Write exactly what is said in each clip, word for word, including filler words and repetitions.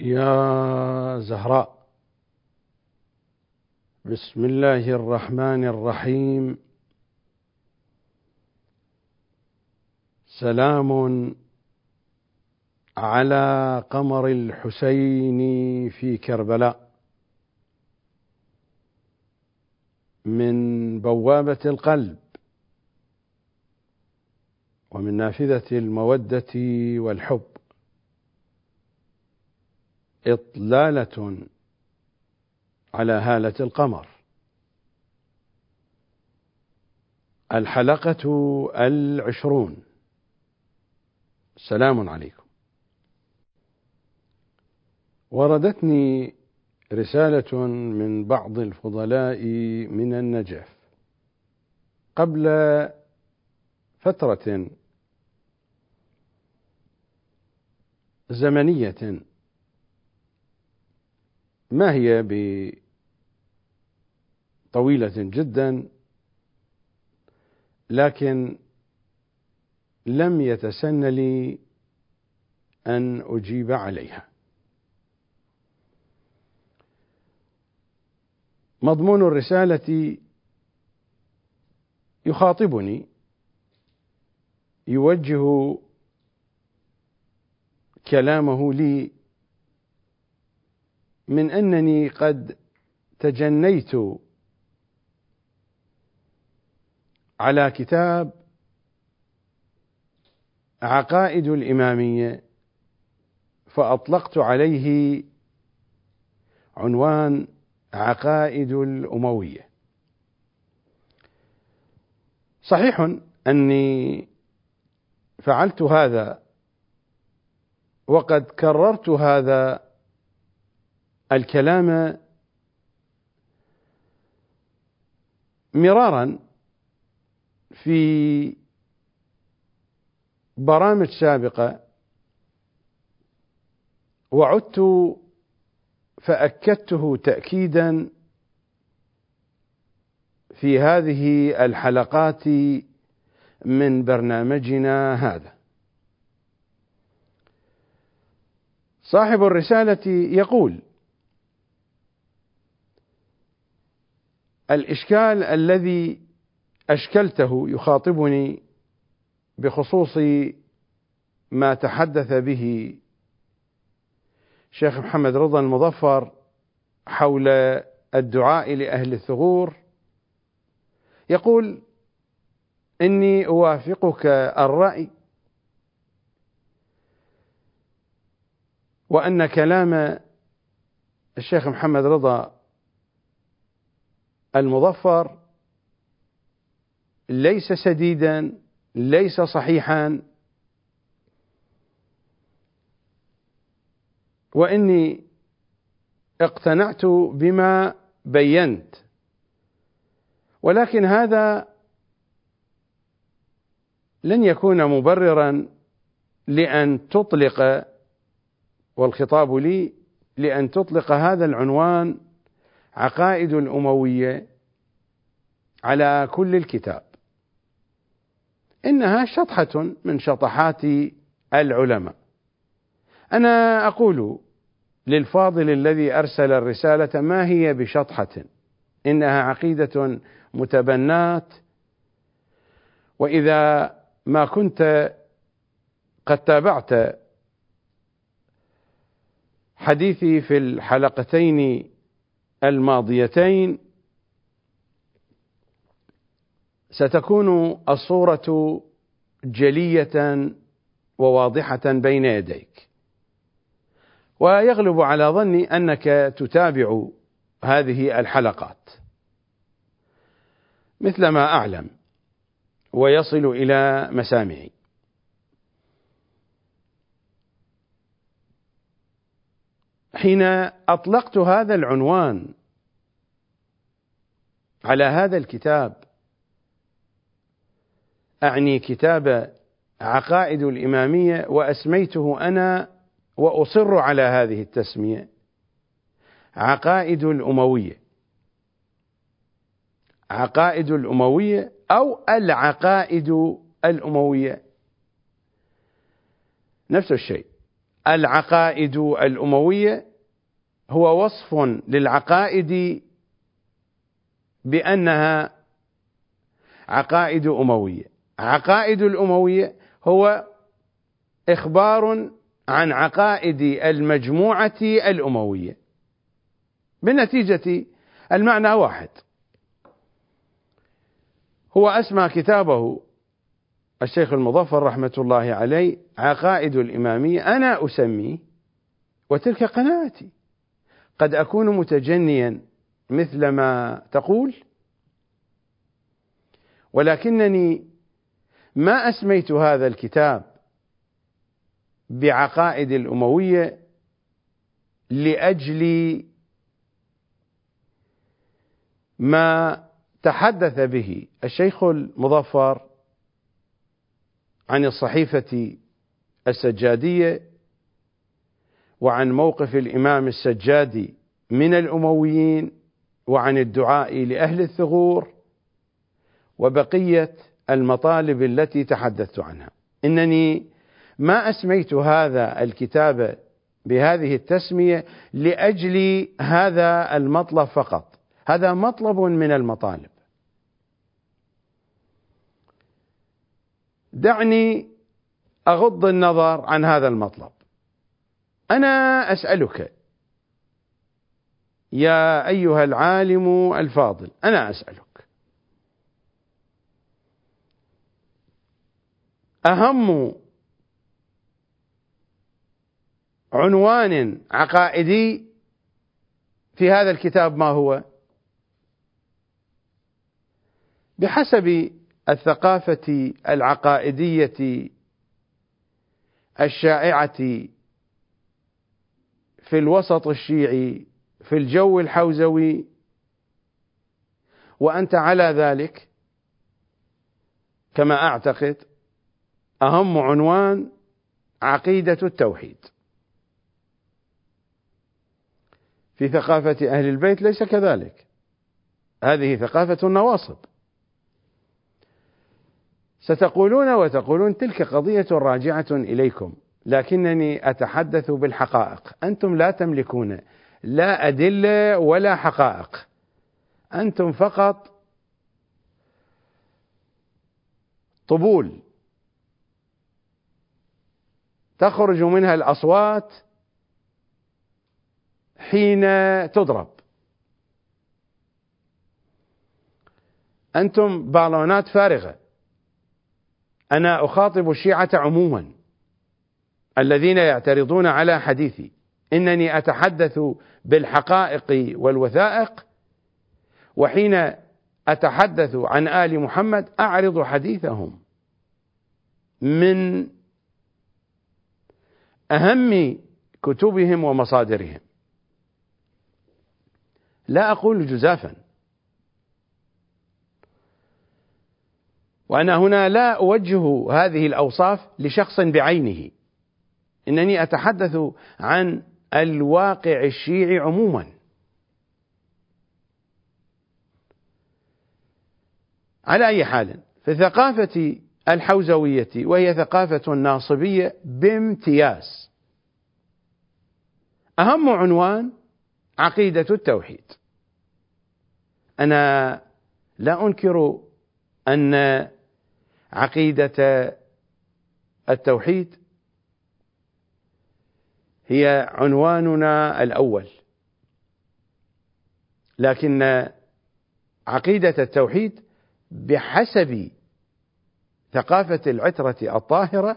يا زهراء، بسم الله الرحمن الرحيم. سلام على قمر الحسين في كربلاء، من بوابة القلب ومن نافذة المودة والحب، إطلالة على هالة القمر. الحلقة العشرون. السلام عليكم. وردتني رسالة من بعض الفضلاء من النجف قبل فترة زمنية ما هي بطويلة جدا، لكن لم يتسن لي أن أجيب عليها. مضمون الرسالة يخاطبني، يوجه كلامه لي من أنني قد تجنيت على كتاب عقائد الإمامية، فأطلقت عليه عنوان عقائد الأموية. صحيح أني فعلت هذا، وقد كررت هذا الكلام مرارا في برامج سابقة، وعدت فأكدته تأكيدا في هذه الحلقات من برنامجنا هذا. صاحب الرسالة يقول: الإشكال الذي أشكلته يخاطبني بخصوص ما تحدث به شيخ محمد رضا المظفر حول الدعاء لأهل الثغور. يقول: إني أوافقك الرأي، وأن كلام الشيخ محمد رضا المظفر ليس سديدا، ليس صحيحا، وإني اقتنعت بما بينت، ولكن هذا لن يكون مبررا لأن تطلق، والخطاب لي، لأن تطلق هذا العنوان عقائد الأموية على كل الكتاب. إنها شطحة من شطحات العلماء. أنا أقول للفاضل الذي أرسل الرسالة: ما هي بشطحة، إنها عقيدة متبنات. وإذا ما كنت قد تابعت حديثي في الحلقتين الماضيتين، ستكون الصورة جلية وواضحة بين يديك، ويغلب على ظني أنك تتابع هذه الحلقات مثلما أعلم ويصل إلى مسامعي. حين أطلقت هذا العنوان على هذا الكتاب، أعني كتاب عقائد الإمامية، وأسميته أنا وأصر على هذه التسمية عقائد الأموية. عقائد الأموية أو العقائد الأموية نفس الشيء. العقائد الأموية هو وصف للعقائد بأنها عقائد أموية. عقائد الأموية هو إخبار عن عقائد المجموعة الأموية، بالنتيجة المعنى واحد. هو أسمى كتابه الشيخ المظفر رحمة الله عليه عقائد الإمامية، أنا أسميه وتلك قناعتي. قد أكون متجنيا مثل ما تقول، ولكنني ما أسميت هذا الكتاب بعقائد الأموية لأجل ما تحدث به الشيخ المظفر عن الصحيفة السجادية وعن موقف الإمام السجادي من الأمويين وعن الدعاء لأهل الثغور وبقية المطالب التي تحدثت عنها. إنني ما أسميت هذا الكتاب بهذه التسمية لأجل هذا المطلب فقط، هذا مطلب من المطالب. دعني أغض النظر عن هذا المطلب. أنا أسألك يا أيها العالم الفاضل، أنا أسألك، أهم عنوان عقائدي في هذا الكتاب ما هو؟ بحسب الثقافة العقائدية الشائعة في الوسط الشيعي في الجو الحوزوي، وأنت على ذلك كما أعتقد، أهم عنوان عقيدة التوحيد. في ثقافة أهل البيت ليس كذلك، هذه ثقافة النواصب. ستقولون وتقولون تلك قضية راجعة إليكم، لكنني أتحدث بالحقائق. أنتم لا تملكون لا أدلة ولا حقائق، أنتم فقط طبول تخرج منها الأصوات حين تضرب. أنتم بالونات فارغة. أنا أخاطب الشيعة عموما الذين يعترضون على حديثي، إنني أتحدث بالحقائق والوثائق، وحين أتحدث عن آل محمد أعرض حديثهم من أهم كتبهم ومصادرهم، لا أقول جزافا. وأنا هنا لا أوجه هذه الأوصاف لشخص بعينه، إنني أتحدث عن الواقع الشيعي عموما. على أي حال، في ثقافة الحوزوية، وهي ثقافة ناصبية بامتياز، أهم عنوان عقيدة التوحيد. أنا لا أنكر أن عقيدة التوحيد هي عنواننا الأول، لكن عقيدة التوحيد بحسب ثقافة العترة الطاهرة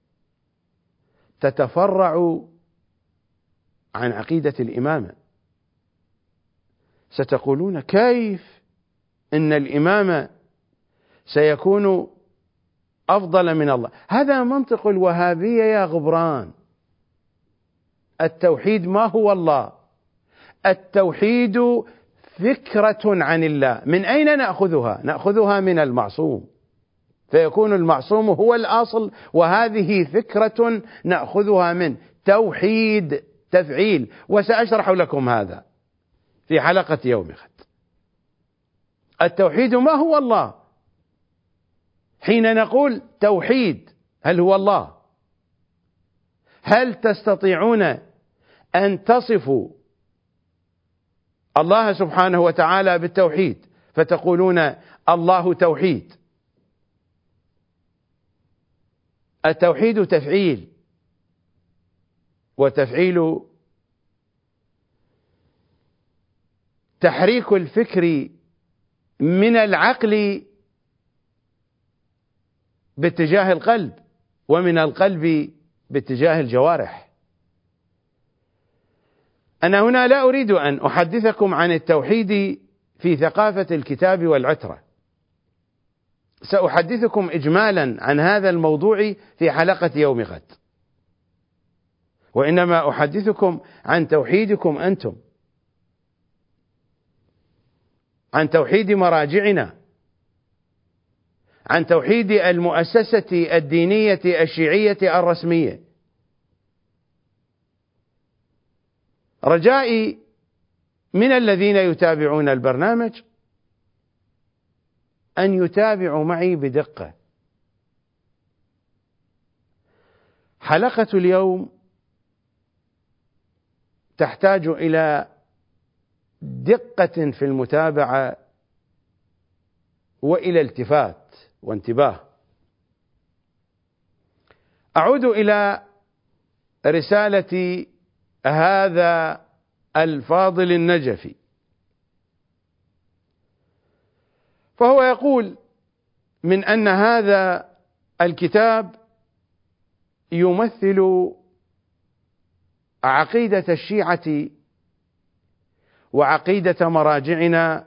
تتفرع عن عقيدة الإمامة. ستقولون كيف إن الإمام سيكون أفضل من الله؟ هذا منطق الوهابية يا غبران. التوحيد ما هو الله، التوحيد فكرة عن الله. من أين نأخذها؟ نأخذها من المعصوم، فيكون المعصوم هو الأصل، وهذه فكرة نأخذها من توحيد تفعيل. وسأشرح لكم هذا في حلقة يوم غد. التوحيد ما هو الله؟ حين نقول توحيد، هل هو الله؟ هل تستطيعون أن تصفوا الله سبحانه وتعالى بالتوحيد فتقولون الله توحيد؟ التوحيد تفعيل، وتفعيل تحريك الفكر من العقل باتجاه القلب، ومن القلب باتجاه الجوارح. أنا هنا لا أريد أن أحدثكم عن التوحيد في ثقافة الكتاب والعترة، سأحدثكم إجمالا عن هذا الموضوع في حلقة يوم غد، وإنما أحدثكم عن توحيدكم أنتم، عن توحيد مراجعنا، عن توحيد المؤسسة الدينية الشيعية الرسمية. رجائي من الذين يتابعون البرنامج أن يتابعوا معي بدقة. حلقة اليوم تحتاج إلى دقة في المتابعة وإلى التفات وانتباه. أعود إلى رسالة هذا الفاضل النجفي، فهو يقول من أن هذا الكتاب يمثل عقيدة الشيعة وعقيدة مراجعنا،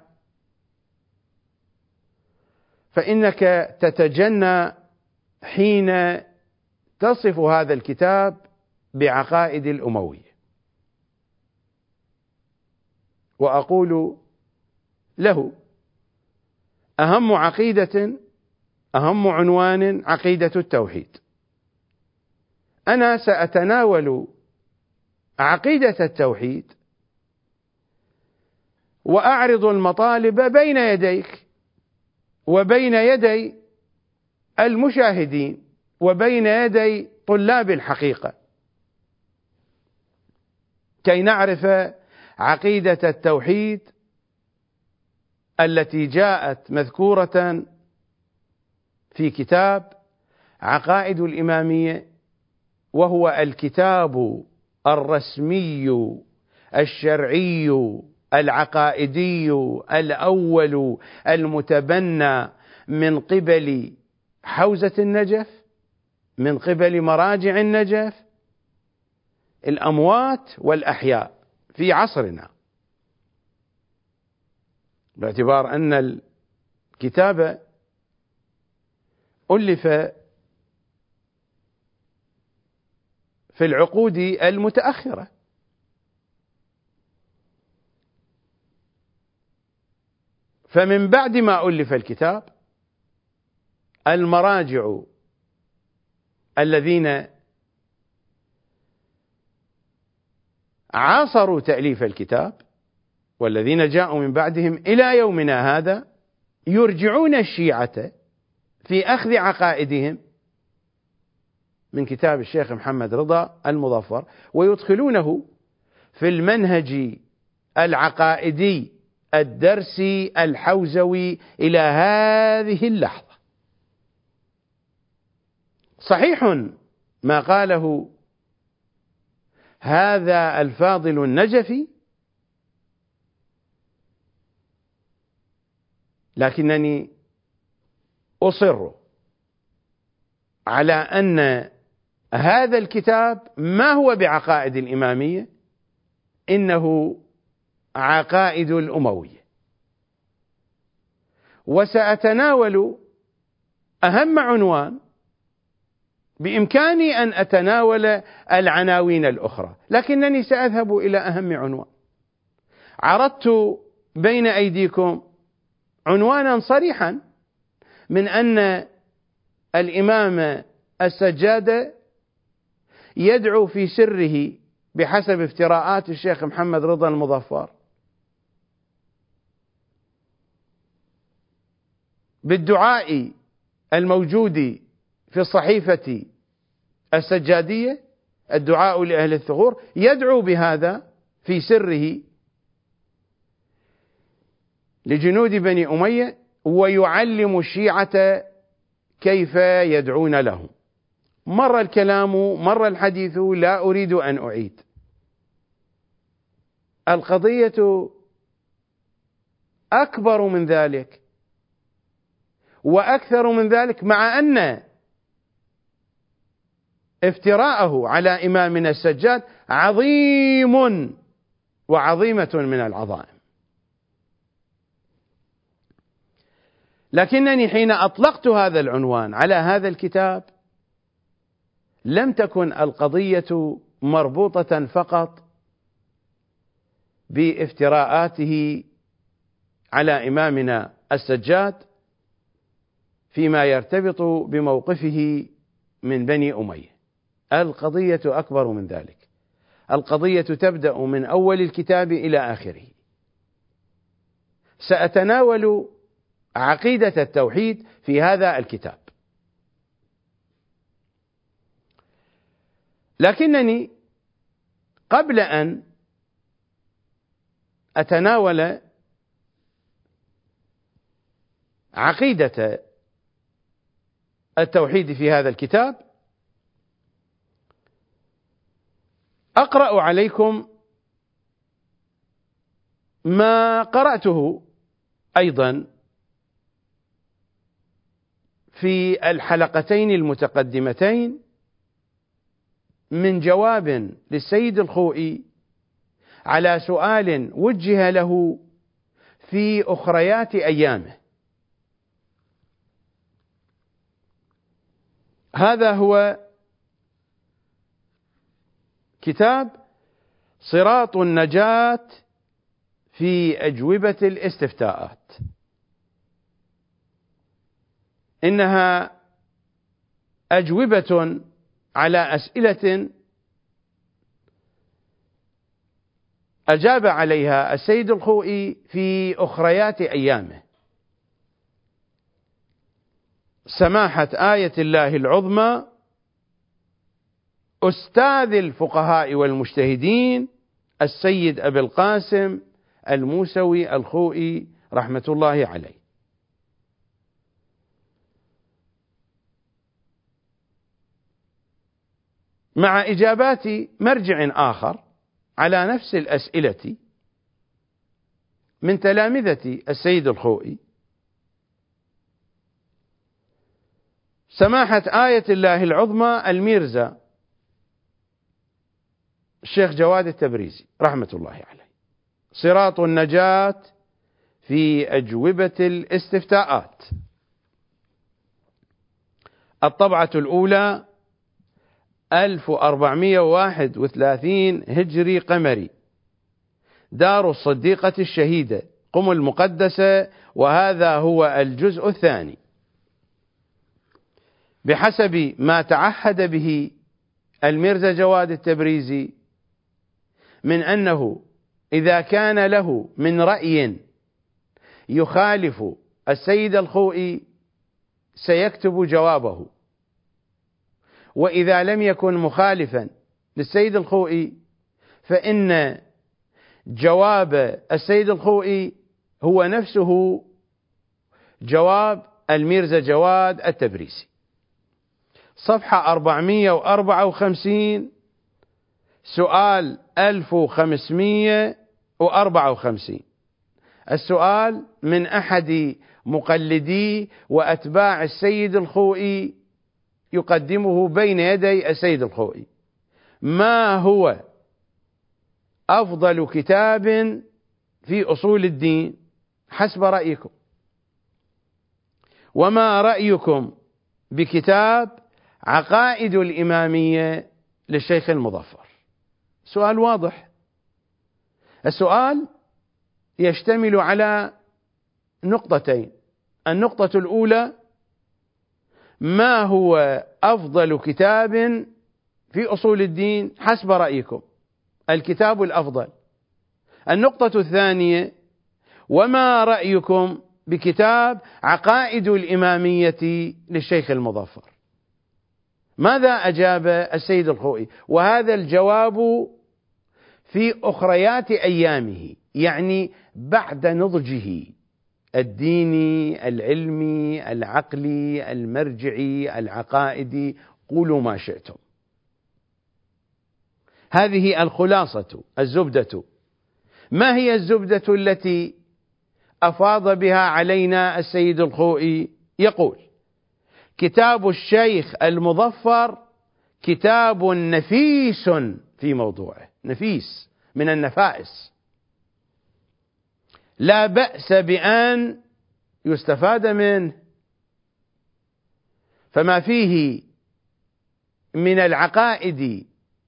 فإنك تتجنى حين تصف هذا الكتاب بعقائد الأموية. وأقول له أهم عقيدة، أهم عنوان عقيدة التوحيد. أنا سأتناول عقيدة التوحيد وأعرض المطالب بين يديك وبين يدي المشاهدين وبين يدي طلاب الحقيقة، كي نعرف عقيدة التوحيد التي جاءت مذكورة في كتاب عقائد الإمامية، وهو الكتاب الرسمي الشرعي العقائدي الأول المتبنى من قبل حوزة النجف، من قبل مراجع النجف الأموات والأحياء في عصرنا، باعتبار أن الكتاب ألف في العقود المتأخرة. فمن بعد ما ألف الكتاب المراجع الذين عاصروا تأليف الكتاب والذين جاءوا من بعدهم إلى يومنا هذا يرجعون الشيعة في أخذ عقائدهم من كتاب الشيخ محمد رضا المظفر، ويدخلونه في المنهج العقائدي الدرسي الحوزوي إلى هذه اللحظة. صحيح ما قاله هذا الفاضل النجفي، لكنني أصر على أن هذا الكتاب ما هو بعقائد الإمامية، إنه عقائد الأموية. وسأتناول أهم عنوان، بإمكاني أن أتناول العناوين الأخرى، لكنني سأذهب إلى أهم عنوان. عرضت بين أيديكم عنوانا صريحا من أن الإمام السجادة يدعو في سره بحسب افتراءات الشيخ محمد رضا المظفر بالدعاء الموجود في الصحيفة السجادية الدعاء لأهل الثغور، يدعو بهذا في سره لجنود بني أمية، ويعلم الشيعة كيف يدعون لهم. مر الكلام، مر الحديث، لا أريد أن أعيد. القضية أكبر من ذلك وأكثر من ذلك، مع أن افتراءه على إمامنا السجاد عظيم وعظيمة من العظائم. لكنني حين أطلقت هذا العنوان على هذا الكتاب لم تكن القضية مربوطة فقط بافتراءاته على إمامنا السجاد فيما يرتبط بموقفه من بني أمية. القضية أكبر من ذلك. القضية تبدأ من أول الكتاب إلى آخره. سأتناول عقيدة التوحيد في هذا الكتاب، لكنني قبل أن أتناول عقيدة التوحيد في هذا الكتاب أقرأ عليكم ما قرأته أيضا في الحلقتين المتقدمتين من جواب للسيد الخوئي على سؤال وجه له في أخريات أيامه. هذا هو كتاب صراط النجاة في أجوبة الاستفتاءات. إنها أجوبة على أسئلة أجاب عليها السيد الخوئي في أخريات أيامه. سماحة آية الله العظمى أستاذ الفقهاء والمجتهدين السيد أبي القاسم الموسوي الخوئي رحمة الله عليه. مع إجابات مرجع آخر على نفس الأسئلة من تلامذة السيد الخوئي. سماحة آية الله العظمى الميرزا الشيخ جواد التبريزي رحمة الله عليه. صراط النجاة في أجوبة الاستفتاءات، الطبعة الأولى ألف وأربعمائة وواحد وثلاثين هجري قمري، دار الصديقة الشهيدة قم المقدسة، وهذا هو الجزء الثاني. بحسب ما تعهد به الميرزا جواد التبريزي من أنه إذا كان له من رأي يخالف السيد الخوئي سيكتب جوابه، وإذا لم يكن مخالفا للسيد الخوئي فإن جواب السيد الخوئي هو نفسه جواب الميرزا جواد التبريزي. صفحة أربعمائة وأربعة وخمسين، سؤال ألف وخمسمائة وأربعة وخمسين. السؤال من أحد مقلدي وأتباع السيد الخوئي يقدمه بين يدي السيد الخوئي: ما هو أفضل كتاب في أصول الدين حسب رأيكم؟ وما رأيكم بكتاب عقائد الإمامية للشيخ المظفر؟ سؤال واضح. السؤال يشتمل على نقطتين. النقطة الأولى: ما هو أفضل كتاب في أصول الدين حسب رأيكم؟ الكتاب الأفضل. النقطة الثانية: وما رأيكم بكتاب عقائد الإمامية للشيخ المظفر؟ ماذا أجاب السيد الخوئي؟ وهذا الجواب في أخريات أيامه، يعني بعد نضجه الديني العلمي العقلي المرجعي العقائدي، قولوا ما شئتم. هذه الخلاصة الزبدة. ما هي الزبدة التي أفاض بها علينا السيد الخوئي؟ يقول: كتاب الشيخ المظفر كتاب نفيس في موضوعه، نفيس من النفائس، لا بأس بأن يستفاد منه، فما فيه من العقائد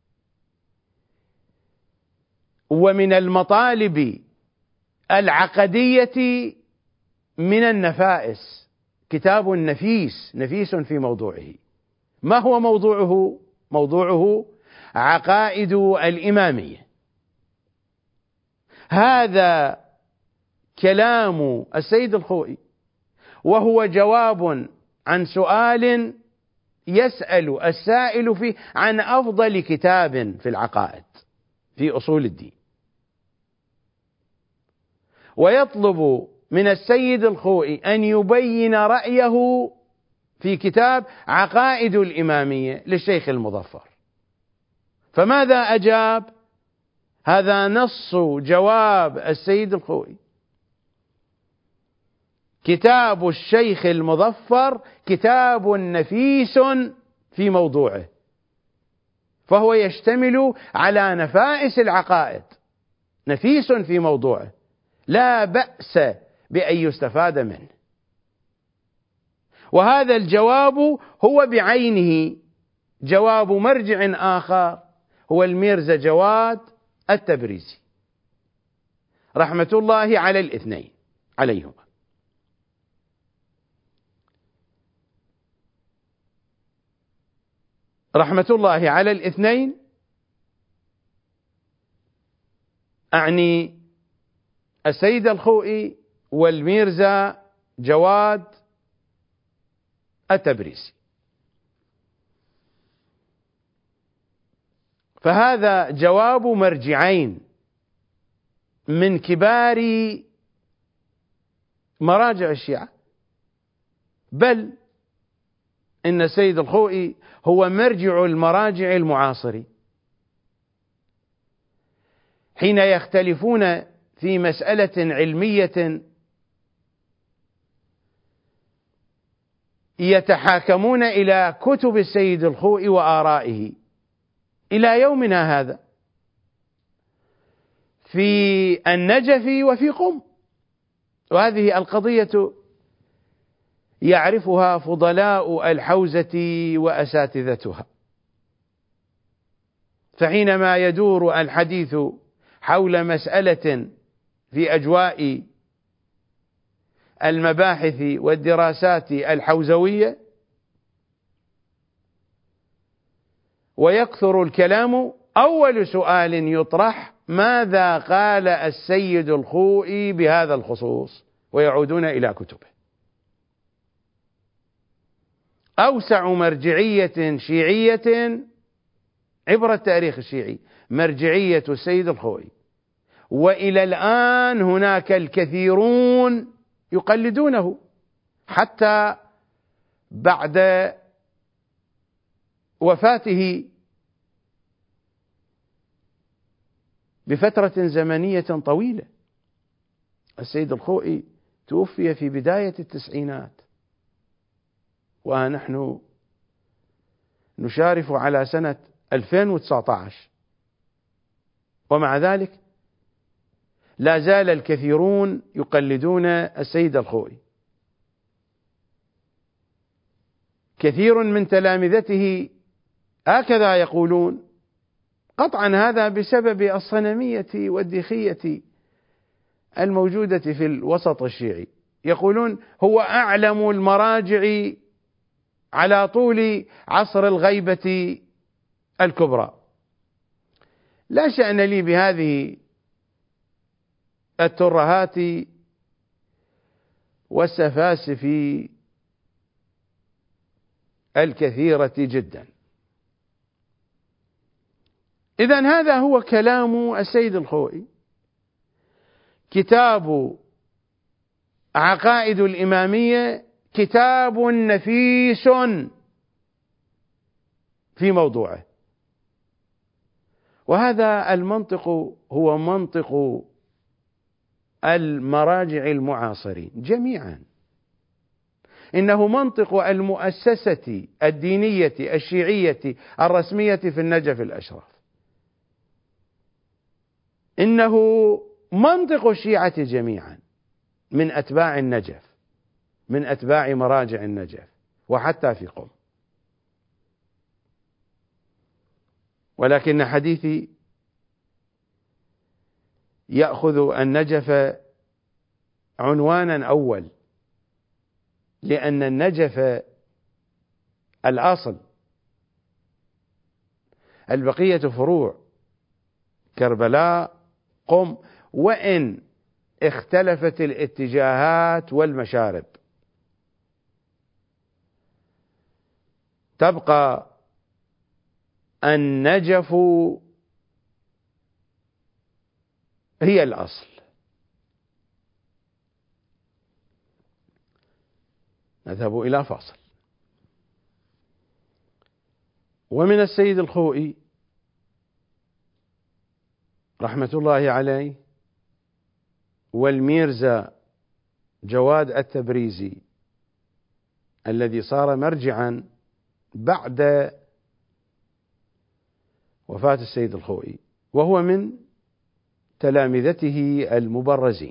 ومن المطالب العقدية من النفائس كتاب نفيس، نفيس في موضوعه. ما هو موضوعه؟ موضوعه عقائد الإمامية. هذا كلام السيد الخوئي، وهو جواب عن سؤال يسأل السائل فيه عن أفضل كتاب في العقائد في أصول الدين، ويطلب من السيد الخوئي أن يبين رأيه في كتاب عقائد الإمامية للشيخ المظفر. فماذا أجاب؟ هذا نص جواب السيد الخوئي: كتاب الشيخ المظفر كتاب نفيس في موضوعه، فهو يشتمل على نفائس العقائد، نفيس في موضوعه، لا بأس بأن يستفاد منه. وهذا الجواب هو بعينه جواب مرجع آخر، هو الميرزا جواد التبريزي رحمة الله على الاثنين عليهما. رحمة الله على الاثنين أعني السيد الخوئي والميرزا جواد التبريزي. فهذا جواب مرجعين من كبار مراجع الشيعة، بل إن السيد الخوئي هو مرجع المراجع المعاصرين. حين يختلفون في مسألة علمية يتحاكمون إلى كتب السيد الخوئي وآرائه إلى يومنا هذا في النجف وفي قم. وهذه القضية يعرفها فضلاء الحوزة وأساتذتها. فحينما يدور الحديث حول مسألة في أجواء المباحث والدراسات الحوزوية ويكثر الكلام، أول سؤال يطرح: ماذا قال السيد الخوئي بهذا الخصوص؟ ويعودون إلى كتبه. أوسع مرجعية شيعية عبر التاريخ الشيعي مرجعية السيد الخوئي، وإلى الآن هناك الكثيرون يقلدونه حتى بعد وفاته بفترة زمنية طويلة. السيد الخوئي توفي في بداية التسعينات، ونحن نشارف على سنة ألفين وتسعة عشر، ومع ذلك لا زال الكثيرون يقلدون السيد الخوئي. كثير من تلامذته هكذا يقولون، قطعا هذا بسبب الصنمية والديخية الموجودة في الوسط الشيعي. يقولون هو أعلم المراجع على طول عصر الغيبة الكبرى. لا شأن لي بهذه الترهات والسفاسف الكثيرة جدا. إذن هذا هو كلام السيد الخوئي. كتاب عقائد الإمامية كتاب نفيس في موضوعه، وهذا المنطق هو منطق المراجع المعاصرين جميعا، إنه منطق المؤسسة الدينية الشيعية الرسمية في النجف الأشرف، إنه منطق الشيعة جميعا من أتباع النجف، من أتباع مراجع النجف، وحتى في قم. ولكن حديثي يأخذ النجف عنوانا أول، لأن النجف الأصل، البقية فروع، كربلاء، قم، وإن اختلفت الاتجاهات والمشارب، تبقى النجف هي الأصل. نذهب إلى فاصل. ومن السيد الخوئي رحمة الله عليه والميرزا جواد التبريزي الذي صار مرجعا بعد وفاة السيد الخوئي، وهو من تلامذته المبرزين،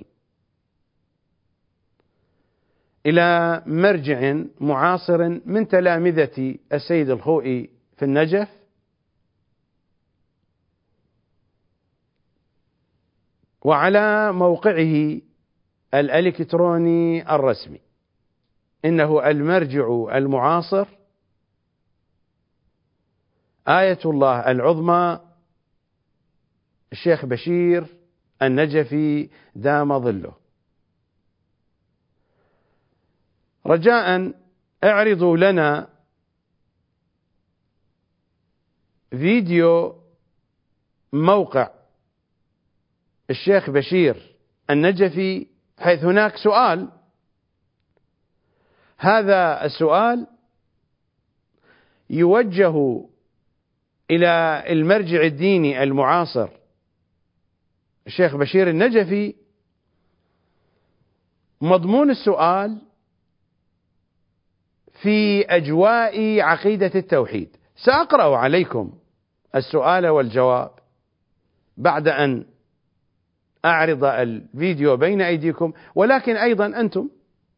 إلى مرجع معاصر من تلامذة السيد الخوئي في النجف، وعلى موقعه الإلكتروني الرسمي، إنه المرجع المعاصر آية الله العظمى الشيخ بشير النجفي دام ظله. رجاء اعرضوا لنا فيديو موقع الشيخ بشير النجفي، حيث هناك سؤال. هذا السؤال يوجه إلى المرجع الديني المعاصر الشيخ بشير النجفي. مضمون السؤال في أجواء عقيدة التوحيد. سأقرأ عليكم السؤال والجواب بعد أن أعرض الفيديو بين أيديكم، ولكن أيضا أنتم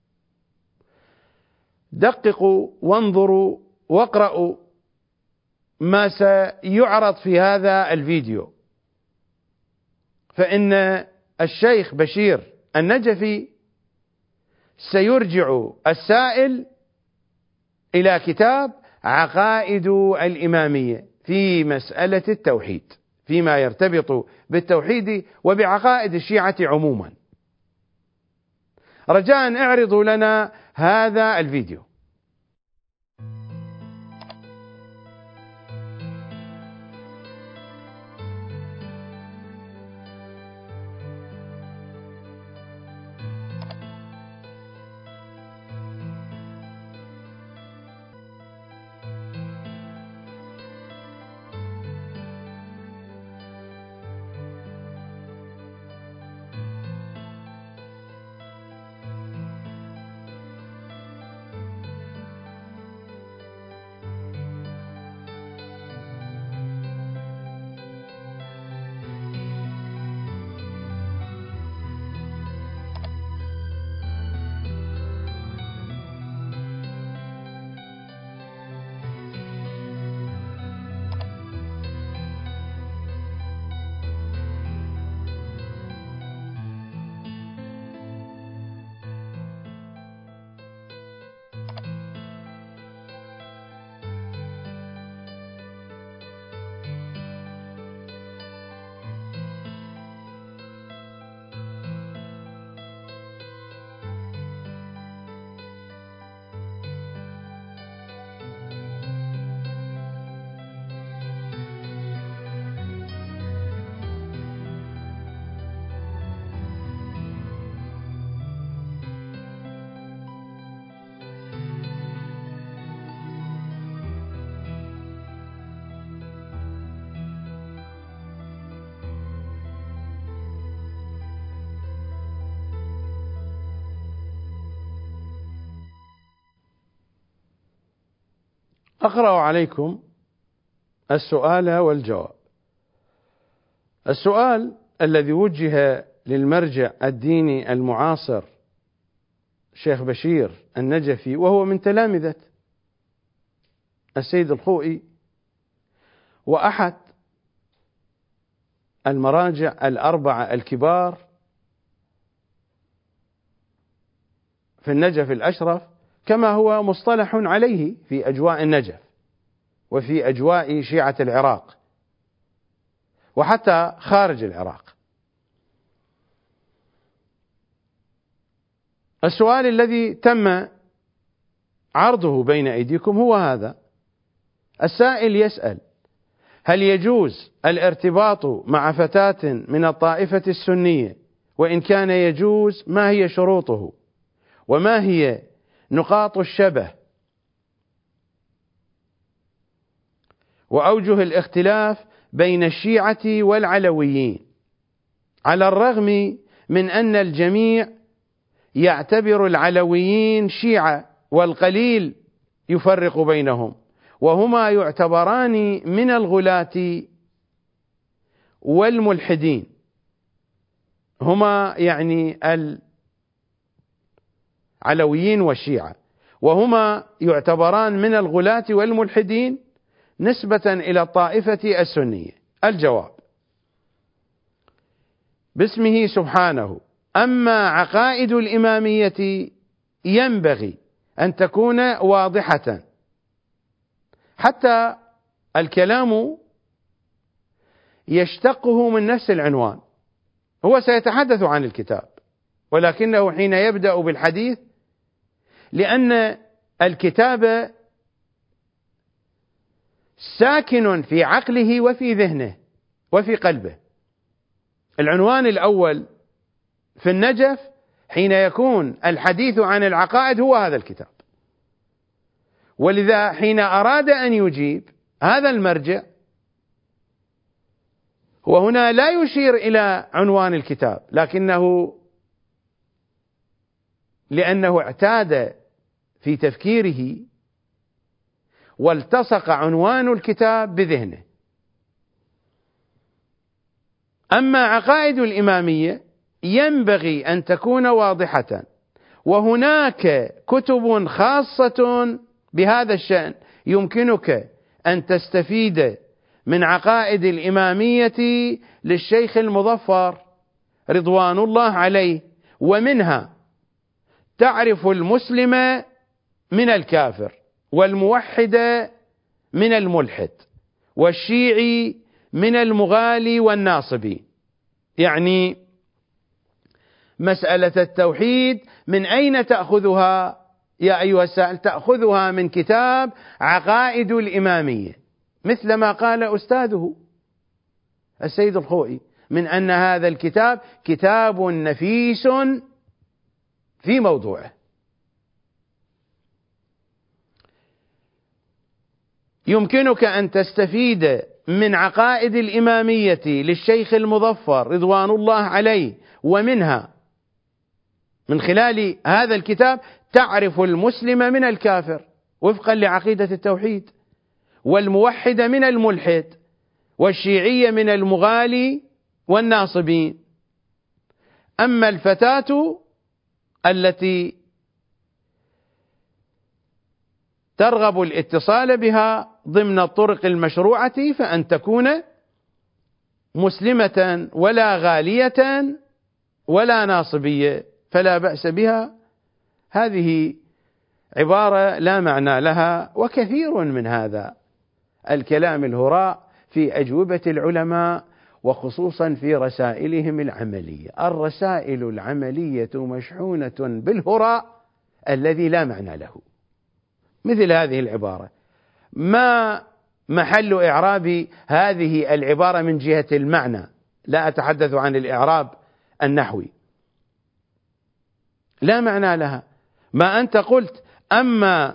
دققوا وانظروا واقرأوا ما سيعرض في هذا الفيديو، فإن الشيخ بشير النجفي سيرجع السائل إلى كتاب عقائد الإمامية في مسألة التوحيد، فيما يرتبط بالتوحيد وبعقائد الشيعة عموما. رجاء اعرضوا لنا هذا الفيديو. أقرأ عليكم السؤال والجواب. السؤال الذي وجه للمرجع الديني المعاصر شيخ بشير النجفي، وهو من تلامذة السيد الخوئي وأحد المراجع الأربعة الكبار في النجف الأشرف، كما هو مصطلح عليه في أجواء النجف وفي أجواء شيعة العراق وحتى خارج العراق. السؤال الذي تم عرضه بين أيديكم هو هذا. السائل يسأل: هل يجوز الارتباط مع فتاة من الطائفة السنية؟ وإن كان يجوز، ما هي شروطه؟ وما هي نقاط الشبه وأوجه الاختلاف بين الشيعة والعلويين، على الرغم من أن الجميع يعتبر العلويين شيعة والقليل يفرق بينهم، وهما يعتبران من الغلاة والملحدين، هما يعني العلويين والشيعة، وهما يعتبران من الغلاة والملحدين نسبة إلى الطائفة السنية. الجواب: باسمه سبحانه: أما عقائد الإمامية ينبغي أن تكون واضحة، حتى الكلام يشتقه من نفس العنوان. هو سيتحدث عن الكتاب، ولكنه حين يبدأ بالحديث، لأن الكتاب ساكن في عقله وفي ذهنه وفي قلبه. العنوان الأول في النجف حين يكون الحديث عن العقائد هو هذا الكتاب، ولذا حين أراد أن يجيب هذا المرجع، وهنا لا يشير إلى عنوان الكتاب، لكنه لأنه اعتاد في تفكيره والتصق عنوان الكتاب بذهنه. أما عقائد الإمامية ينبغي أن تكون واضحة، وهناك كتب خاصة بهذا الشأن يمكنك أن تستفيد من عقائد الإمامية للشيخ المظفر رضوان الله عليه، ومنها تعرف المسلم من الكافر، والموحد من الملحد، والشيعي من المغالي والناصبي. يعني مسألة التوحيد من أين تأخذها يا أيها السائل؟ تأخذها من كتاب عقائد الإمامية، مثل ما قال أستاذه السيد الخوئي من أن هذا الكتاب كتاب نفيس في موضوعه. يمكنك أن تستفيد من عقائد الإمامية للشيخ المظفر رضوان الله عليه، ومنها من خلال هذا الكتاب تعرف المسلم من الكافر وفقا لعقيدة التوحيد، والموحد من الملحد، والشيعي من المغالي والناصبين. أما الفتاة التي ترغب الاتصال بها ضمن الطرق المشروعة فأن تكون مسلمة ولا غالية ولا ناصبية، فلا بأس بها. هذه عبارة لا معنى لها، وكثير من هذا الكلام الهراء في أجوبة العلماء، وخصوصا في رسائلهم العملية. الرسائل العملية مشحونة بالهراء الذي لا معنى له، مثل هذه العبارة. ما محل إعراب هذه العبارة من جهة المعنى؟ لا أتحدث عن الإعراب النحوي، لا معنى لها. ما أنت قلت أما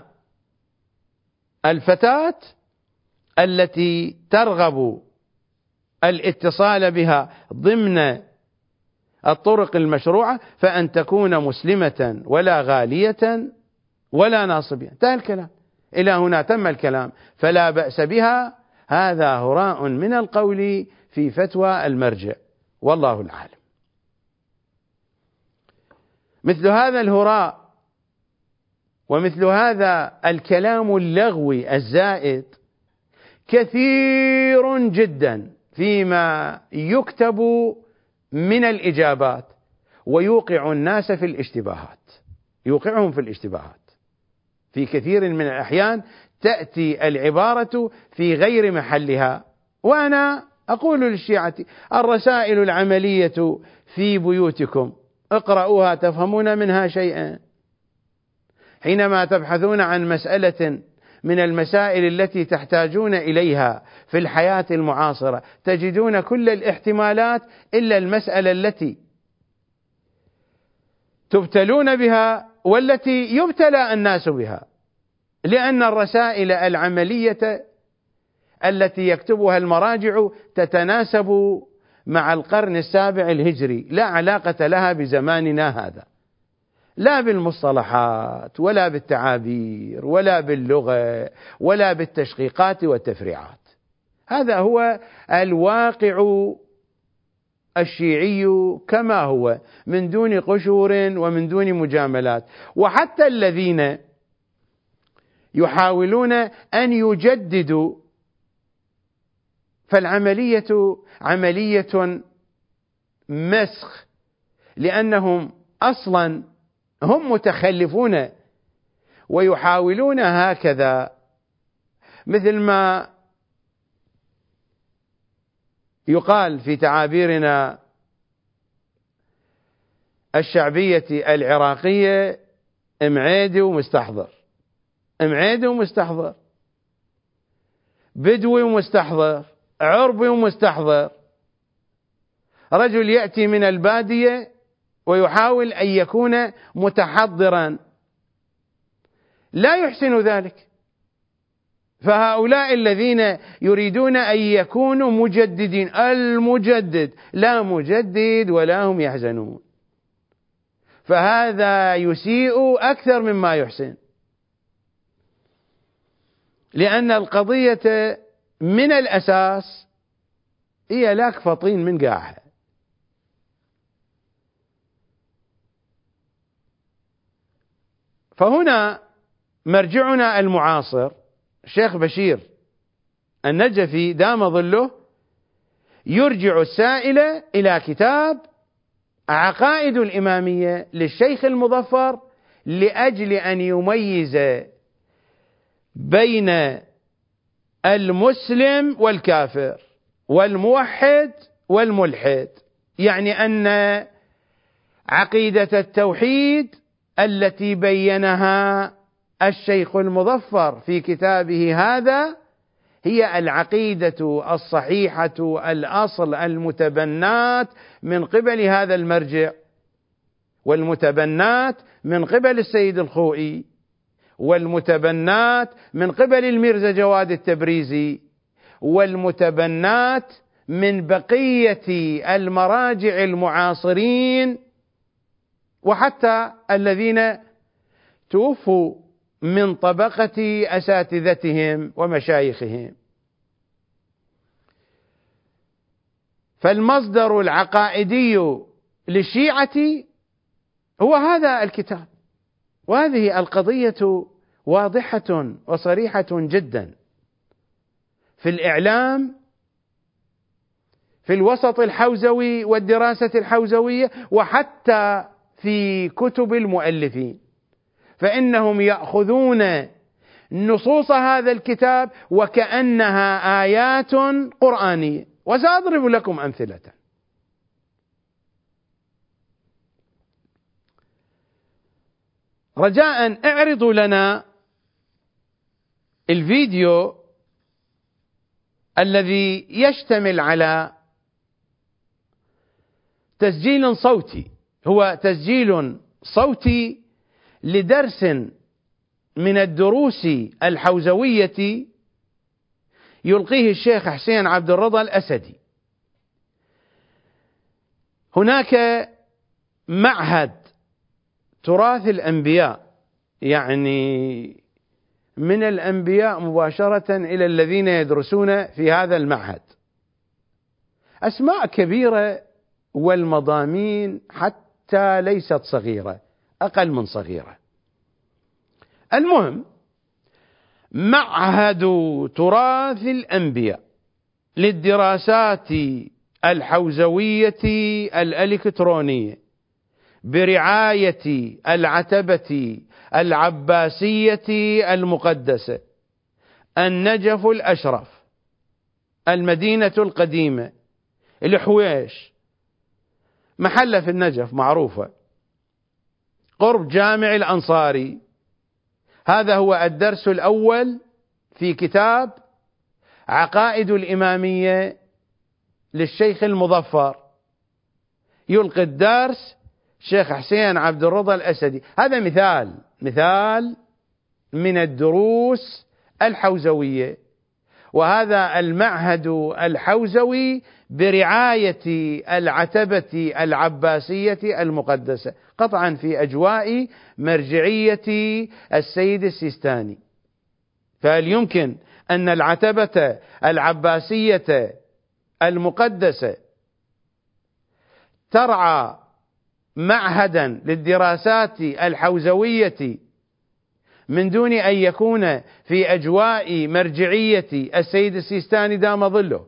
الفتاة التي ترغب الاتصال بها ضمن الطرق المشروعة فأن تكون مسلمة ولا غالية ولا ناصبية، انتهى الكلام. إلى هنا تم الكلام، فلا بأس بها. هذا هراء من القول في فتوى المرجع، والله العالم. مثل هذا الهراء ومثل هذا الكلام اللغوي الزائد كثير جدا فيما يكتب من الإجابات، ويوقع الناس في الاشتباهات، يوقعهم في الاشتباهات. في كثير من الأحيان تأتي العبارة في غير محلها. وأنا أقول للشيعة: الرسائل العملية في بيوتكم اقرأوها تفهمون منها شيئا. حينما تبحثون عن مسألة من المسائل التي تحتاجون إليها في الحياة المعاصرة تجدون كل الاحتمالات إلا المسألة التي تبتلون بها والتي يبتلى الناس بها، لأن الرسائل العملية التي يكتبها المراجع تتناسب مع القرن السابع الهجري، لا علاقة لها بزماننا هذا، لا بالمصطلحات ولا بالتعابير ولا باللغة ولا بالتشقيقات والتفريعات. هذا هو الواقع الشيعي كما هو، من دون قشور ومن دون مجاملات. وحتى الذين يحاولون أن يجددوا فالعملية عملية مسخ، لأنهم أصلا هم متخلفون ويحاولون هكذا، مثل ما يقال في تعابيرنا الشعبية العراقية: معيدي ومستحضر، معيدي ومستحضر، بدوي ومستحضر، عربي ومستحضر. رجل يأتي من البادية ويحاول أن يكون متحضرا، لا يحسن ذلك. فهؤلاء الذين يريدون أن يكونوا مجددين، المجدد لا مجدد ولا هم يحزنون، فهذا يسيء أكثر مما يحسن، لأن القضية من الأساس هي لاك فطين من قاعها. فهنا مرجعنا المعاصر الشيخ بشير النجفي دام ظله يرجع السائل إلى كتاب عقائد الإمامية للشيخ المظفر، لأجل أن يميز بين المسلم والكافر والموحد والملحد. يعني أن عقيدة التوحيد التي بينها الشيخ المظفر في كتابه هذا هي العقيدة الصحيحة الأصل المتبنات من قبل هذا المرجع، والمتبنات من قبل السيد الخوئي، والمتبنات من قبل الميرزا جواد التبريزي، والمتبنات من بقية المراجع المعاصرين، وحتى الذين توفوا من طبقة أساتذتهم ومشايخهم. فالمصدر العقائدي للشيعة هو هذا الكتاب، وهذه القضية واضحة وصريحة جدا في الإعلام، في الوسط الحوزوي والدراسة الحوزوية، وحتى في كتب المؤلفين، فإنهم يأخذون نصوص هذا الكتاب وكأنها آيات قرآنية. وسأضرب لكم أمثلة. رجاء اعرضوا لنا الفيديو الذي يشتمل على تسجيل صوتي، هو تسجيل صوتي لدرس من الدروس الحوزوية يلقيه الشيخ حسين عبد الرضا الأسدي. هناك معهد تراث الأنبياء، يعني من الأنبياء مباشرة إلى الذين يدرسون في هذا المعهد، أسماء كبيرة والمضامين حتى ليست صغيرة، أقل من صغيرة. المهم، معهد تراث الأنبياء للدراسات الحوزوية الإلكترونية برعاية العتبة العباسية المقدسة، النجف الأشرف، المدينة القديمة، الحويش، محلة في النجف معروفة قرب جامع الأنصاري. هذا هو الدرس الأول في كتاب عقائد الإمامية للشيخ المظفر، يلقي الدرس شيخ حسين عبد الرضا الأسدي. هذا مثال مثال من الدروس الحوزوية، وهذا المعهد الحوزوي برعاية العتبة العباسية المقدسة، قطعا في أجواء مرجعية السيد السيستاني. فهل يمكن أن العتبة العباسية المقدسة ترعى معهدا للدراسات الحوزوية من دون أن يكون في أجواء مرجعية السيد السيستاني دام ظله؟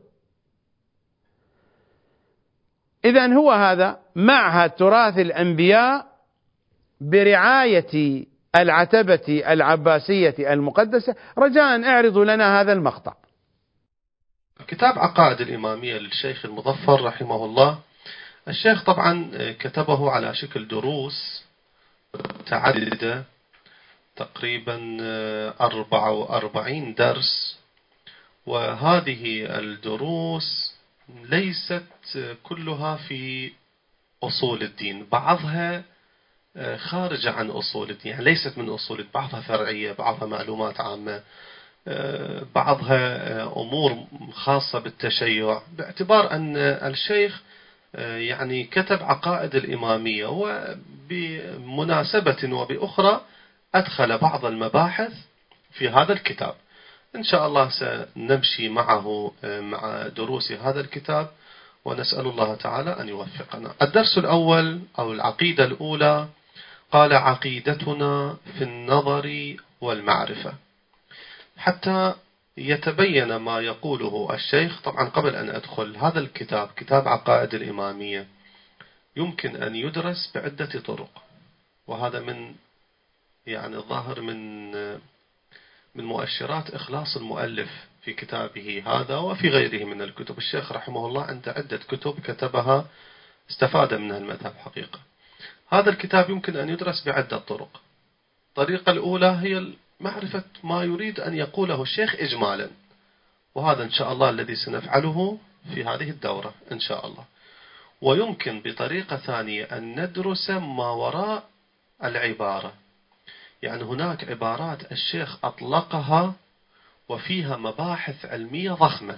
إذن هو هذا معهد تراث الأنبياء برعاية العتبة العباسية المقدسة. رجاء اعرضوا لنا هذا المقطع. كتاب عقائد الإمامية للشيخ المظفر رحمه الله. الشيخ طبعا كتبه على شكل دروس متعددة، تقريبا أربعة وأربعين درس، وهذه الدروس ليست كلها في أصول الدين، بعضها خارجة عن أصول الدين، يعني ليست من أصول الدين، بعضها فرعية، بعضها معلومات عامة، بعضها أمور خاصة بالتشيع، باعتبار أن الشيخ يعني كتب عقائد الإمامية، وبمناسبة وبأخرى أدخل بعض المباحث في هذا الكتاب. إن شاء الله سنمشي معه مع دروس هذا الكتاب، ونسأل الله تعالى أن يوفقنا. الدرس الأول أو العقيدة الأولى قال: عقيدتنا في النظر والمعرفة. حتى يتبين ما يقوله الشيخ، طبعا قبل أن أدخل هذا الكتاب، كتاب عقائد الإمامية، يمكن أن يدرس بعدة طرق، وهذا من يعني الظاهر من من مؤشرات إخلاص المؤلف في كتابه هذا وفي غيره من الكتب. الشيخ رحمه الله عنده عدة كتب كتبها استفاد منها المذهب حقيقة. هذا الكتاب يمكن أن يدرس بعدة طرق. الطريقة الأولى هي معرفة ما يريد أن يقوله الشيخ إجمالا، وهذا إن شاء الله الذي سنفعله في هذه الدورة إن شاء الله. ويمكن بطريقة ثانية أن ندرس ما وراء العبارة، يعني هناك عبارات الشيخ أطلقها وفيها مباحث علمية ضخمة،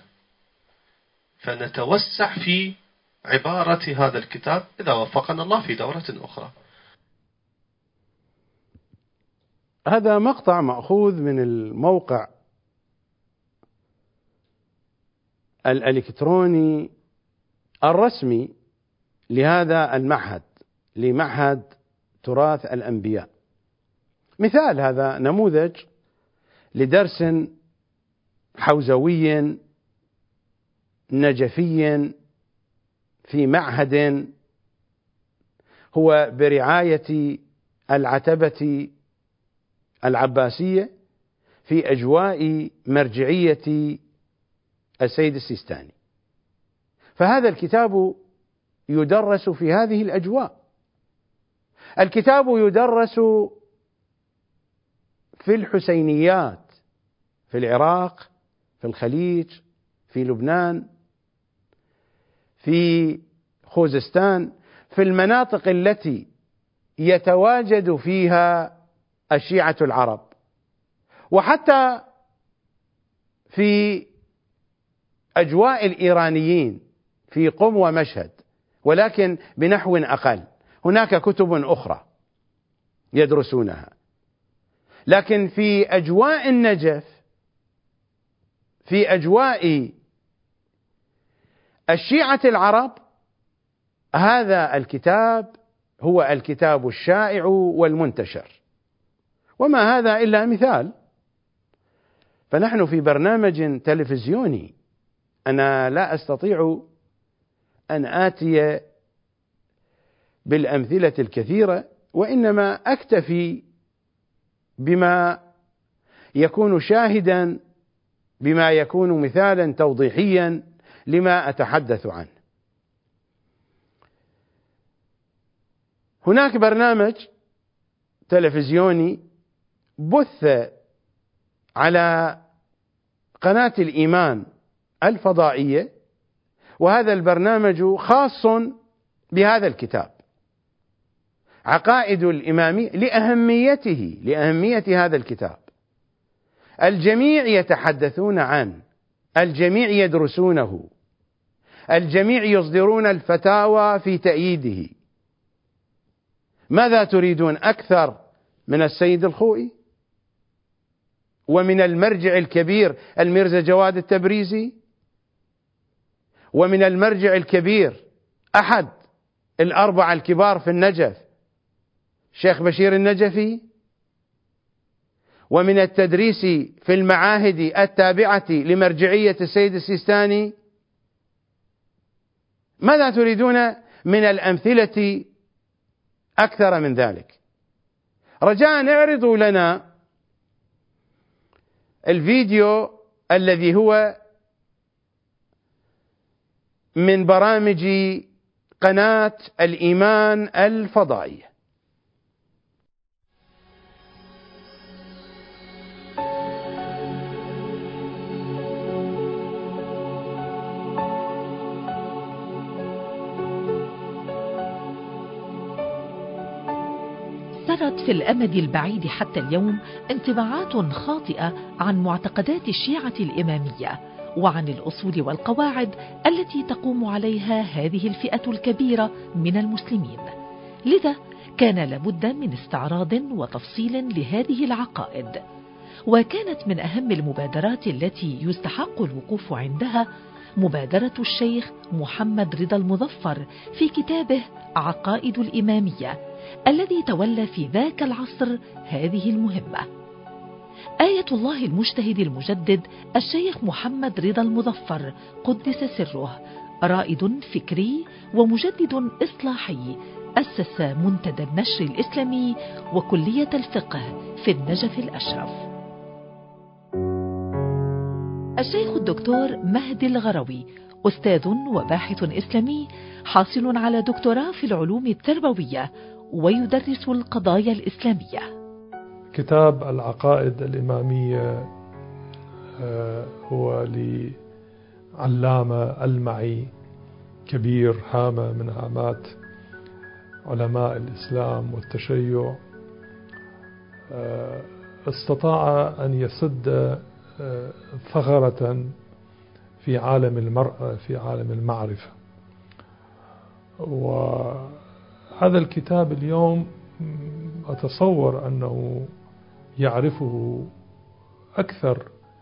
فنتوسع في عبارة هذا الكتاب إذا وفقنا الله في دورة أخرى. هذا مقطع مأخوذ من الموقع الإلكتروني الرسمي لهذا المعهد، لمعهد تراث الأنبياء. مثال، هذا نموذج لدرس حوزوي نجفي في معهد هو برعاية العتبة العباسية في أجواء مرجعية السيد السيستاني. فهذا الكتاب يدرس في هذه الأجواء. الكتاب يدرس في الحسينيات، في العراق، في الخليج، في لبنان، في خوزستان، في المناطق التي يتواجد فيها الشيعة العرب، وحتى في أجواء الإيرانيين في قم ومشهد، ولكن بنحو أقل. هناك كتب أخرى يدرسونها، لكن في أجواء النجف، في أجواء الشيعة العرب، هذا الكتاب هو الكتاب الشائع والمنتشر، وما هذا إلا مثال. فنحن في برنامج تلفزيوني، أنا لا أستطيع أن آتي بالأمثلة الكثيرة، وإنما أكتفي بما يكون شاهدا، بما يكون مثالا توضيحيا لما أتحدث عنه. هناك برنامج تلفزيوني بث على قناة الإيمان الفضائية، وهذا البرنامج خاص بهذا الكتاب عقائد الإمامية لأهميته، لأهمية هذا الكتاب. الجميع يتحدثون عنه، الجميع يدرسونه، الجميع يصدرون الفتاوى في تأييده. ماذا تريدون أكثر من السيد الخوئي ومن المرجع الكبير الميرزا جواد التبريزي، ومن المرجع الكبير أحد الأربعة الكبار في النجف شيخ بشير النجفي، ومن التدريس في المعاهد التابعة لمرجعية السيد السيستاني؟ ماذا تريدون من الأمثلة أكثر من ذلك؟ رجاء اعرضوا لنا الفيديو الذي هو من برامج قناة الإيمان الفضائية. سرت في الأمد البعيد حتى اليوم انطباعات خاطئة عن معتقدات الشيعة الإمامية وعن الأصول والقواعد التي تقوم عليها هذه الفئة الكبيرة من المسلمين. لذا كان لابد من استعراض وتفصيل لهذه العقائد، وكانت من أهم المبادرات التي يستحق الوقوف عندها مبادرة الشيخ محمد رضا المظفر في كتابه عقائد الإمامية، الذي تولى في ذاك العصر هذه المهمة. آية الله المجتهد المجدد الشيخ محمد رضا المظفر قدس سره رائد فكري ومجدد إصلاحي، أسس منتدى النشر الإسلامي وكلية الفقه في النجف الأشرف. الشيخ الدكتور مهدي الغروي أستاذ وباحث إسلامي حاصل على دكتوراه في العلوم التربوية ويدرس القضايا الإسلامية. كتاب العقائد الإمامية هو لعلامة المعي كبير، هامة من هامات علماء الإسلام والتشيع، استطاع أن يسد ثغرة في عالم المرأة، في عالم المعرفة. وهذا الكتاب اليوم أتصور أنه يعرفه أكثر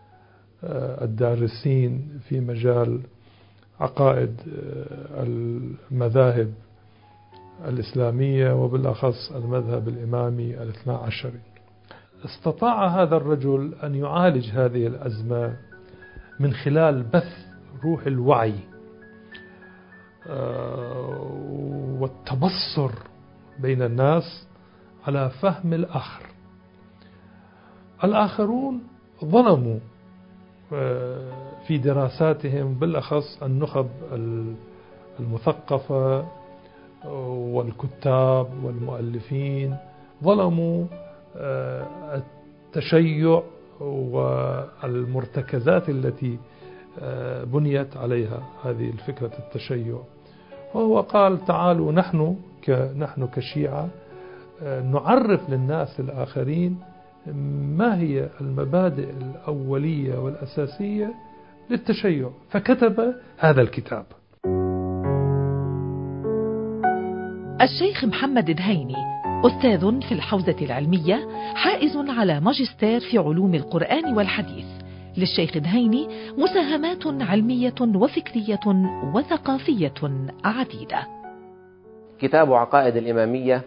الدارسين في مجال عقائد المذاهب الإسلامية وبالأخص المذهب الإمامي الاثنى عشري. استطاع هذا الرجل أن يعالج هذه الأزمة من خلال بث روح الوعي والتبصر بين الناس على فهم الآخر. الآخرون ظلموا في دراساتهم، بالأخص النخب المثقفة والكتاب والمؤلفين، ظلموا التشيع والمرتكزات التي بنيت عليها هذه الفكرة التشيع. فهو قال تعالوا نحن نحن كشيعة نعرف للناس الآخرين ما هي المبادئ الأولية والأساسية للتشيع، فكتب هذا الكتاب. الشيخ محمد دهيني أستاذ في الحوزة العلمية، حائز على ماجستير في علوم القرآن والحديث. للشيخ دهيني مساهمات علمية وفكرية وثقافية عديدة. كتاب عقائد الإمامية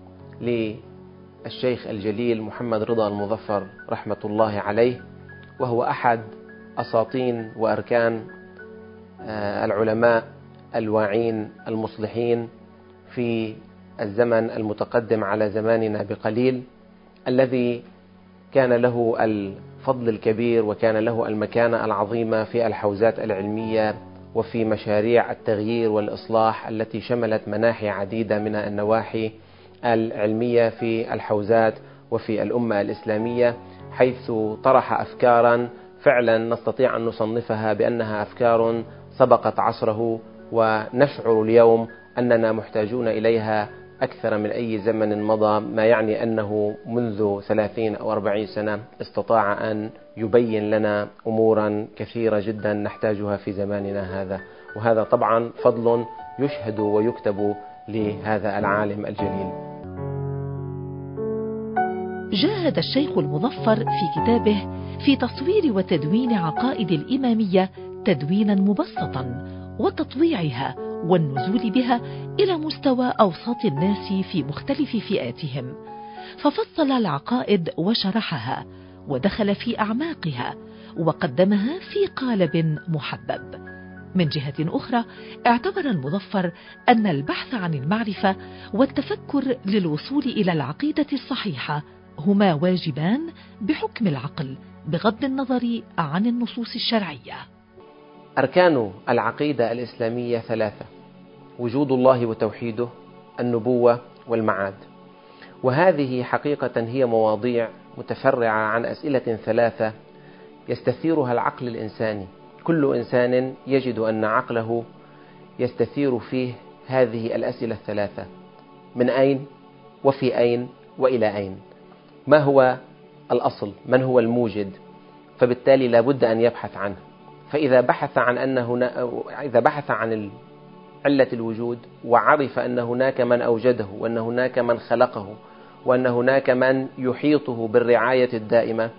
للشيخ الجليل محمد رضا المظفر رحمة الله عليه، وهو أحد أساطين وأركان العلماء الواعين المصلحين في الزمن المتقدم على زماننا بقليل، الذي كان له الفضل الكبير وكان له المكانة العظيمة في الحوزات العلمية وفي مشاريع التغيير والإصلاح التي شملت مناحي عديدة من النواحي العلمية في الحوزات وفي الأمة الإسلامية، حيث طرح أفكارا فعلا نستطيع أن نصنفها بأنها أفكار سبقت عصره، ونشعر اليوم أننا محتاجون إليها أكثر من أي زمن مضى، ما يعني أنه منذ ثلاثين أو أربعين سنة استطاع أن يبين لنا أمورا كثيرة جدا نحتاجها في زماننا هذا. وهذا طبعا فضل يشهد ويكتب لهذا العالم الجليل. جاهد الشيخ المظفر في كتابه في تصوير وتدوين عقائد الإمامية تدوينا مبسطا وتطويعها والنزول بها إلى مستوى أوساط الناس في مختلف فئاتهم، ففصل العقائد وشرحها ودخل في أعماقها وقدمها في قالب محبب. من جهة أخرى اعتبر المظفر أن البحث عن المعرفة والتفكر للوصول إلى العقيدة الصحيحة هما واجبان بحكم العقل بغض النظر عن النصوص الشرعية. أركان العقيدة الإسلامية ثلاثة: وجود الله وتوحيده، النبوة، والمعاد. وهذه حقيقة هي مواضيع متفرعة عن أسئلة ثلاثة يستثيرها العقل الإنساني. كل إنسان يجد أن عقله يستثير فيه هذه الأسئلة الثلاثة: من أين، وفي أين، وإلى أين. ما هو الأصل؟ من هو الموجد؟ فبالتالي لا بد أن يبحث عنه. فإذا بحث عن أن هنا إذا بحث عن علة الوجود وعرف أن هناك من أوجده وأن هناك من خلقه وأن هناك من يحيطه بالرعاية الدائمة،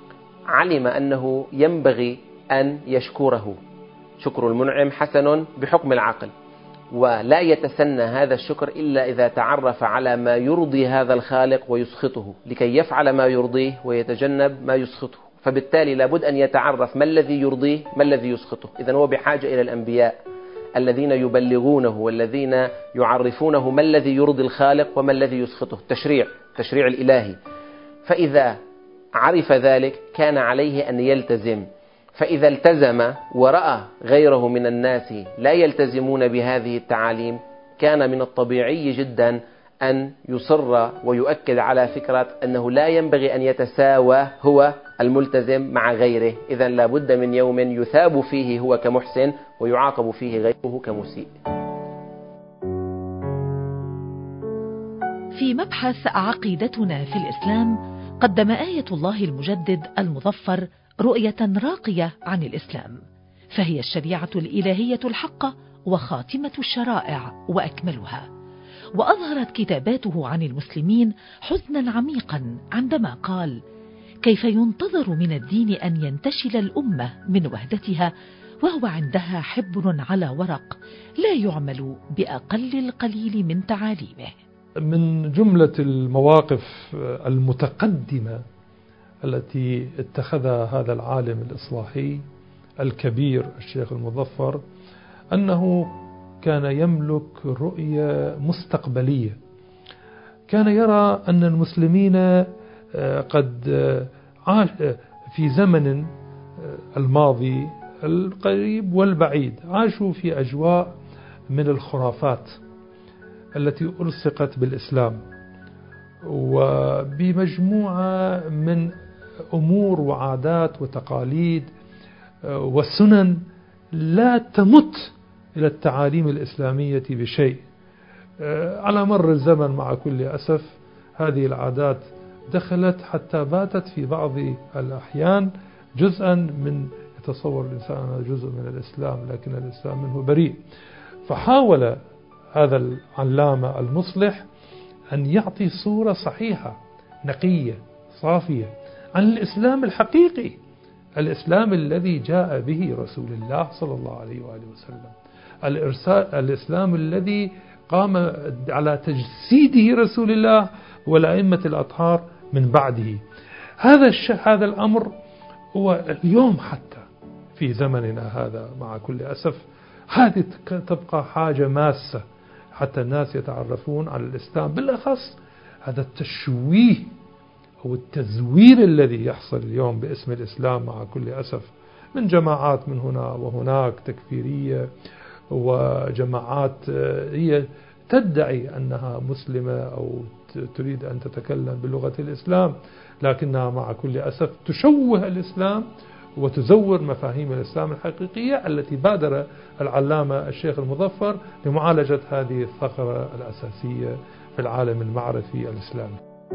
علم أنه ينبغي أن يشكره. شكر المنعم حسن بحكم العقل، ولا يتسنى هذا الشكر إلا إذا تعرف على ما يرضي هذا الخالق ويسخطه لكي يفعل ما يرضيه ويتجنب ما يسخطه. فبالتالي لابد أن يتعرف ما الذي يرضيه ما الذي يسخطه. إذن هو بحاجة إلى الأنبياء الذين يبلغونه والذين يعرفونه ما الذي يرضي الخالق وما الذي يسخطه، تشريع تشريع الإلهي. فإذا عرف ذلك كان عليه أن يلتزم. فإذا التزم ورأى غيره من الناس لا يلتزمون بهذه التعاليم، كان من الطبيعي جدا أن يصر ويؤكد على فكرة أنه لا ينبغي أن يتساوى هو الملتزم مع غيره. إذن لا بد من يوم يثاب فيه هو كمحسن ويعاقب فيه غيره كمسيء. في مبحث عقيدتنا في الإسلام قدم آية الله المجدد المظفر رؤية راقية عن الإسلام، فهي الشريعة الإلهية الحقة وخاتمة الشرائع وأكملها. وأظهرت كتاباته عن المسلمين حزنا عميقا عندما قال: كيف ينتظر من الدين أن ينتشل الأمة من وهدتها وهو عندها حبر على ورق لا يعمل بأقل القليل من تعاليمه. من جملة المواقف المتقدمة التي اتخذها هذا العالم الإصلاحي الكبير الشيخ المظفر أنه كان يملك رؤية مستقبلية. كان يرى أن المسلمين قد عاش في زمن الماضي القريب والبعيد، عاشوا في أجواء من الخرافات التي ألصقت بالإسلام وبمجموعة من أمور وعادات وتقاليد وسنن لا تمت إلى التعاليم الإسلامية بشيء. على مر الزمن مع كل أسف هذه العادات دخلت حتى باتت في بعض الأحيان جزءا من يتصور الإنسان أنه جزء من الإسلام، لكن الإسلام منه بريء. فحاول هذا العلامة المصلح أن يعطي صورة صحيحة نقية صافية عن الإسلام الحقيقي، الإسلام الذي جاء به رسول الله صلى الله عليه وآله وسلم، الإرسال الإسلام الذي قام على تجسيده رسول الله والأئمة الأطهار من بعده. هذا الش... هذا الأمر هو اليوم حتى في زمننا هذا مع كل أسف هذه تبقى حاجة ماسة حتى الناس يتعرفون على الإسلام، بالأخص هذا التشويه أو التزوير الذي يحصل اليوم باسم الإسلام مع كل أسف من جماعات من هنا وهناك تكفيرية، وجماعات هي تدعي أنها مسلمة أو تريد أن تتكلم بلغة الإسلام، لكنها مع كل أسف تشوه الإسلام وتزور مفاهيم الإسلام الحقيقية التي بادر العلامة الشيخ المظفر لمعالجة هذه الثغرة الأساسية في العالم المعرفي الإسلامي.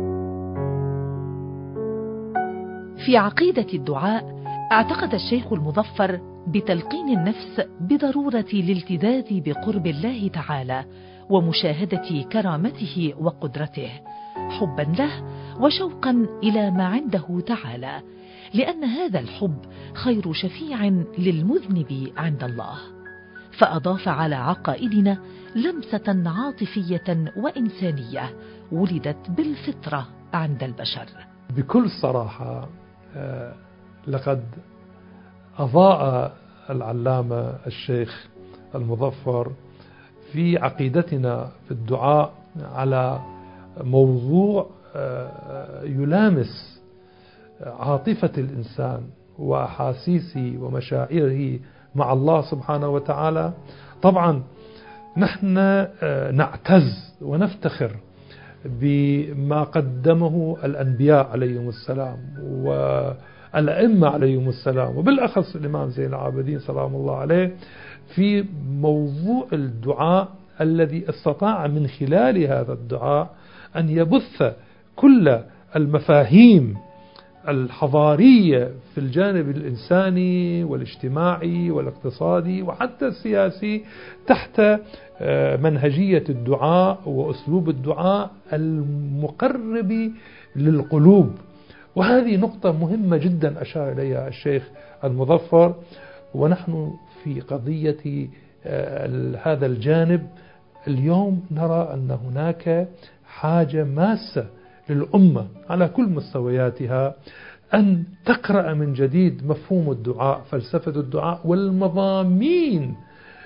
في عقيدة الدعاء اعتقد الشيخ المظفر بتلقين النفس بضرورة الالتذاذ بقرب الله تعالى ومشاهدة كرامته وقدرته، حبا له وشوقا إلى ما عنده تعالى، لأن هذا الحب خير شفيع للمذنب عند الله. فأضاف على عقائدنا لمسة عاطفية وإنسانية ولدت بالفطرة عند البشر. بكل صراحة لقد أضاء العلامة الشيخ المظفر في عقيدتنا في الدعاء على موضوع يلامس عاطفة الإنسان وأحاسيسه ومشاعره مع الله سبحانه وتعالى. طبعا نحن نعتز ونفتخر بما قدمه الأنبياء عليهم السلام والأئمة عليهم السلام، وبالأخص الإمام زين العابدين سلام الله عليه، في موضوع الدعاء الذي استطاع من خلال هذا الدعاء أن يبث كل المفاهيم الحضارية في الجانب الإنساني والاجتماعي والاقتصادي وحتى السياسي تحت منهجية الدعاء وأسلوب الدعاء المقرب للقلوب. وهذه نقطة مهمة جدا أشار إليها الشيخ المظفر، ونحن في قضية هذا الجانب اليوم نرى أن هناك حاجة ماسة للأمة على كل مستوياتها أن تقرأ من جديد مفهوم الدعاء، فلسفة الدعاء والمضامين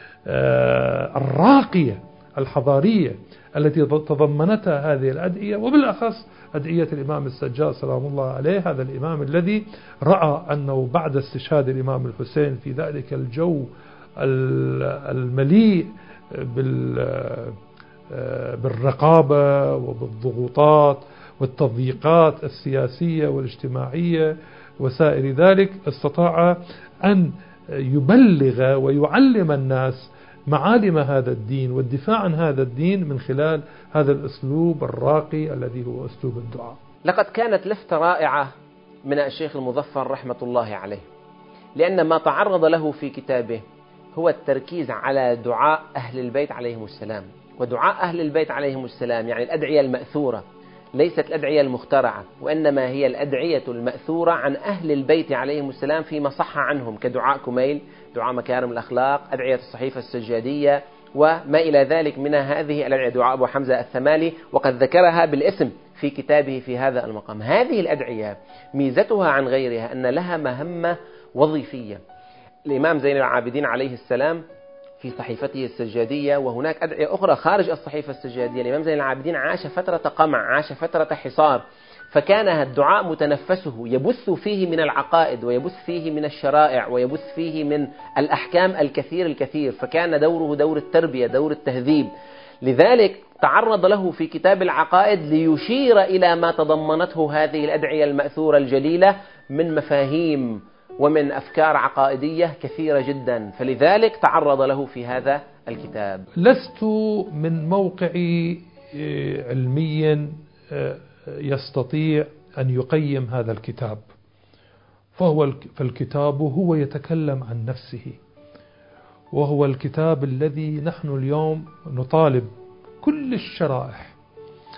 الراقية الحضارية التي تضمنتها هذه الأدعية، وبالأخص أدعية الإمام السجاد سلام الله عليه، هذا الإمام الذي رأى أنه بعد استشهاد الإمام الحسين في ذلك الجو المليء بالرقابة وبالضغوطات والتضييقات السياسية والاجتماعية وسائر ذلك، استطاع أن يبلغ ويعلم الناس معالم هذا الدين والدفاع عن هذا الدين من خلال هذا الأسلوب الراقي الذي هو أسلوب الدعاء. لقد كانت لفتة رائعة من الشيخ المظفر رحمة الله عليه، لأن ما تعرض له في كتابه هو التركيز على دعاء أهل البيت عليهم السلام. ودعاء أهل البيت عليهم السلام يعني الأدعية المأثورة، ليست الأدعية المخترعة، وإنما هي الأدعية المأثورة عن أهل البيت عليهم السلام فيما صح عنهم، كدعاء كميل، دعاء مكارم الأخلاق، أدعية الصحيفة السجادية وما إلى ذلك من هذه الأدعية، دعاء أبو حمزة الثمالي، وقد ذكرها بالاسم في كتابه في هذا المقام. هذه الأدعية ميزتها عن غيرها أن لها مهمة وظيفية. الإمام زين العابدين عليه السلام في صحيفته السجادية، وهناك أدعية أخرى خارج الصحيفة السجادية. الإمام زين العابدين عاش فترة قمع، عاش فترة حصار، فكان الدعاء متنفسه، يبث فيه من العقائد ويبث فيه من الشرائع ويبث فيه من الأحكام الكثير الكثير، فكان دوره دور التربية، دور التهذيب. لذلك تعرض له في كتاب العقائد ليشير إلى ما تضمنته هذه الأدعية المأثورة الجليلة من مفاهيم ومن أفكار عقائدية كثيرة جدا، فلذلك تعرض له في هذا الكتاب. لست من موقعي علميا يستطيع أن يقيم هذا الكتاب، فهو فالكتاب هو يتكلم عن نفسه، وهو الكتاب الذي نحن اليوم نطالب كل الشرائح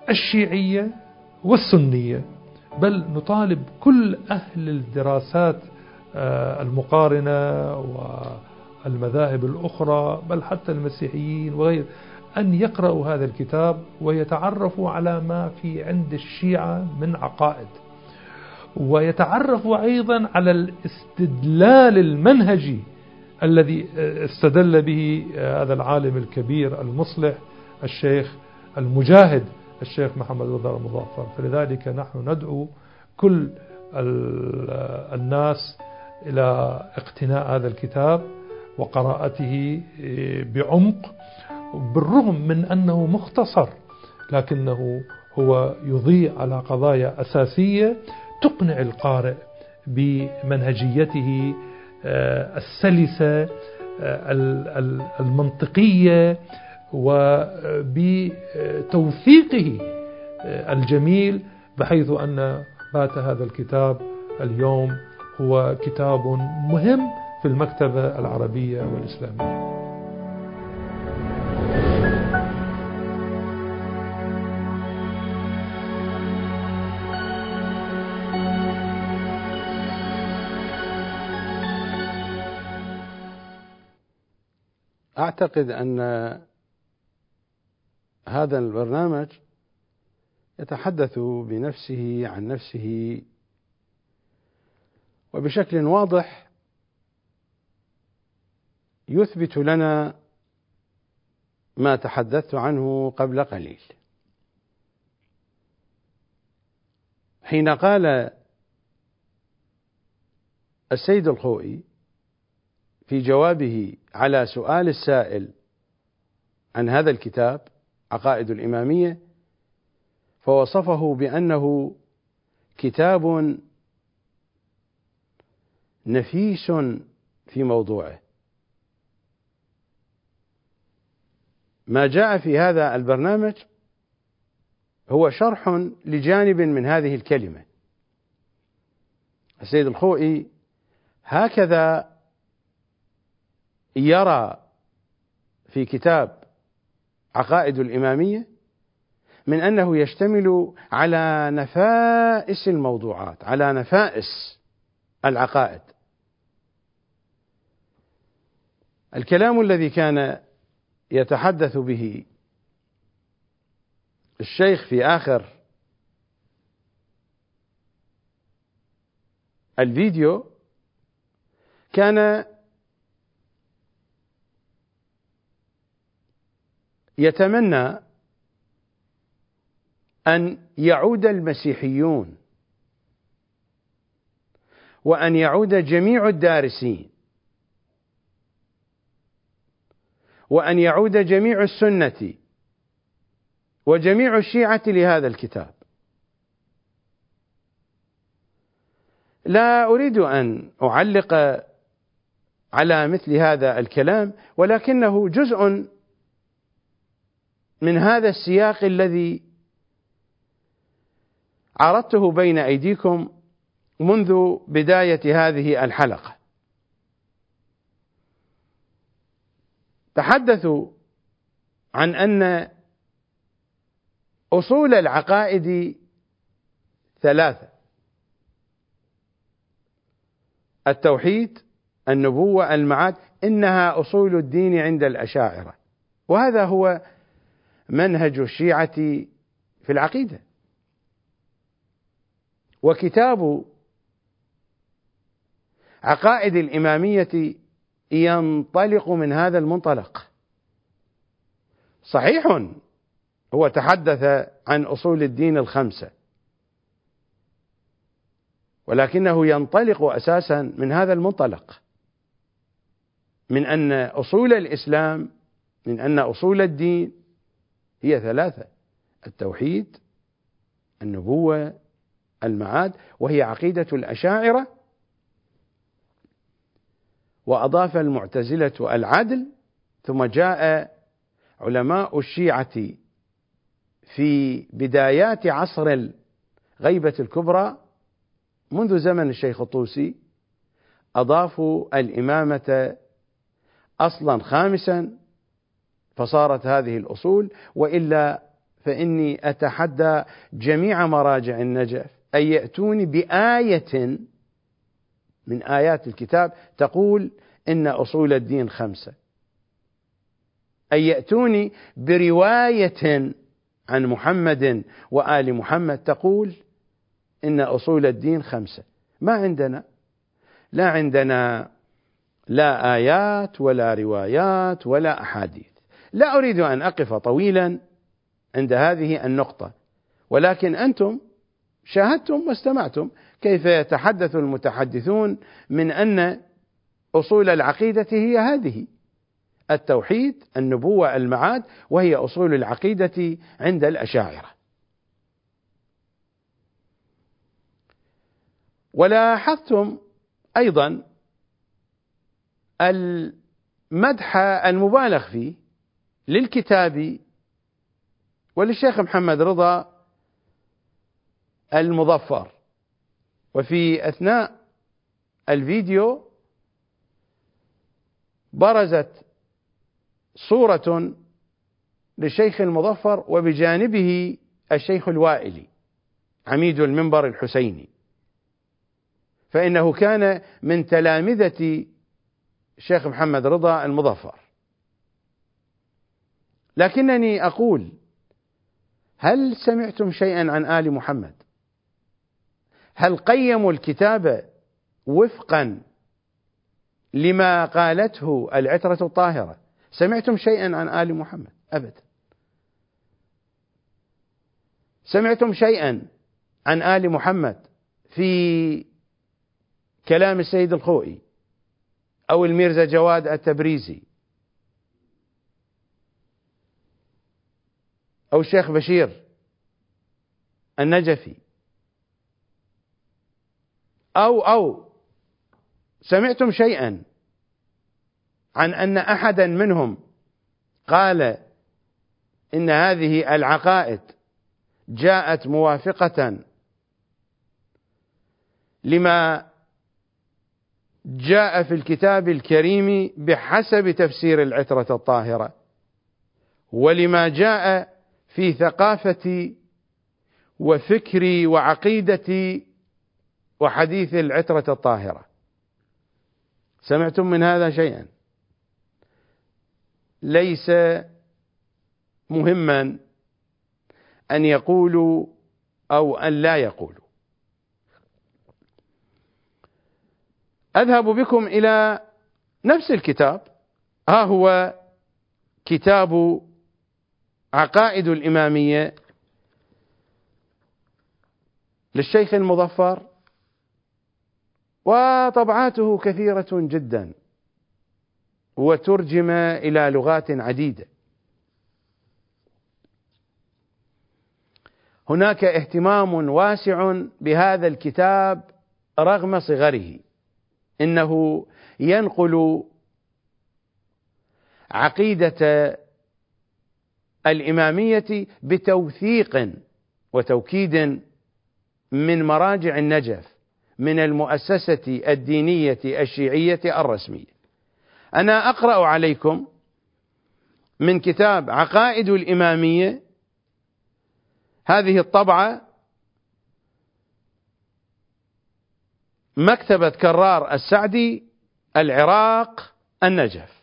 الشيعية والسنية، بل نطالب كل أهل الدراسات المقارنة والمذاهب الأخرى، بل حتى المسيحيين وغير، أن يقرأوا هذا الكتاب ويتعرفوا على ما في عند الشيعة من عقائد، ويتعرفوا أيضا على الاستدلال المنهجي الذي استدل به هذا العالم الكبير المصلح الشيخ المجاهد الشيخ محمد رضا المظفر. فلذلك نحن ندعو كل الناس إلى اقتناء هذا الكتاب وقراءته بعمق، بالرغم من أنه مختصر، لكنه هو يضيء على قضايا أساسية تقنع القارئ بمنهجيته السلسة المنطقية وبتوثيقه الجميل، بحيث أن بات هذا الكتاب اليوم هو كتاب مهم في المكتبة العربية والإسلامية. أعتقد أن هذا البرنامج يتحدث بنفسه عن نفسه وبشكل واضح يثبت لنا ما تحدثت عنه قبل قليل، حين قال السيد الخوئي في جوابه على سؤال السائل عن هذا الكتاب عقائد الإمامية، فوصفه بأنه كتاب نفيس في موضوعه. ما جاء في هذا البرنامج هو شرح لجانب من هذه الكلمة. السيد الخوئي هكذا يرى في كتاب عقائد الإمامية من أنه يشتمل على نفائس الموضوعات، على نفائس العقائد. الكلام الذي كان يتحدث به الشيخ في آخر الفيديو كان يتمنى أن يعود المسيحيون وأن يعود جميع الدارسين وأن يعود جميع السنة وجميع الشيعة لهذا الكتاب. لا أريد أن أعلق على مثل هذا الكلام، ولكنه جزء من هذا السياق الذي عرضته بين أيديكم منذ بداية هذه الحلقة. تحدثوا عن أن أصول العقائد ثلاثة: التوحيد، النبوة، المعاد، إنها أصول الدين عند الأشاعرة، وهذا هو منهج الشيعة في العقيدة. وكتاب عقائد الإمامية ينطلق من هذا المنطلق. صحيح هو تحدث عن أصول الدين الخمسة، ولكنه ينطلق أساسا من هذا المنطلق، من أن أصول الإسلام، من أن أصول الدين هي ثلاثة: التوحيد، النبوة، المعاد، وهي عقيدة الأشاعرة. وأضاف المعتزلة العدل، ثم جاء علماء الشيعة في بدايات عصر الغيبة الكبرى منذ زمن الشيخ الطوسي، أضافوا الإمامة أصلا خامسا، فصارت هذه الأصول، وإلا فإني أتحدى جميع مراجع النجف أن يأتوني بآية من آيات الكتاب تقول إن أصول الدين خمسة، أن يأتوني برواية عن محمد وآل محمد تقول إن أصول الدين خمسة. ما عندنا، لا عندنا لا آيات ولا روايات ولا أحاديث. لا أريد أن أقف طويلا عند هذه النقطة، ولكن أنتم شاهدتم واستمعتم كيف يتحدث المتحدثون من أن أصول العقيدة هي هذه: التوحيد، النبوة، المعاد، وهي أصول العقيدة عند الأشاعرة. ولاحظتم أيضا المدح المبالغ فيه للكتاب وللشيخ محمد رضا المظفر، وفي أثناء الفيديو برزت صورة للشيخ المظفر وبجانبه الشيخ الوائلي عميد المنبر الحسيني، فإنه كان من تلامذة الشيخ محمد رضا المظفر. لكنني أقول: هل سمعتم شيئا عن آل محمد؟ هل قيموا الكتاب وفقا لما قالته العترة الطاهرة؟ سمعتم شيئا عن آل محمد؟ أبدا. سمعتم شيئا عن آل محمد في كلام السيد الخوئي أو الميرزا جواد التبريزي أو الشيخ بشير النجفي أو أو سمعتم شيئا عن أن أحدا منهم قال إن هذه العقائد جاءت موافقة لما جاء في الكتاب الكريم بحسب تفسير العترة الطاهرة ولما جاء في ثقافة وفكر وعقيدة وحديث العترة الطاهرة؟ سمعتم من هذا شيئا؟ ليس مهما أن يقولوا أو أن لا يقولوا. أذهب بكم إلى نفس الكتاب، ها هو كتاب عقائد الإمامية للشيخ المظفر، وطبعاته كثيرة جدا وترجم إلى لغات عديدة. هناك اهتمام واسع بهذا الكتاب رغم صغره، إنه ينقل عقيدة الإمامية بتوثيق وتوكيد من مراجع النجف من المؤسسة الدينية الشيعية الرسمية. أنا أقرأ عليكم من كتاب عقائد الإمامية، هذه الطبعة مكتبة كرار السعدي، العراق، النجف،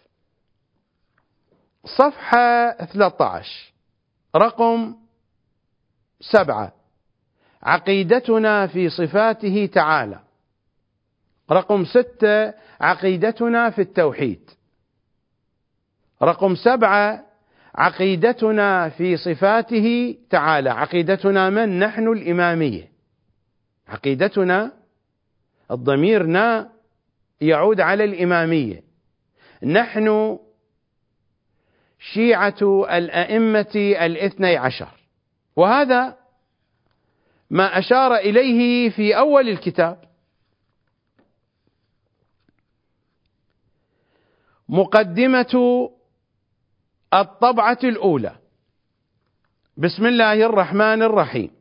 صفحة ثلاثة عشر، رقم سبعة: عقيدتنا في صفاته تعالى. رقم ستة: عقيدتنا في التوحيد. رقم سبعة: عقيدتنا في صفاته تعالى. عقيدتنا من؟ نحن الإمامية. عقيدتنا، الضميرنا يعود على الإمامية. نحن شيعة الأئمة الاثني عشر، وهذا ما أشار إليه في أول الكتاب. مقدمة الطبعة الأولى: بسم الله الرحمن الرحيم.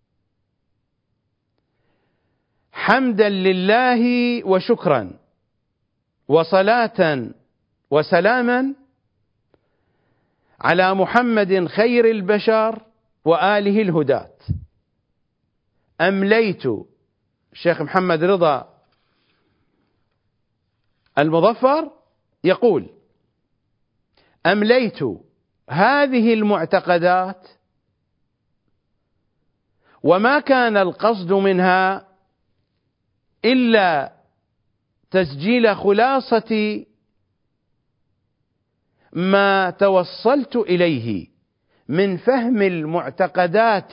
حمدا لله وشكرا وصلاة وسلاما على محمد خير البشر وآله الهداة. أمليت الشيخ محمد رضا المظفر يقول: أمليت هذه المعتقدات وما كان القصد منها إلا تسجيل خلاصة ما توصلت إليه من فهم المعتقدات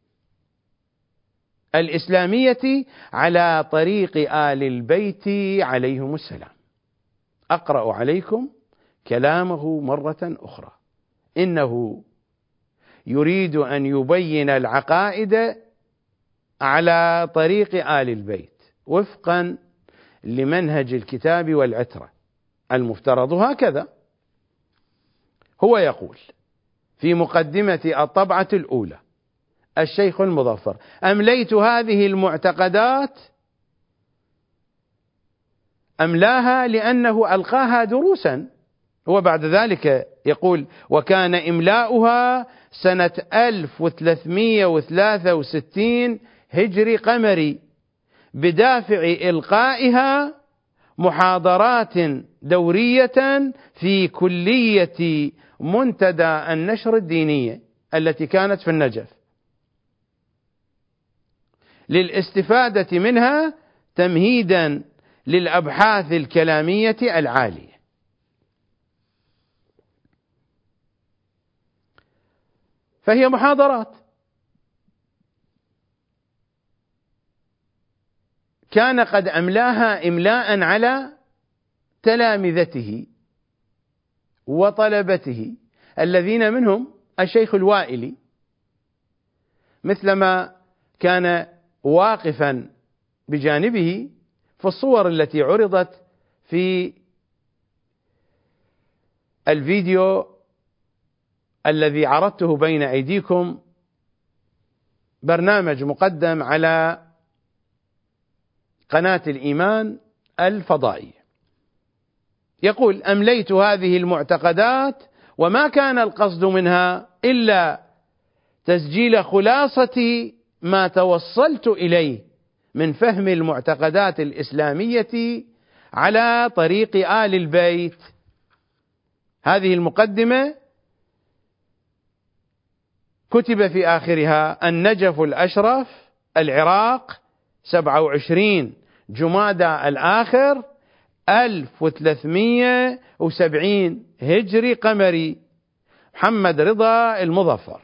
الإسلامية على طريق آل البيت عليهم السلام. أقرأ عليكم كلامه مرة أخرى: إنه يريد أن يبين العقائد على طريق آل البيت وفقا لمنهج الكتاب والعترة المفترض هكذا. هو يقول في مقدمة الطبعة الأولى الشيخ المظفر: أمليت هذه المعتقدات، أملاها لأنه ألقاها دروسا. وبعد ذلك يقول: وكان إملاؤها سنة ألف وثلاثمائة وثلاثة وستين هجري قمري بدافع إلقائها محاضرات دورية في كلية منتدى النشر الدينية التي كانت في النجف، للاستفادة منها تمهيدا للأبحاث الكلامية العالية. فهي محاضرات كان قد أملاها إملاء على تلامذته وطلبته الذين منهم الشيخ الوائلي، مثلما كان واقفا بجانبه في الصور التي عرضت في الفيديو الذي عرضته بين أيديكم، برنامج مقدم على قناة الإيمان الفضائية. يقول: أمليت هذه المعتقدات وما كان القصد منها إلا تسجيل خلاصة ما توصلت إليه من فهم المعتقدات الإسلامية على طريق آل البيت. هذه المقدمة كتب في آخرها: النجف الأشرف، العراق، سبعة وعشرين جمادى الآخر ألف وثلاثمائة وسبعين هجري قمري، محمد رضا المظفر.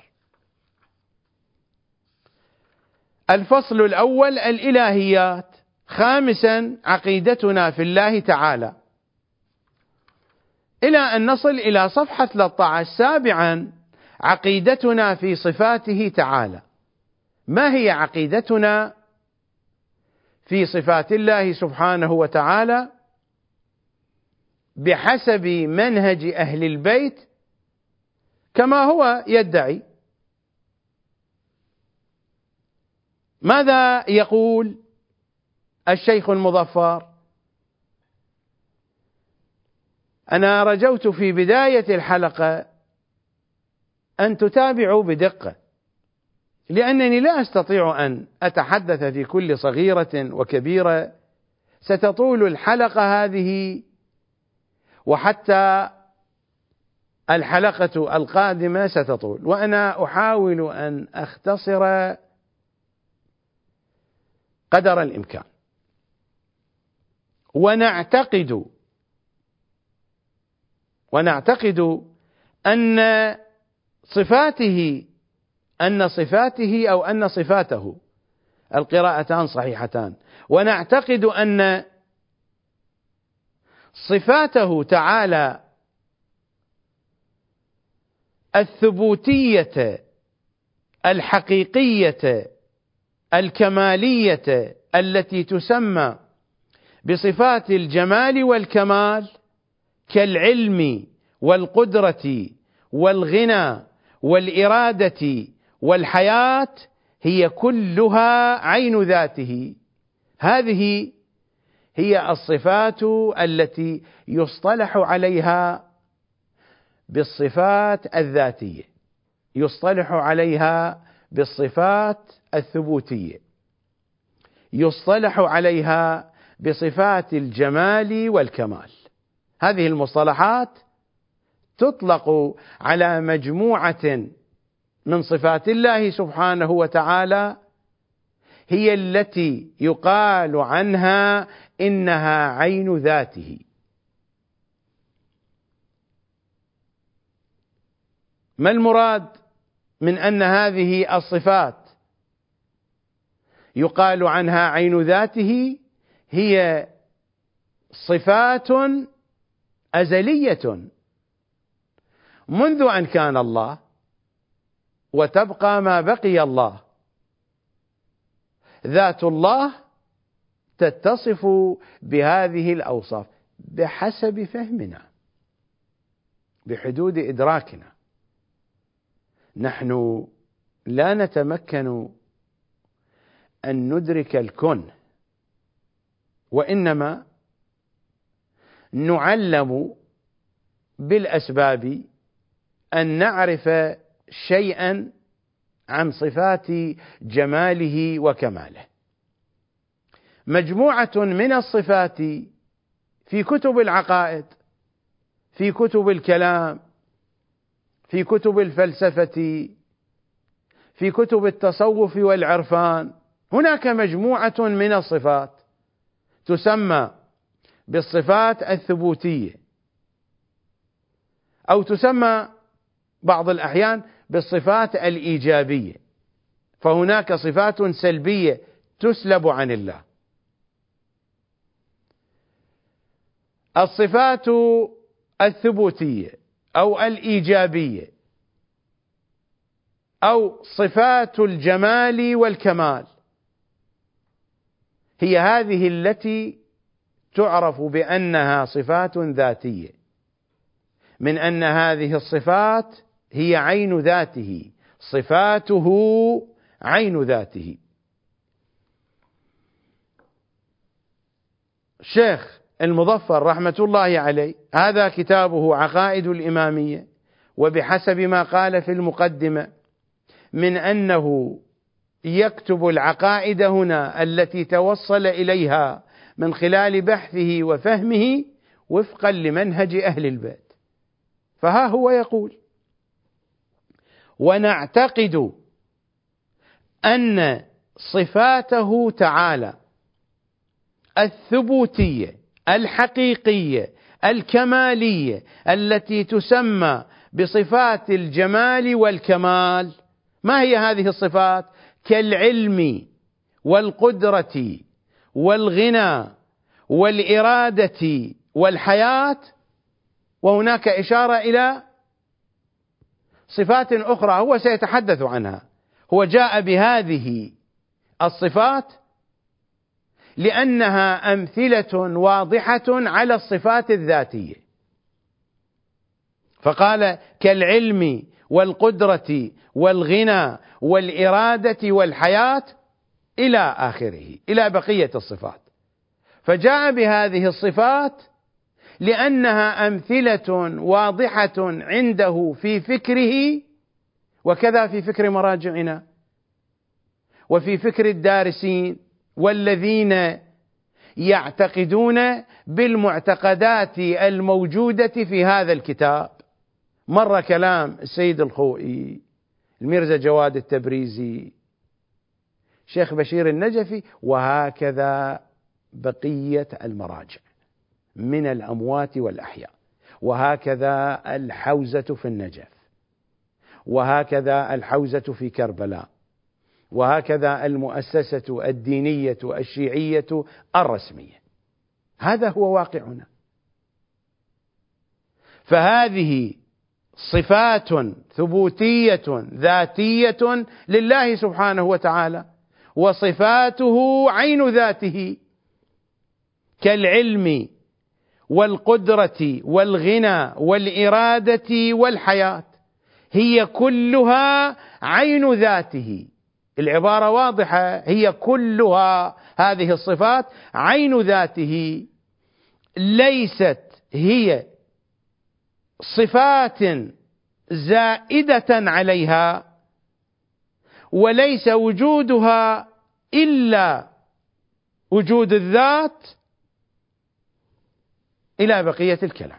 الفصل الأول: الإلهيات. خامسا: عقيدتنا في الله تعالى، إلى أن نصل إلى صفحة ثلاثة عشر. سابعا: عقيدتنا في صفاته تعالى. ما هي عقيدتنا في صفات الله سبحانه وتعالى بحسب منهج أهل البيت كما هو يدعي؟ ماذا يقول الشيخ المظفر؟ أنا رجوت في بداية الحلقة أن تتابعوا بدقة، لأنني لا أستطيع أن أتحدث في كل صغيرة وكبيرة، ستطول الحلقة هذه وحتى الحلقة القادمة ستطول، وأنا أحاول أن أختصر قدر الإمكان. ونعتقد ونعتقد أن صفاته أن صفاته أو أن صفاته، القراءتان صحيحتان، ونعتقد أن صفاته تعالى الثبوتية الحقيقية الكمالية التي تسمى بصفات الجمال والكمال كالعلم والقدرة والغنى والإرادة والحياة هي كلها عين ذاته. هذه هي الصفات التي يصطلح عليها بالصفات الذاتية. يصطلح عليها بالصفات الثبوتية، يصطلح عليها بصفات الجمال والكمال. هذه المصطلحات تطلق على مجموعة من صفات الله سبحانه وتعالى، هي التي يقال عنها إنها عين ذاته. ما المراد من أن هذه الصفات يقال عنها عين ذاته؟ هي صفات أزلية منذ أن كان الله، وتبقى ما بقي الله. ذات الله تتصف بهذه الأوصاف بحسب فهمنا، بحدود إدراكنا. نحن لا نتمكن أن ندرك الكون، وإنما نعلم بالأسباب أن نعرف شيئا عن صفات جماله وكماله. مجموعة من الصفات في كتب العقائد، في كتب الكلام، في كتب الفلسفة، في كتب التصوف والعرفان. هناك مجموعة من الصفات تسمى بالصفات الثبوتية، أو تسمى بعض الأحيان بالصفات الإيجابية. فهناك صفات سلبية تسلب عن الله. الصفات الثبوتية أو الإيجابية أو صفات الجمال والكمال هي هذه التي تعرف بأنها صفات ذاتية، من أن هذه الصفات هي عين ذاته، صفاته عين ذاته. الشيخ المظفر رحمة الله عليه، هذا كتابه عقائد الإمامية، وبحسب ما قال في المقدمة من أنه يكتب العقائد هنا التي توصل إليها من خلال بحثه وفهمه وفقا لمنهج أهل البيت. فها هو يقول: ونعتقد أن صفاته تعالى الثبوتية الحقيقية الكمالية التي تسمى بصفات الجمال والكمال. ما هي هذه الصفات؟ كالعلم والقدرة والغنى والإرادة والحياة. وهناك إشارة إلى صفات أخرى هو سيتحدث عنها. هو جاء بهذه الصفات لأنها أمثلة واضحة على الصفات الذاتية، فقال كالعلم والقدرة والغنى والإرادة والحياة إلى آخره، إلى بقية الصفات. فجاء بهذه الصفات لأنها أمثلة واضحة عنده في فكره، وكذا في فكر مراجعنا وفي فكر الدارسين والذين يعتقدون بالمعتقدات الموجودة في هذا الكتاب. مر كلام السيد الخوئي، الميرزا جواد التبريزي، شيخ بشير النجفي، وهكذا بقية المراجع من الأموات والأحياء، وهكذا الحوزة في النجف، وهكذا الحوزة في كربلاء، وهكذا المؤسسة الدينية الشيعية الرسمية. هذا هو واقعنا. فهذه صفات ثبوتية ذاتية لله سبحانه وتعالى، وصفاته عين ذاته كالعلم والقدرة والغنى والإرادة والحياة، هي كلها عين ذاته. العبارة واضحة، هي كلها هذه الصفات عين ذاته، ليست هي صفات زائدة عليها، وليس وجودها إلا وجود الذات، إلى بقية الكلام.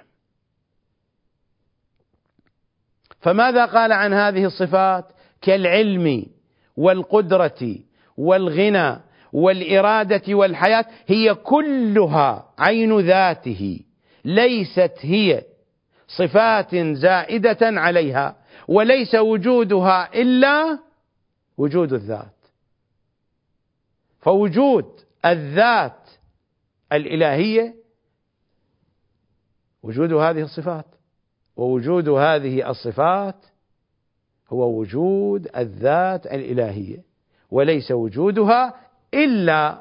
فماذا قال عن هذه الصفات؟ كالعلم والقدرة والغنى والإرادة والحياة، هي كلها عين ذاته، ليست هي صفات زائدة عليها، وليس وجودها إلا وجود الذات. فوجود الذات الإلهية وجود هذه الصفات، ووجود هذه الصفات هو وجود الذات الإلهية، وليس وجودها إلا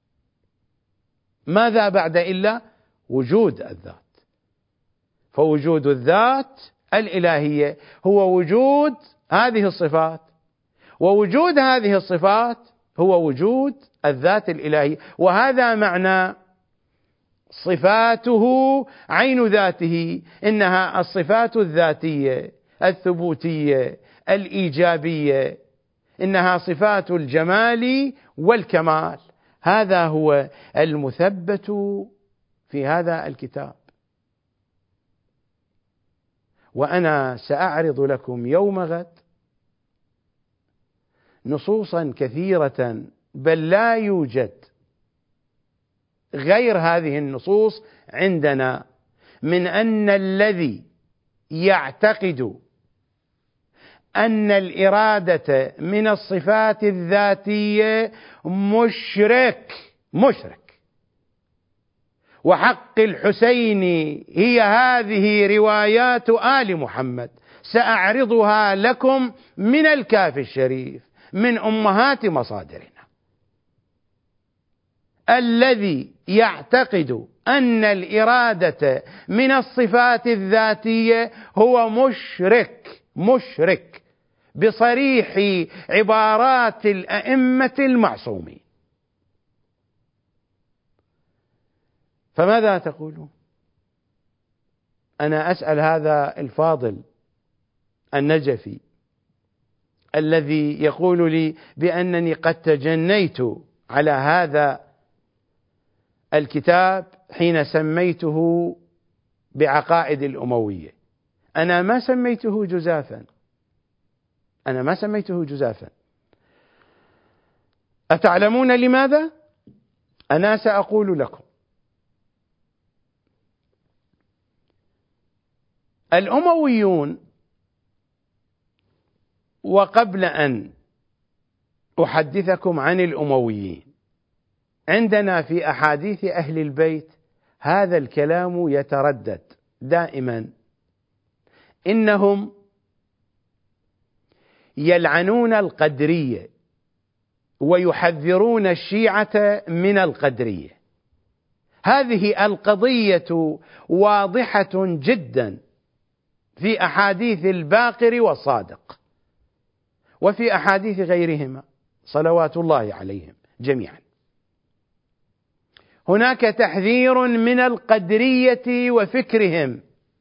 ماذا بعد إلا وجود الذات. فوجود الذات الإلهية هو وجود هذه الصفات، ووجود هذه الصفات هو وجود الذات الإلهية، وهذا معنى صفاته عين ذاته. إنها الصفات الذاتية الثبوتية الإيجابية، إنها صفات الجمال والكمال. هذا هو المثبت في هذا الكتاب. وأنا سأعرض لكم يوم غد نصوصا كثيرة، بل لا يوجد غير هذه النصوص عندنا، من أن الذي يعتقد أن الإرادة من الصفات الذاتية مشرك مشرك. وحق الحسين هي هذه روايات آل محمد، سأعرضها لكم من الكافي الشريف من أمهات مصادرنا. الذي يعتقد أن الإرادة من الصفات الذاتية هو مشرك مشرك بصريح عبارات الأئمة المعصومين. فماذا تقولون؟ أنا أسأل هذا الفاضل النجفي الذي يقول لي بأنني قد تجنيت على هذا الكتاب حين سميته بعقائد الأموية. أنا ما سميته جزافا، أنا ما سميته جزافا. أتعلمون لماذا؟ أنا سأقول لكم. الأمويون، وقبل أن أحدثكم عن الأمويين، عندنا في أحاديث أهل البيت هذا الكلام يتردد دائما، إنهم يلعنون القدرية ويحذرون الشيعة من القدرية. هذه القضية واضحة جدا في أحاديث الباقر والصادق وفي أحاديث غيرهما صلوات الله عليهم جميعا. هناك تحذير من القدرية وفكرهم،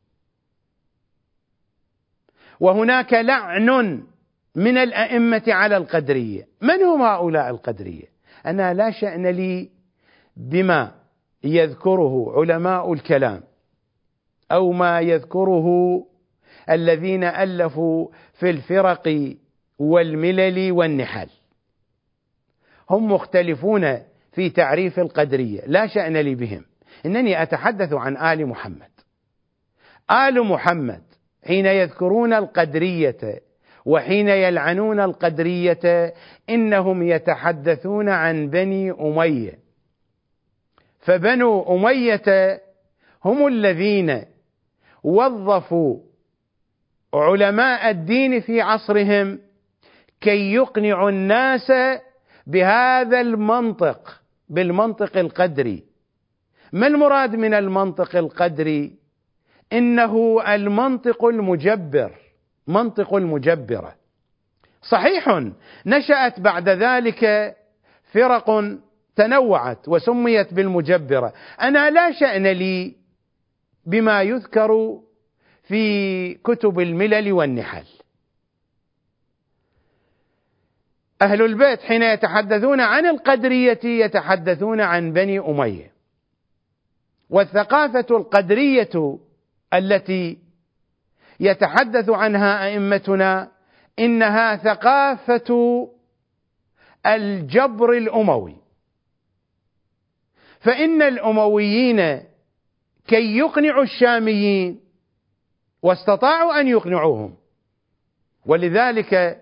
وهناك لعن من الأئمة على القدرية. من هم هؤلاء القدرية؟ أنا لا شأن لي بما يذكره علماء الكلام أو ما يذكره الذين ألفوا في الفرق والملل والنحل. هم مختلفون في تعريف القدرية، لا شأن لي بهم. إنني أتحدث عن آل محمد. آل محمد حين يذكرون القدرية وحين يلعنون القدرية إنهم يتحدثون عن بني أمية. فبنو أمية هم الذين وظفوا علماء الدين في عصرهم كي يقنعوا الناس بهذا المنطق، بالمنطق القدري. ما المراد من المنطق القدري؟ إنه المنطق المجبر، منطق المجبرة. صحيح نشأت بعد ذلك فرق تنوعت وسميت بالمجبرة. أنا لا شأن لي بما يذكر في كتب الملل والنحل. أهل البيت حين يتحدثون عن القدرية يتحدثون عن بني أمية، والثقافة القدرية التي يتحدث عنها أئمتنا إنها ثقافة الجبر الأموي، فإن الأمويين كي يقنعوا الشاميين واستطاعوا أن يقنعوهم، ولذلك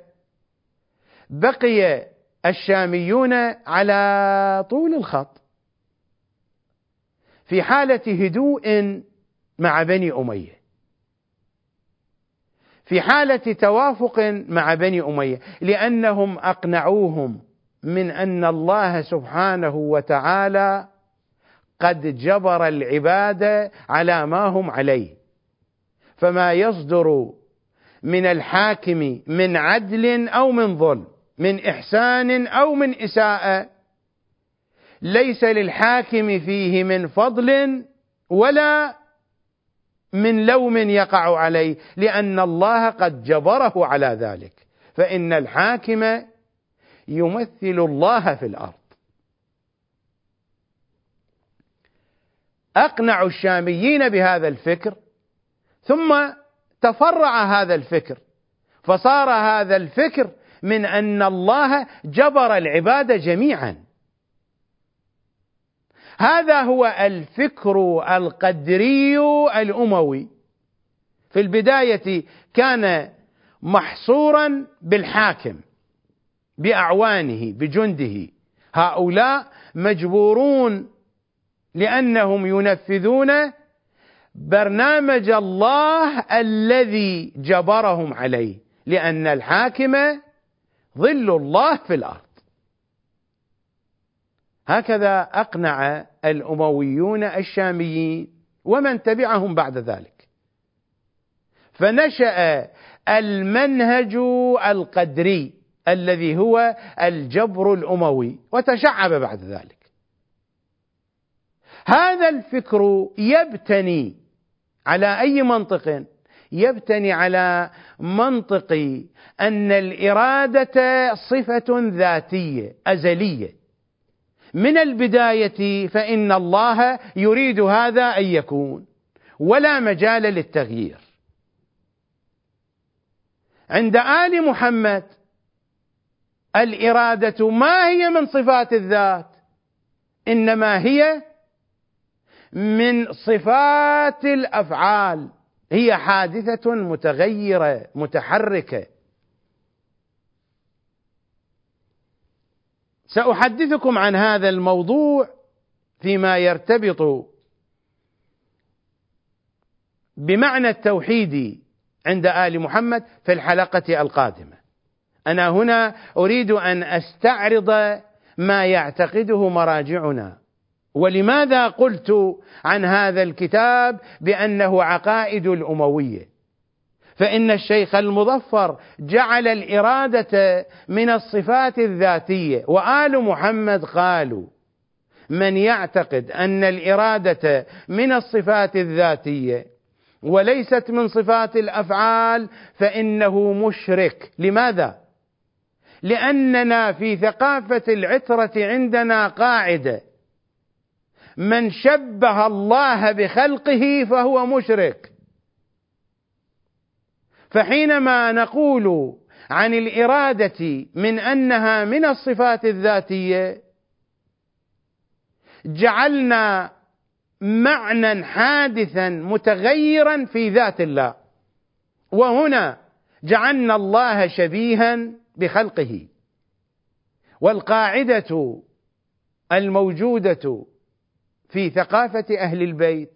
بقي الشاميون على طول الخط في حالة هدوء مع بني أمية، في حالة توافق مع بني أمية، لأنهم أقنعوهم من أن الله سبحانه وتعالى قد جبر العباد على ما هم عليه، فما يصدر من الحاكم من عدل أو من ظلم، من إحسان أو من إساءة، ليس للحاكم فيه من فضل ولا من لوم يقع عليه، لأن الله قد جبره على ذلك، فإن الحاكم يمثل الله في الأرض. أقنعوا الشاميين بهذا الفكر، ثم تفرع هذا الفكر، فصار هذا الفكر من أن الله جبر العباد جميعا. هذا هو الفكر القدري الأموي. في البداية كان محصورا بالحاكم بأعوانه بجنده، هؤلاء مجبورون لأنهم ينفذون برنامج الله الذي جبرهم عليه، لأن الحاكم ظل الله في الأرض. هكذا أقنع الأمويون الشاميين ومن تبعهم بعد ذلك، فنشأ المنهج القدري الذي هو الجبر الأموي، وتشعب بعد ذلك. هذا الفكر يبتني على أي منطق؟ يبتني على منطق أن الإرادة صفة ذاتية أزلية من البداية، فإن الله يريد هذا أن يكون ولا مجال للتغيير. عند آل محمد الإرادة ما هي من صفات الذات، إنما هي من صفات الأفعال، هي حادثة متغيرة متحركة. سأحدثكم عن هذا الموضوع فيما يرتبط بمعنى التوحيد عند آل محمد في الحلقة القادمة. أنا هنا أريد أن أستعرض ما يعتقده مراجعنا، ولماذا قلت عن هذا الكتاب بأنه عقائد الأموية. فإن الشيخ المظفر جعل الإرادة من الصفات الذاتية، وآل محمد قالوا من يعتقد أن الإرادة من الصفات الذاتية وليست من صفات الأفعال فإنه مشرك. لماذا؟ لأننا في ثقافة العترة عندنا قاعدة: من شبه الله بخلقه فهو مشرك. فحينما نقول عن الإرادة من أنها من الصفات الذاتية، جعلنا معنى حادثا متغيرا في ذات الله، وهنا جعلنا الله شبيها بخلقه. والقاعدة الموجودة في ثقافة أهل البيت: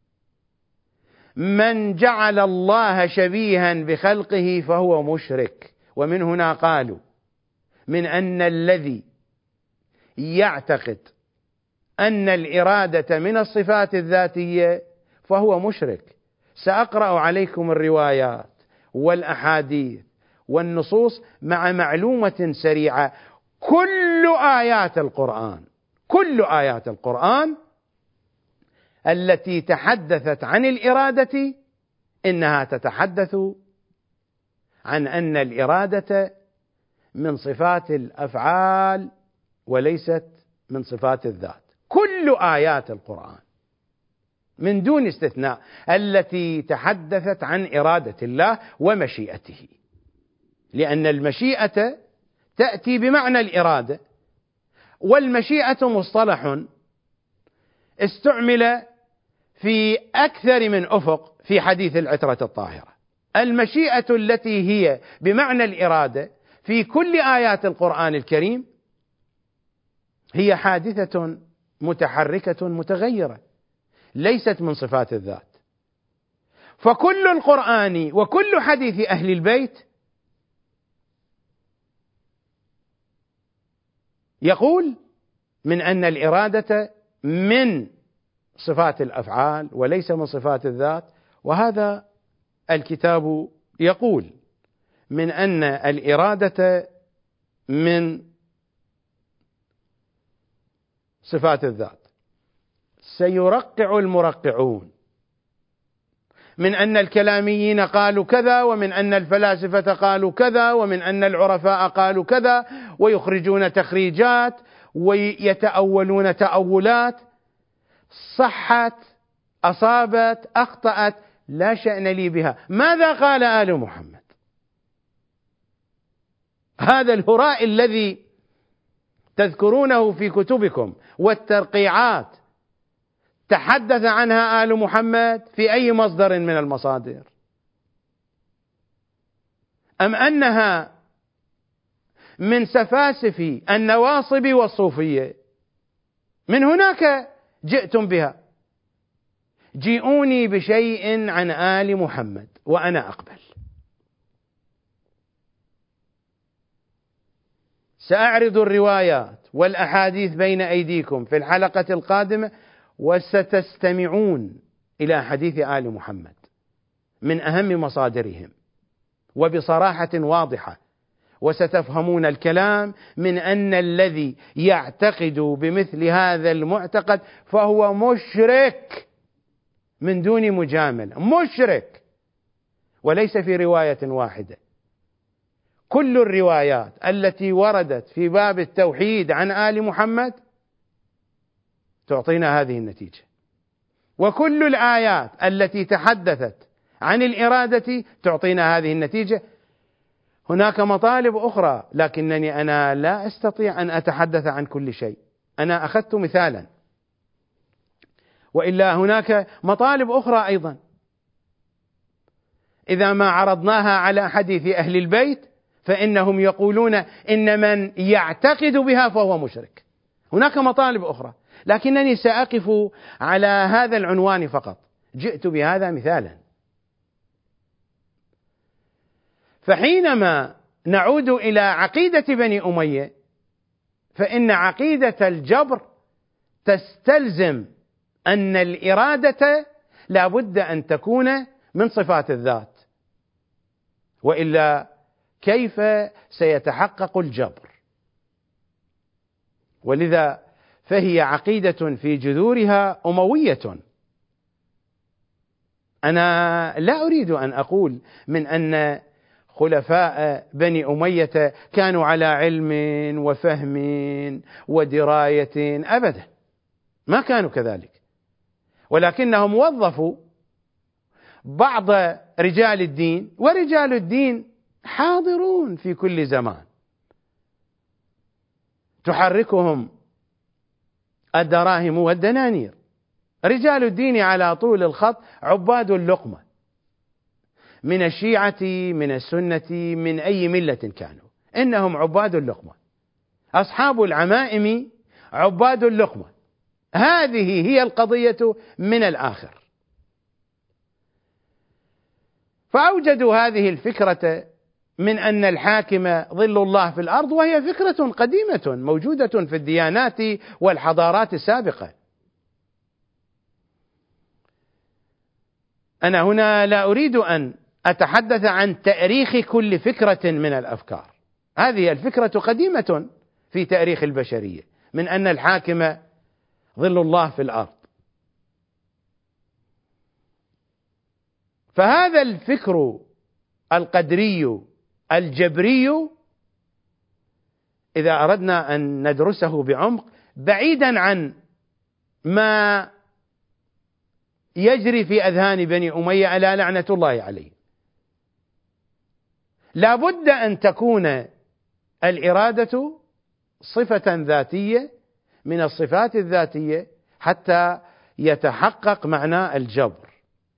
من جعل الله شبيها بخلقه فهو مشرك. ومن هنا قالوا من أن الذي يعتقد أن الإرادة من الصفات الذاتية فهو مشرك. سأقرأ عليكم الروايات والأحاديث والنصوص مع معلومة سريعة: كل آيات القرآن كل آيات القرآن التي تحدثت عن الإرادة إنها تتحدث عن أن الإرادة من صفات الأفعال وليست من صفات الذات. كل آيات القرآن من دون استثناء التي تحدثت عن إرادة الله ومشيئته، لأن المشيئة تأتي بمعنى الإرادة، والمشيئة مصطلح استعمل في أكثر من أفق في حديث العترة الطاهرة. المشيئة التي هي بمعنى الإرادة في كل آيات القرآن الكريم هي حادثة متحركة متغيرة، ليست من صفات الذات. فكل القرآن وكل حديث أهل البيت يقول من أن الإرادة من صفات الأفعال وليس من صفات الذات، وهذا الكتاب يقول من أن الإرادة من صفات الذات. سيرقع المرقعون من أن الكلاميين قالوا كذا، ومن أن الفلاسفة قالوا كذا، ومن أن العرفاء قالوا كذا، ويخرجون تخريجات ويتأولون تأولات. صحت أصابت أخطأت لا شأن لي بها. ماذا قال آل محمد؟ هذا الهراء الذي تذكرونه في كتبكم والترقيعات تحدث عنها آل محمد في أي مصدر من المصادر؟ أم أنها من سفاسف النواصب والصوفية؟ من هناك جئتم بها. جيئوني بشيء عن آل محمد وأنا أقبل. سأعرض الروايات والأحاديث بين أيديكم في الحلقة القادمة، وستستمعون إلى حديث آل محمد من أهم مصادرهم وبصراحة واضحة، وستفهمون الكلام من أن الذي يعتقد بمثل هذا المعتقد فهو مشرك من دون مجامل، مشرك، وليس في رواية واحدة. كل الروايات التي وردت في باب التوحيد عن آل محمد تعطينا هذه النتيجة، وكل الآيات التي تحدثت عن الإرادة تعطينا هذه النتيجة. هناك مطالب أخرى، لكنني أنا لا أستطيع أن أتحدث عن كل شيء. أنا أخذت مثالا، وإلا هناك مطالب أخرى أيضا إذا ما عرضناها على حديث أهل البيت فإنهم يقولون إن من يعتقد بها فهو مشرك. هناك مطالب أخرى، لكنني سأقف على هذا العنوان فقط. جئت بهذا مثالا. فحينما نعود إلى عقيدة بني أمية فإن عقيدة الجبر تستلزم أن الإرادة لا بد أن تكون من صفات الذات، وإلا كيف سيتحقق الجبر؟ ولذا فهي عقيدة في جذورها أموية. أنا لا أريد أن أقول من أن خلفاء بني أمية كانوا على علم وفهم ودراية، أبدا، ما كانوا كذلك، ولكنهم وظفوا بعض رجال الدين، ورجال الدين حاضرون في كل زمان، تحركهم الدراهم والدنانير. رجال الدين على طول الخط عباد اللقمة، من الشيعة من السنة من أي ملة كانوا، إنهم عباد اللقمة. أصحاب العمائم عباد اللقمة. هذه هي القضية من الآخر. فأوجدوا هذه الفكرة من أن الحاكم ظل الله في الأرض، وهي فكرة قديمة موجودة في الديانات والحضارات السابقة. أنا هنا لا أريد أن أتحدث عن تاريخ كل فكرة من الأفكار. هذه الفكرة قديمة في تاريخ البشرية، من أن الحاكم ظل الله في الأرض. فهذا الفكر القدري الجبري إذا أردنا أن ندرسه بعمق بعيدا عن ما يجري في أذهان بني أمية ألا لعنة الله عليه، لا بد أن تكون الإرادة صفة ذاتية من الصفات الذاتية حتى يتحقق معنى الجبر،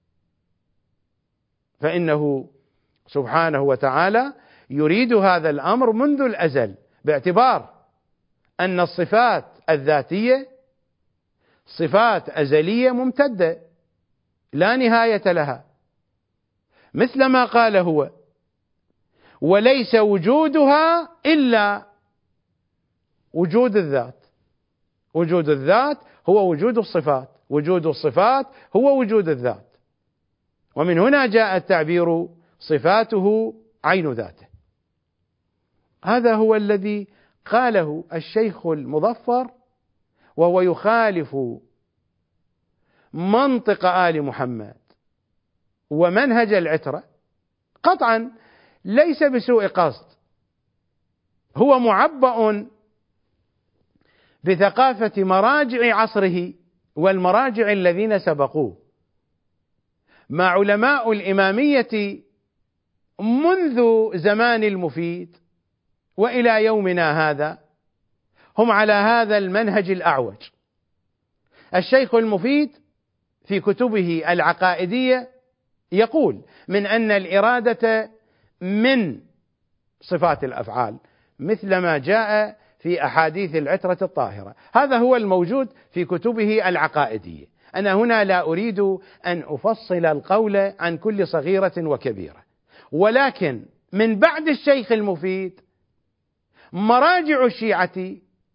فإنه سبحانه وتعالى يريد هذا الأمر منذ الأزل، باعتبار أن الصفات الذاتية صفات أزلية ممتدة لا نهاية لها، مثل ما قال هو: وليس وجودها إلا وجود الذات. وجود الذات هو وجود الصفات، وجود الصفات هو وجود الذات، ومن هنا جاء التعبير صفاته عين ذاته. هذا هو الذي قاله الشيخ المظفر، وهو يخالف منطق آل محمد ومنهج العترة قطعا، ليس بسوء قصد، هو معبأ بثقافة مراجع عصره والمراجع الذين سبقوه، مع علماء الإمامية منذ زمان المفيد وإلى يومنا هذا هم على هذا المنهج الأعوج. الشيخ المفيد في كتبه العقائدية يقول من أن الإرادة من صفات الأفعال، مثل ما جاء في أحاديث العترة الطاهرة، هذا هو الموجود في كتبه العقائدية. أنا هنا لا أريد أن أفصل القول عن كل صغيرة وكبيرة، ولكن من بعد الشيخ المفيد مراجع الشيعة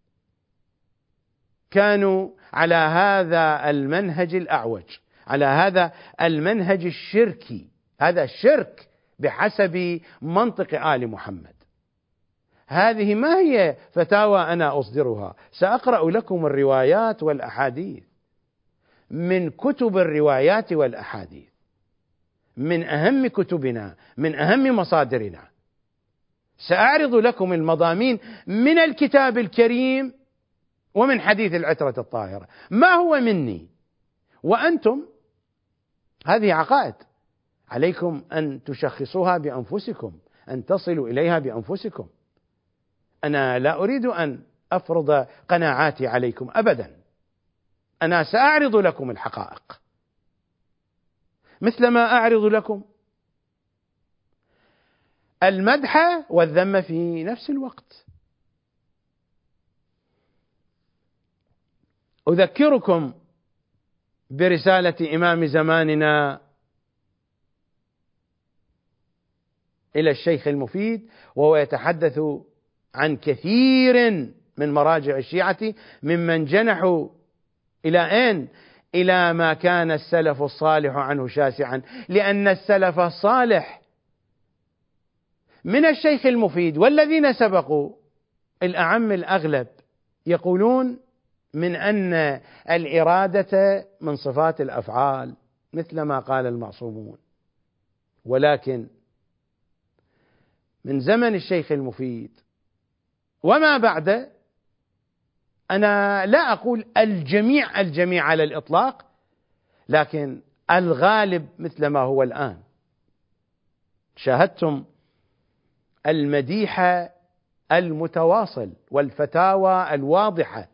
كانوا على هذا المنهج الأعوج، على هذا المنهج الشركي، هذا الشرك بحسب منطق آل محمد. هذه ما هي فتاوى أنا أصدرها، سأقرأ لكم الروايات والأحاديث من كتب الروايات والأحاديث، من أهم كتبنا، من أهم مصادرنا. سأعرض لكم المضامين من الكتاب الكريم ومن حديث العترة الطاهرة، ما هو مني وأنتم، هذه عقائد عليكم أن تشخصوها بأنفسكم، أن تصلوا إليها بأنفسكم. أنا لا أريد أن أفرض قناعاتي عليكم أبدا، أنا سأعرض لكم الحقائق مثل ما أعرض لكم المدح والذم في نفس الوقت. أذكركم برسالة إمام زماننا إلى الشيخ المفيد، وهو يتحدث عن كثير من مراجع الشيعة ممن جنحوا إلى أين؟ إلى ما كان السلف الصالح عنه شاسعا، لأن السلف الصالح من الشيخ المفيد والذين سبقوا الأعم الأغلب يقولون من أن الإرادة من صفات الأفعال مثل ما قال المعصومون، ولكن من زمن الشيخ المفيد وما بعد، أنا لا أقول الجميع الجميع على الإطلاق، لكن الغالب مثل ما هو الآن. شاهدتم المديح المتواصل والفتاوى الواضحة.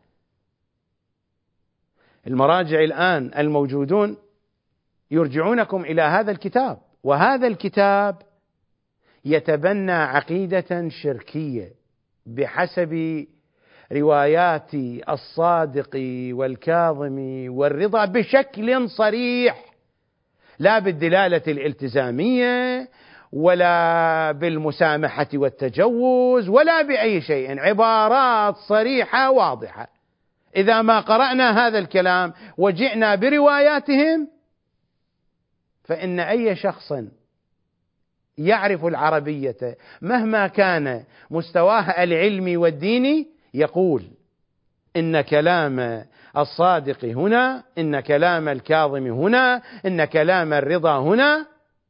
المراجع الآن الموجودون يرجعونكم إلى هذا الكتاب، وهذا الكتاب يتبنى عقيدة شركية بحسب روايات الصادق والكاظم والرضا بشكل صريح، لا بالدلالة الالتزامية ولا بالمسامحة والتجوز ولا بأي شيء، عبارات صريحة واضحة. إذا ما قرأنا هذا الكلام وجئنا برواياتهم، فإن أي شخص يعرف العربية مهما كان مستواه العلمي والديني يقول إن كلام الصادق هنا، إن كلام الكاظم هنا، إن كلام الرضا هنا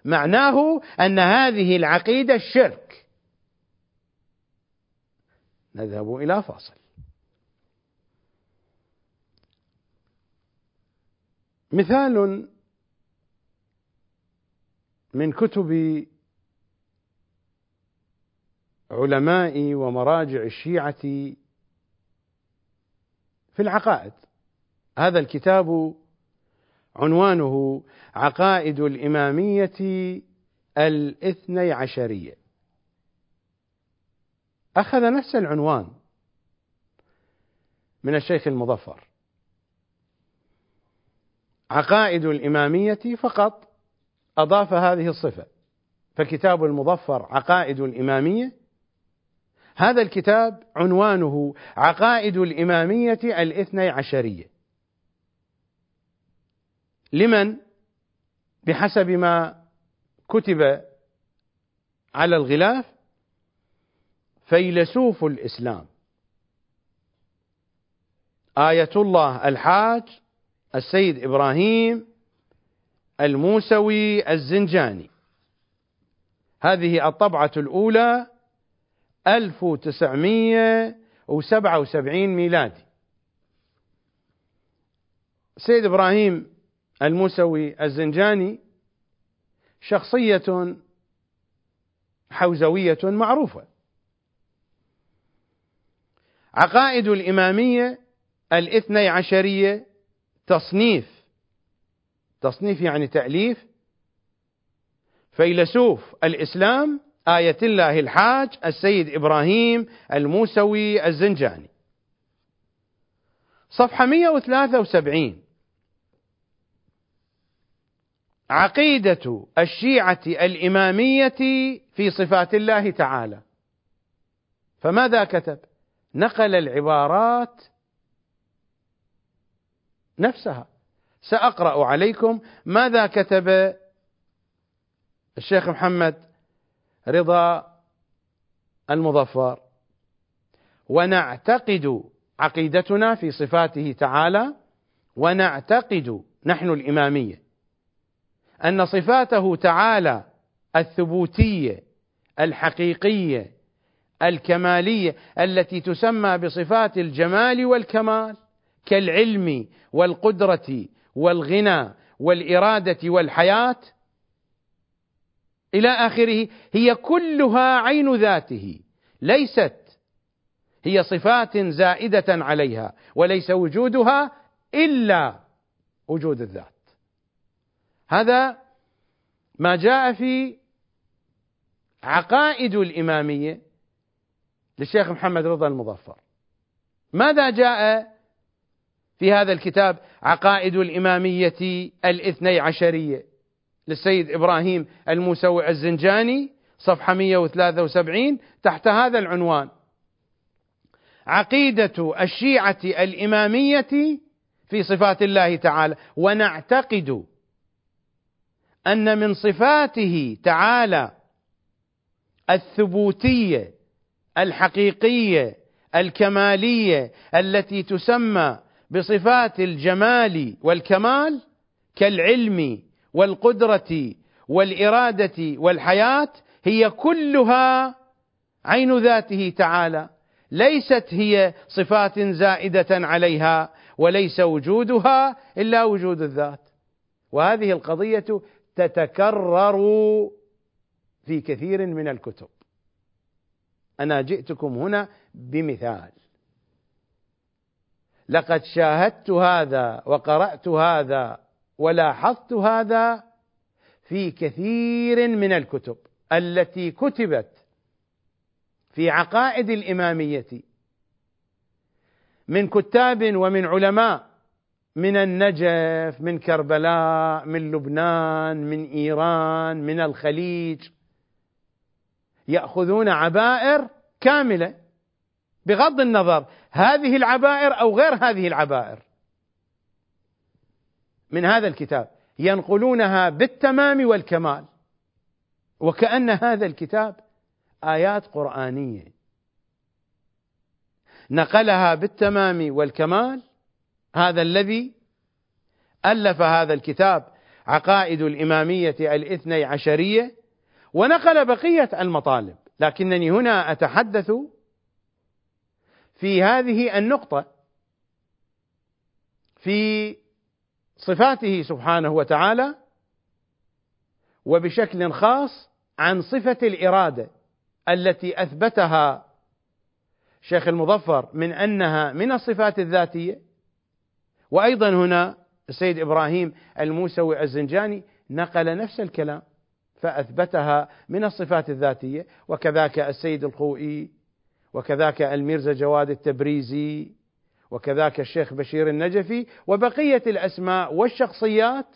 معناه أن هذه العقيدة الشرك. نذهب إلى فاصل. مثال من كتب علماء ومراجع الشيعة في العقائد. هذا الكتاب عنوانه عقائد الإمامية الاثني عشرية، أخذ نفس العنوان من الشيخ المظفر، عقائد الإمامية، فقط أضاف هذه الصفة. فكتاب المظفر عقائد الإمامية، هذا الكتاب عنوانه عقائد الإمامية الاثني عشرية. لمن؟ بحسب ما كتب على الغلاف: فيلسوف الإسلام آية الله الحاج السيد إبراهيم الموسوي الزنجاني. هذه الطبعة الأولى ألف وتسعمئة وسبعة وسبعين ميلادي. السيد إبراهيم الموسوي الزنجاني شخصية حوزوية معروفة. عقائد الإمامية الاثني عشرية تصنيف، تصنيف يعني تأليف فيلسوف الإسلام آية الله الحاج السيد إبراهيم الموسوي الزنجاني، صفحة مئة وثلاثة وسبعين. عقيدة الشيعة الإمامية في صفات الله تعالى. فماذا كتب؟ نقل العبارات نفسها. سأقرأ عليكم ماذا كتب الشيخ محمد رضا المظفر: ونعتقد عقيدتنا في صفاته تعالى، ونعتقد نحن الإمامية أن صفاته تعالى الثبوتية الحقيقية الكمالية التي تسمى بصفات الجمال والكمال كالعلم والقدرة والغنى والإرادة والحياة إلى آخره، هي كلها عين ذاته، ليست هي صفات زائدة عليها، وليس وجودها إلا وجود الذات. هذا ما جاء في عقائد الإمامية للشيخ محمد رضا المظفر. ماذا جاء في هذا الكتاب عقائد الإمامية الاثني عشرية للسيد إبراهيم الموسوي الزنجاني، صفحة مئة وثلاثة وسبعين، تحت هذا العنوان: عقيدة الشيعة الإمامية في صفات الله تعالى، ونعتقد أن من صفاته تعالى الثبوتية الحقيقية الكمالية التي تسمى بصفات الجمال والكمال كالعلم والقدرة والإرادة والحياة، هي كلها عين ذاته تعالى، ليست هي صفات زائدة عليها، وليس وجودها إلا وجود الذات. وهذه القضية تتكرر في كثير من الكتب. أنا جئتكم هنا بمثال، لقد شاهدت هذا وقرأت هذا ولاحظت هذا في كثير من الكتب التي كتبت في عقائد الإمامية من كتاب ومن علماء من النجف، من كربلاء، من لبنان، من إيران، من الخليج، يأخذون عبائر كاملة بغض النظر هذه العبائر أو غير هذه العبائر من هذا الكتاب، ينقلونها بالتمام والكمال، وكأن هذا الكتاب آيات قرآنية نقلها بالتمام والكمال هذا الذي ألف هذا الكتاب عقائد الإمامية الاثني عشرية، ونقل بقية المطالب. لكنني هنا أتحدث في هذه النقطة في صفاته سبحانه وتعالى، وبشكل خاص عن صفة الإرادة التي أثبتها شيخ المظفر من أنها من الصفات الذاتية. وأيضا هنا السيد إبراهيم الموسوي الزنجاني نقل نفس الكلام فأثبتها من الصفات الذاتية، وكذاك السيد الخوئي، وكذاك الميرزا جواد التبريزي، وكذاك الشيخ بشير النجفي، وبقية الأسماء والشخصيات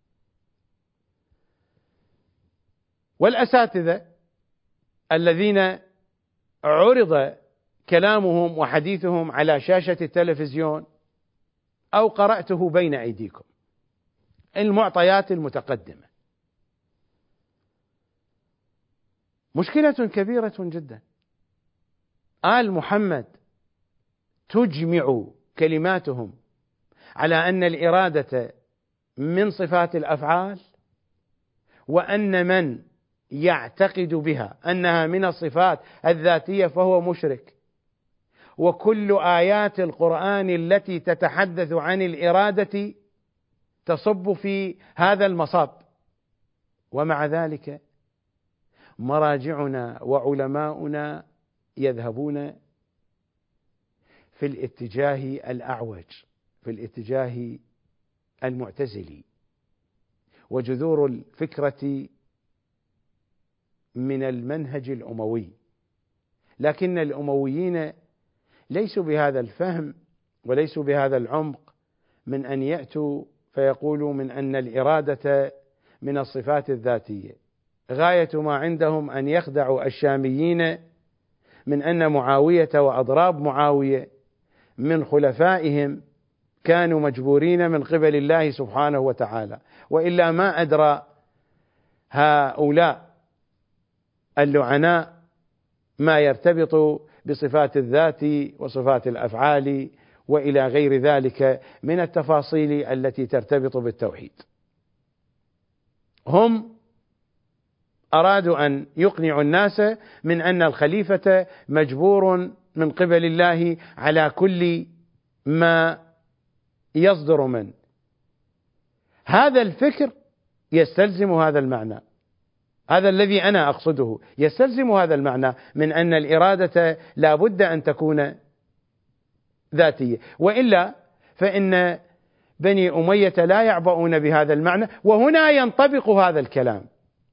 والأساتذة الذين عرض كلامهم وحديثهم على شاشة التلفزيون أو قرأته بين أيديكم، المعطيات المتقدمة. مشكلة كبيرة جدا. آل محمد تجمع كلماتهم على أن الإرادة من صفات الأفعال، وأن من يعتقد بها أنها من الصفات الذاتية فهو مشرك، وكل آيات القرآن التي تتحدث عن الإرادة تصب في هذا المصاب. ومع ذلك مراجعنا وعلماؤنا يذهبون في الاتجاه الأعوج، في الاتجاه المعتزلي، وجذور الفكرة من المنهج الأموي. لكن الأمويين ليسوا بهذا الفهم وليسوا بهذا العمق من أن يأتوا فيقولوا من أن الإرادة من الصفات الذاتية. غاية ما عندهم أن يخدعوا الشاميين من أن معاوية وأضراب معاوية من خلفائهم كانوا مجبورين من قبل الله سبحانه وتعالى، وإلا ما أدرى هؤلاء اللعناء ما يرتبط بصفات الذات وصفات الأفعال وإلى غير ذلك من التفاصيل التي ترتبط بالتوحيد. هم أرادوا أن يقنعوا الناس من أن الخليفة مجبور من قبل الله على كل ما يصدر منه. هذا الفكر يستلزم هذا المعنى، هذا الذي أنا أقصده، يستلزم هذا المعنى من أن الإرادة لا بد أن تكون ذاتية، وإلا فإن بني أمية لا يعبؤون بهذا المعنى. وهنا ينطبق هذا الكلام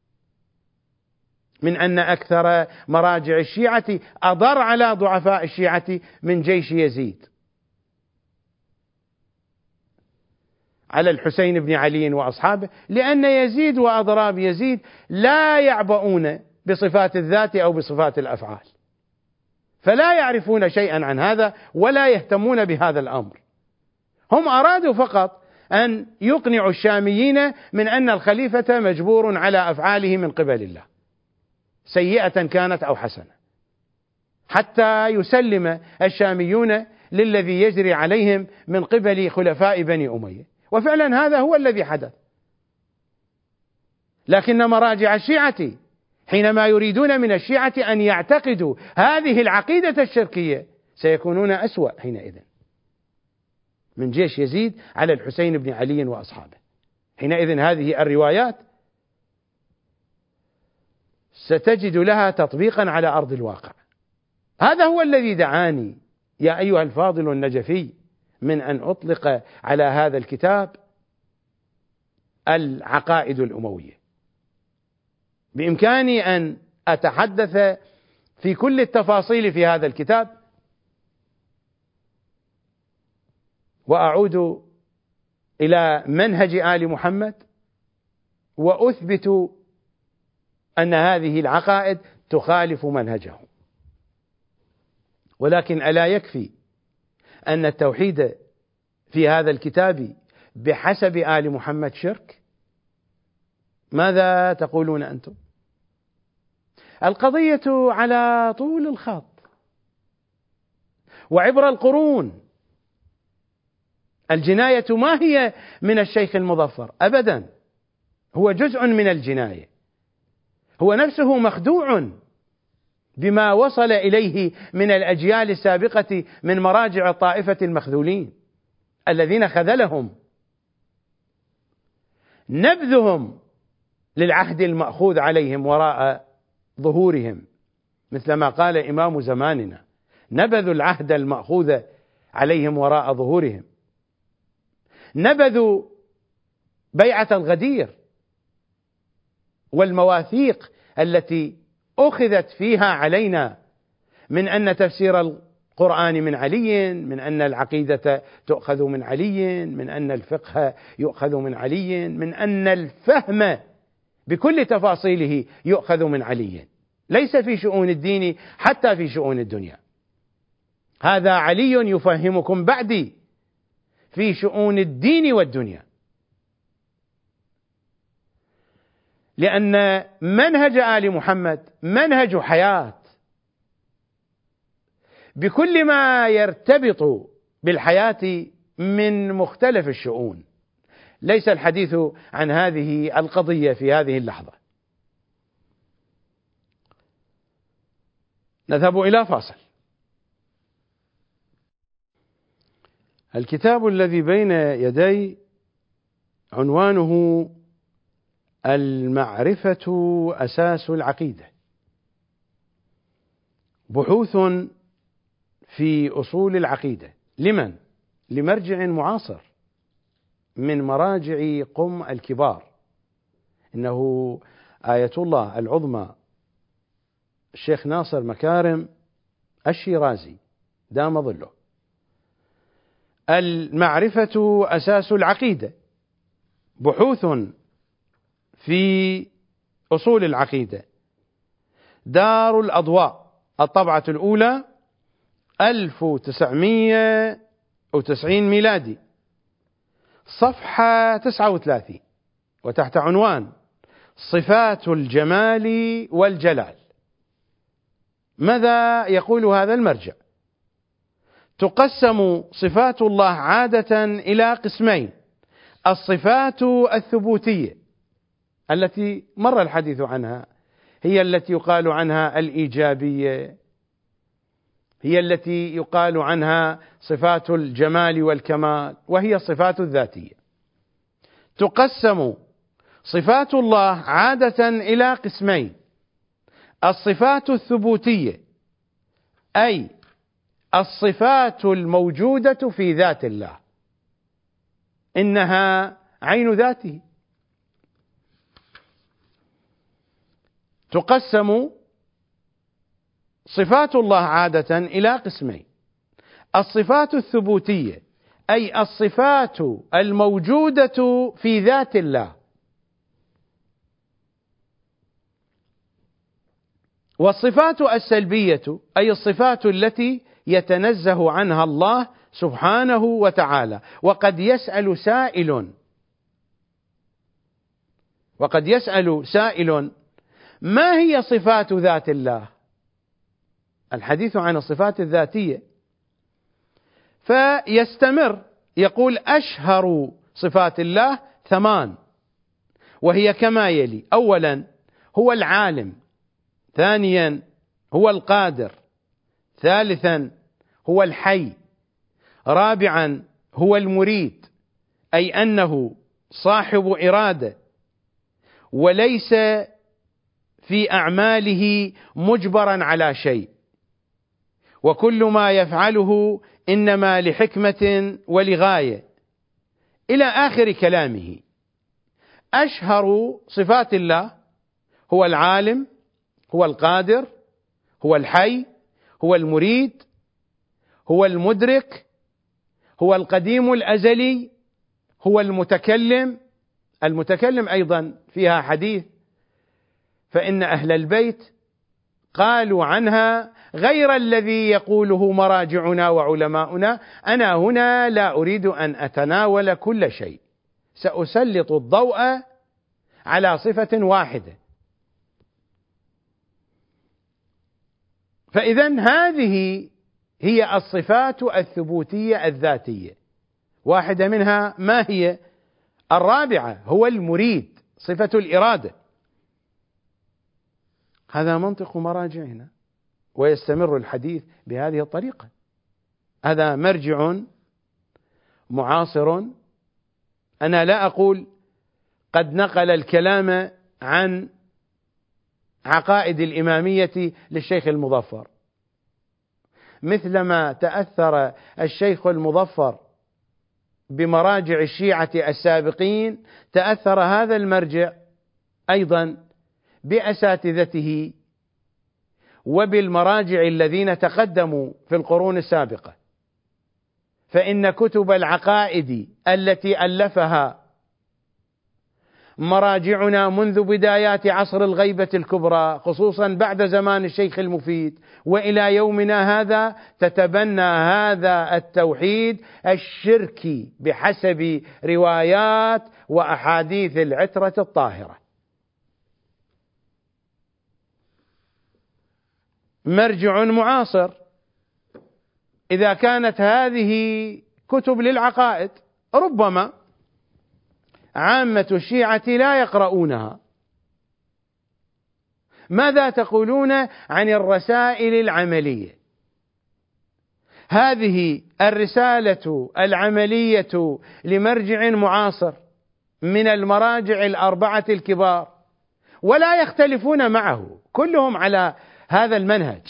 من أن أكثر مراجع الشيعة أضر على ضعفاء الشيعة من جيش يزيد على الحسين بن علي وأصحابه، لأن يزيد وأضراب يزيد لا يعبؤون بصفات الذات أو بصفات الأفعال، فلا يعرفون شيئا عن هذا ولا يهتمون بهذا الأمر. هم أرادوا فقط أن يقنعوا الشاميين من أن الخليفة مجبور على أفعاله من قبل الله، سيئة كانت أو حسنة، حتى يسلم الشاميون للذي يجري عليهم من قبل خلفاء بني أمية. وفعلا هذا هو الذي حدث. لكن مراجع الشيعة حينما يريدون من الشيعة أن يعتقدوا هذه العقيدة الشركية سيكونون أسوأ حينئذ من جيش يزيد على الحسين بن علي وأصحابه. حينئذ هذه الروايات ستجد لها تطبيقا على أرض الواقع. هذا هو الذي دعاني يا أيها الفاضل النجفي من أن أطلق على هذا الكتاب العقائد الأموية. بإمكاني أن أتحدث في كل التفاصيل في هذا الكتاب، وأعود إلى منهج آل محمد وأثبت أن هذه العقائد تخالف منهجهم. ولكن ألا يكفي أن التوحيد في هذا الكتاب بحسب آل محمد شرك؟ ماذا تقولون أنتم؟ القضية على طول الخط وعبر القرون. الجناية ما هي من الشيخ المظفر أبدا، هو جزء من الجناية، هو نفسه مخدوع بما وصل إليه من الأجيال السابقة من مراجع طائفة المخذولين الذين خذلهم. نبذهم للعهد المأخوذ عليهم وراء ظهورهم، مثل ما قال إمام زماننا: نبذوا العهد المأخوذ عليهم وراء ظهورهم، نبذوا بيعة الغدير والمواثيق التي أخذت فيها علينا من أن تفسير القرآن من علي، من أن العقيدة تؤخذ من علي، من أن الفقه يؤخذ من علي، من أن الفهم بكل تفاصيله يؤخذ من علي، ليس في شؤون الدين حتى في شؤون الدنيا. هذا علي يفهمكم بعدي في شؤون الدين والدنيا، لأن منهج آل محمد منهج حياة بكل ما يرتبط بالحياة من مختلف الشؤون، ليس الحديث عن هذه القضية في هذه اللحظة. نذهب إلى فاصل. الكتاب الذي بين يدي عنوانه المعرفة أساس العقيدة، بحوث في أصول العقيدة. لمن؟ لمرجع معاصر من مراجع قم الكبار، إنه آية الله العظمى الشيخ ناصر مكارم الشيرازي دام ظله. المعرفة أساس العقيدة، بحوث في أصول العقيدة، دار الأضواء، الطبعة الأولى ألف وتسعمائة وتسعين ميلادي، صفحة تسعة وثلاثين، وتحت عنوان صفات الجمال والجلال. ماذا يقول هذا المرجع؟ تقسم صفات الله عادة إلى قسمين: الصفات الثبوتية التي مر الحديث عنها، هي التي يقال عنها الإيجابية، هي التي يقال عنها صفات الجمال والكمال، وهي الصفات الذاتية. تقسم صفات الله عادة إلى قسمين: الصفات الثبوتية، أي الصفات الموجودة في ذات الله، إنها عين ذاته. تقسم صفات الله عادة إلى قسمين: الصفات الثبوتية، أي الصفات الموجودة في ذات الله، والصفات السلبية، أي الصفات التي يتنزه عنها الله سبحانه وتعالى. وقد يسأل سائل وقد يسأل سائل ما هي صفات ذات الله؟ الحديث عن الصفات الذاتية، فيستمر يقول: أشهر صفات الله ثمان، وهي كما يلي: أولا هو العالم، ثانيا هو القادر، ثالثا هو الحي، رابعا هو المريد، أي أنه صاحب إرادة وليس في أعماله مجبرا على شيء، وكل ما يفعله إنما لحكمة ولغاية، إلى آخر كلامه. أشهر صفات الله هو العالم، هو القادر، هو الحي، هو المريد، هو المدرك، هو القديم الأزلي، هو المتكلم. المتكلم أيضا فيها حديث، فإن أهل البيت قالوا عنها غير الذي يقوله مراجعنا وعلماؤنا. أنا هنا لا أريد أن أتناول كل شيء، سأسلط الضوء على صفة واحدة. فإذن هذه هي الصفات الثبوتية الذاتية. واحدة منها ما هي؟ الرابعة هو المريد، صفة الإرادة. هذا منطق مراجعنا، ويستمر الحديث بهذه الطريقة. هذا مرجع معاصر. أنا لا أقول قد نقل الكلام عن عقائد الإمامية للشيخ المظفر، مثلما تأثر الشيخ المظفر بمراجع الشيعة السابقين، تأثر هذا المرجع أيضا بأساتذته وبالمراجع الذين تقدموا في القرون السابقة. فإن كتب العقائد التي ألفها مراجعنا منذ بدايات عصر الغيبة الكبرى، خصوصا بعد زمان الشيخ المفيد وإلى يومنا هذا، تتبنى هذا التوحيد الشركي بحسب روايات وأحاديث العترة الطاهرة. مرجع معاصر. إذا كانت هذه كتب للعقائد ربما عامة الشيعة لا يقرؤونها، ماذا تقولون عن الرسائل العملية؟ هذه الرسالة العملية لمرجع معاصر من المراجع الأربعة الكبار، ولا يختلفون معه، كلهم على هذا المنهج.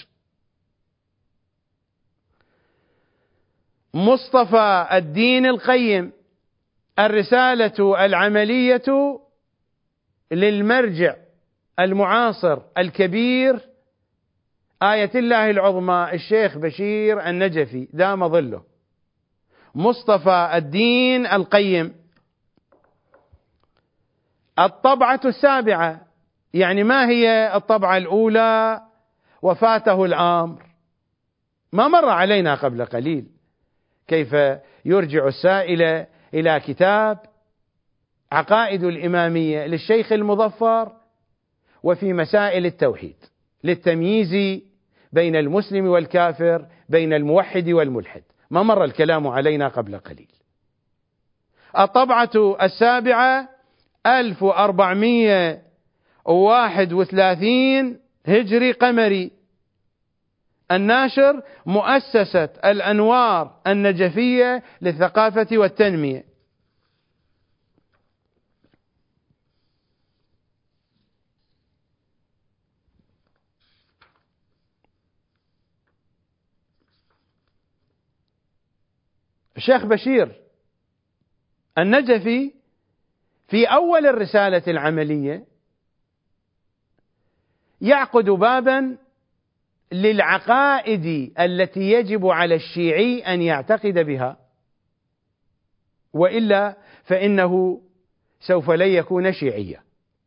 مصطفى الدين القيم، الرسالة العملية للمرجع المعاصر الكبير آية الله العظمى الشيخ بشير النجفي دام ظله. مصطفى الدين القيم، الطبعة السابعة. يعني ما هي الطبعة الأولى؟ وفاته الأمر، ما مر علينا قبل قليل كيف يرجع السائل إلى كتاب عقائد الإمامية للشيخ المظفر وفي مسائل التوحيد للتمييز بين المسلم والكافر، بين الموحد والملحد، ما مر الكلام علينا قبل قليل. الطبعة السابعة ألف وأربعمائة وواحد وثلاثين هجري قمري، الناشر مؤسسة الأنوار النجفية للثقافة والتنمية. الشيخ بشير النجفي في أول الرسالة العملية يعقد بابا للعقائد التي يجب على الشيعي أن يعتقد بها، وإلا فإنه سوف لن يكون شيعيا.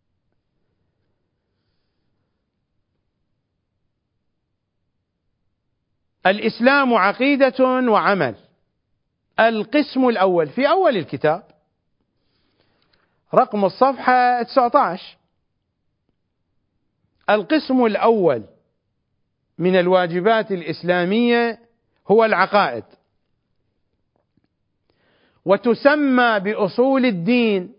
الإسلام عقيدة وعمل، القسم الأول في أول الكتاب رقم الصفحة تسعة عشر. القسم الأول من الواجبات الإسلامية هو العقائد، وتسمى بأصول الدين،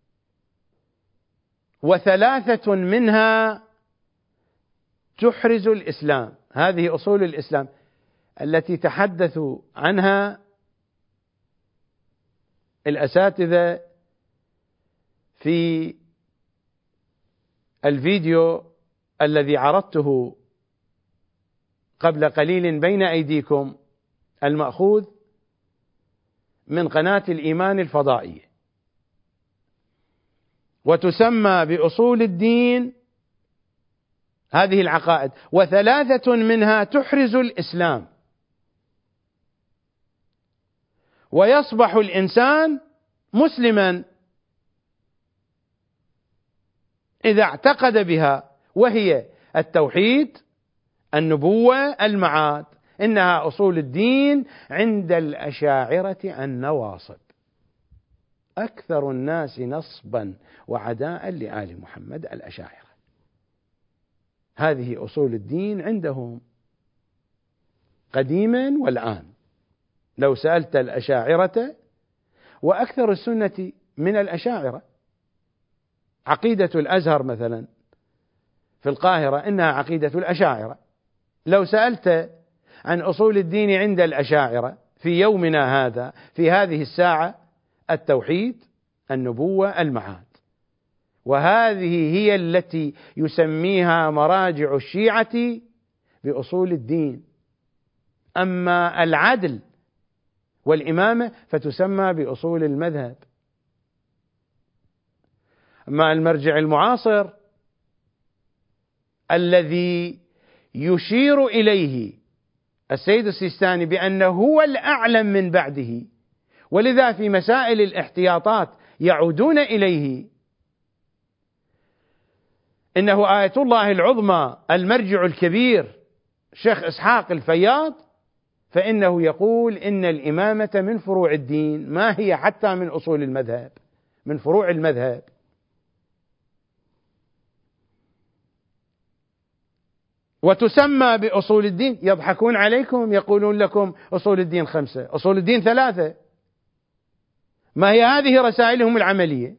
وثلاثة منها تحرز الإسلام. هذه أصول الإسلام التي تحدثوا عنها الأساتذة في الفيديو الذي عرضته قبل قليل بين أيديكم، المأخوذ من قناة الإيمان الفضائية. وتسمى بأصول الدين هذه العقائد، وثلاثة منها تحرز الإسلام، ويصبح الإنسان مسلما إذا اعتقد بها، وهي التوحيد، النبوة، المعاد. إنها أصول الدين عند الأشاعرة النواصب، أكثر الناس نصبا وعداء لآل محمد الأشاعرة. هذه أصول الدين عندهم قديما والآن. لو سألت الأشاعرة، وأكثر السنة من الأشاعرة، عقيدة الأزهر مثلا في القاهرة إنها عقيدة الأشاعرة. لو سألت عن أصول الدين عند الأشاعرة في يومنا هذا في هذه الساعة التوحيد، النبوة، المعاد، وهذه هي التي يسميها مراجع الشيعة بأصول الدين. أما العدل والإمامة فتسمى بأصول المذهب. أما المرجع المعاصر الذي يشير إليه السيد السيستاني بأنه هو الأعلم من بعده، ولذا في مسائل الاحتياطات يعودون إليه، إنه آية الله العظمى المرجع الكبير شيخ إسحاق الفياض، فإنه يقول إن الإمامة من فروع الدين، ما هي حتى من أصول المذهب، من فروع المذهب. وتسمى بأصول الدين. يضحكون عليكم، يقولون لكم أصول الدين خمسة، أصول الدين ثلاثة. ما هي هذه رسائلهم العملية.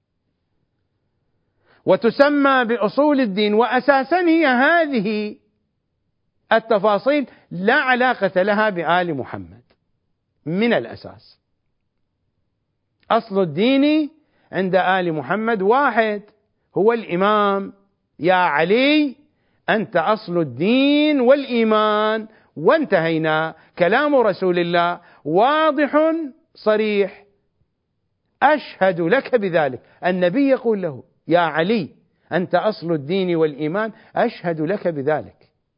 وتسمى بأصول الدين، وأساسا هي هذه التفاصيل لا علاقة لها بآل محمد من الأساس. أصل الدين عند آل محمد واحد، هو الإمام. يا علي أنت أصل الدين والإيمان، وانتهينا. كلام رسول الله واضح صريح، أشهد لك بذلك. النبي يقول له يا علي أنت أصل الدين والإيمان، أشهد لك بذلك.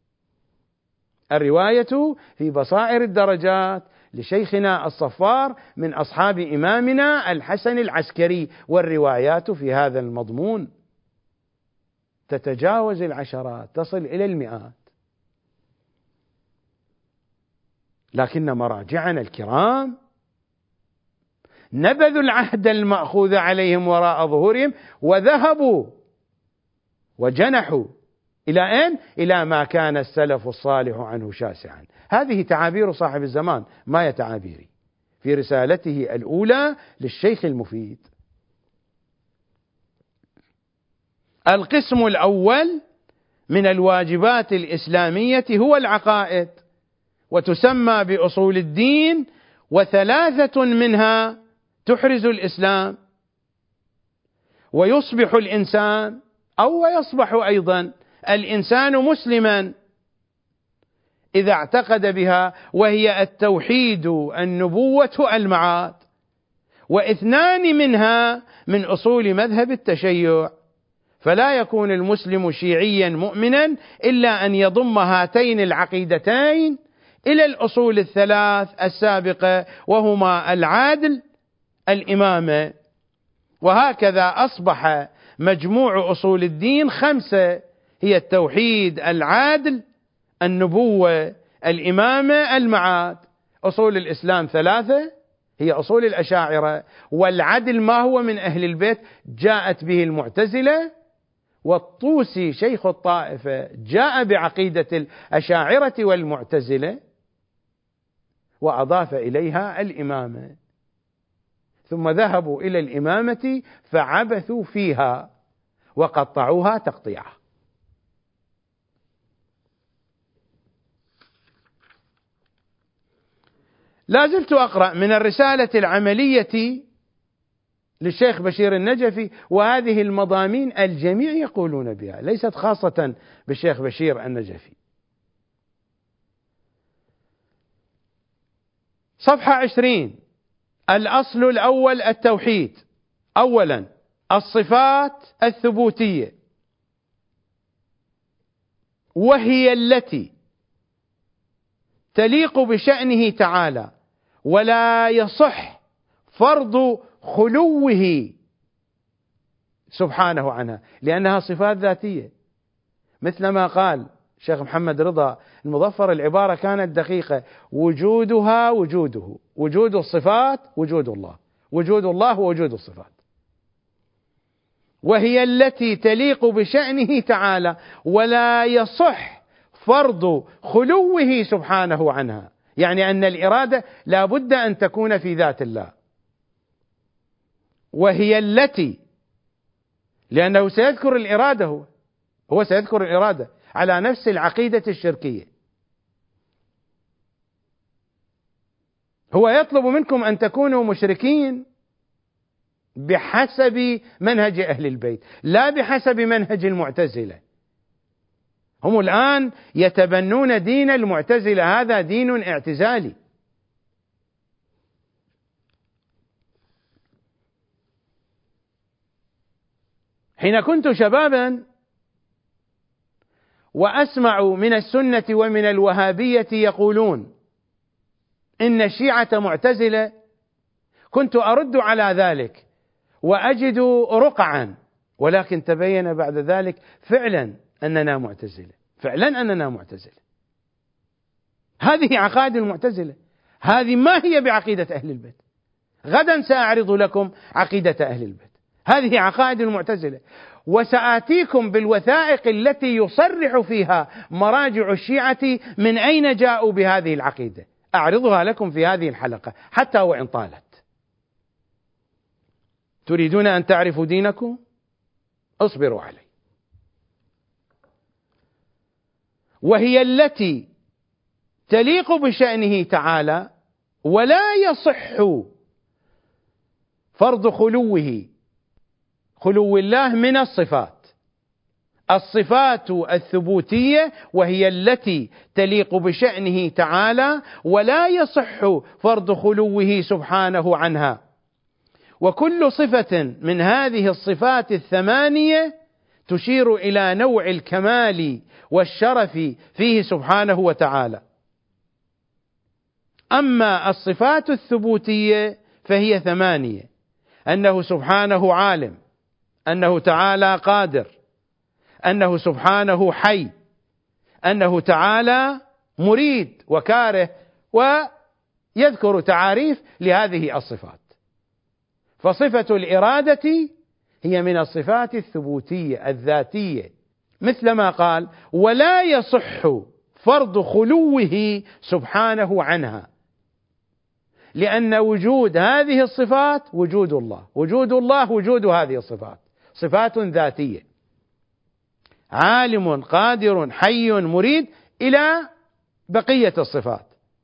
الرواية في بصائر الدرجات لشيخنا الصفار من أصحاب إمامنا الحسن العسكري، والروايات في هذا المضمون تتجاوز العشرات، تصل إلى المئات. لكن مراجعنا الكرام نبذوا العهد المأخوذ عليهم وراء ظهورهم وذهبوا وجنحوا إلى أين؟ إلى ما كان السلف الصالح عنه شاسعا. هذه تعابير صاحب الزمان، ما هي تعابيري، في رسالته الأولى للشيخ المفيد. القسم الأول من الواجبات الإسلامية هو العقائد، وتسمى بأصول الدين، وثلاثة منها تحرز الإسلام، ويصبح الإنسان أو يصبح أيضا الإنسان مسلما إذا اعتقد بها، وهي التوحيد، النبوة، المعاد. واثنان منها من أصول مذهب التشيع، فلا يكون المسلم شيعيا مؤمنا إلا أن يضم هاتين العقيدتين إلى الأصول الثلاث السابقة، وهما العدل، الإمامة. وهكذا أصبح مجموع أصول الدين خمسة، هي التوحيد، العدل، النبوة، الإمامة، المعاد. أصول الإسلام ثلاثة، هي أصول الأشاعرة. والعدل ما هو من أهل البيت، جاءت به المعتزلة، والطوسي شيخ الطائفة جاء بعقيدة الأشاعرة والمعتزلة وأضاف إليها الإمامة، ثم ذهبوا إلى الإمامة فعبثوا فيها وقطعوها تقطيعا. لا زلت أقرأ من الرسالة العملية للشيخ بشير النجفي، وهذه المضامين الجميع يقولون بها، ليست خاصة بالشيخ بشير النجفي. صفحة عشرين: الأصل الأول التوحيد. أولا الصفات الثبوتية، وهي التي تليق بشأنه تعالى، ولا يصح فرض خلوه سبحانه عنها، لأنها صفات ذاتية. مثل ما قال الشيخ محمد رضا المظفر، العبارة كانت دقيقة: وجودها وجوده، وجود الصفات وجود الله، وجود الله ووجود الصفات. وهي التي تليق بشأنه تعالى، ولا يصح فرض خلوه سبحانه عنها، يعني أن الإرادة لا بد أن تكون في ذات الله. وهي التي لأنه سيذكر الإرادة، هو هو سيذكر الإرادة على نفس العقيدة الشركية. هو يطلب منكم أن تكونوا مشركين بحسب منهج أهل البيت، لا بحسب منهج المعتزلة. هم الآن يتبنون دين المعتزلة، هذا دين اعتزالي. حين كنت شبابا وأسمع من السنة ومن الوهابية يقولون إن الشيعة معتزلة، كنت أرد على ذلك وأجد رقعا، ولكن تبين بعد ذلك فعلا أننا معتزلة، فعلا أننا معتزلة. هذه عقائد المعتزلة، هذه ما هي بعقيدة أهل البيت. غدا سأعرض لكم عقيدة أهل البيت، هذه عقائد المعتزلة، وسآتيكم بالوثائق التي يصرح فيها مراجع الشيعة من أين جاءوا بهذه العقيدة، أعرضها لكم في هذه الحلقة حتى وإن طالت. تريدون أن تعرفوا دينكم؟ اصبروا عليه. وهي التي تليق بشأنه تعالى، ولا يصح فرض خلوه، خلو الله من الصفات، الصفات الثبوتية وهي التي تليق بشأنه تعالى، ولا يصح فرض خلوه سبحانه عنها. وكل صفة من هذه الصفات الثمانية تشير إلى نوع الكمال والشرف فيه سبحانه وتعالى. أما الصفات الثبوتية فهي ثمانية: أنه سبحانه عالم، أنه تعالى قادر، أنه سبحانه حي، أنه تعالى مريد وكاره، ويذكر تعاريف لهذه الصفات. فصفة الإرادة هي من الصفات الثبوتية الذاتية، مثلما قال: ولا يصح فرض خلوه سبحانه عنها، لأن وجود هذه الصفات وجود الله، وجود الله وجود هذه الصفات، صفات ذاتية: عالم، قادر، حي، مريد، إلى بقية الصفات.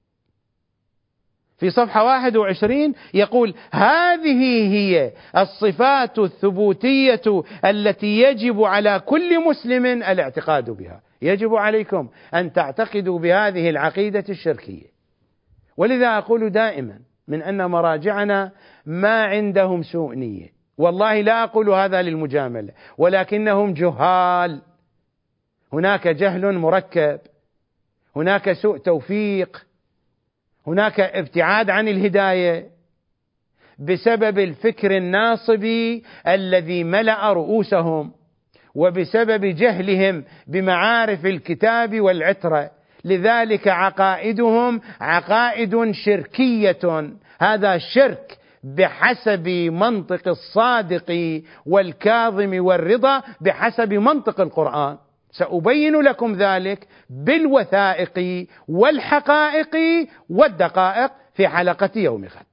في صفحة واحد وعشرين يقول: هذه هي الصفات الثبوتية التي يجب على كل مسلم الاعتقاد بها. يجب عليكم أن تعتقدوا بهذه العقيدة الشركية. ولذا أقول دائما من أن مراجعنا ما عندهم سوء نية، والله لا أقول هذا للمجاملة، ولكنهم جهال. هناك جهل مركب، هناك سوء توفيق، هناك ابتعاد عن الهداية بسبب الفكر الناصبي الذي ملأ رؤوسهم، وبسبب جهلهم بمعارف الكتاب والعترة. لذلك عقائدهم عقائد شركية، هذا شرك بحسب منطق الصادق والكاظم والرضا، بحسب منطق القرآن. سأبين لكم ذلك بالوثائق والحقائق والدقائق في حلقة يوم غد.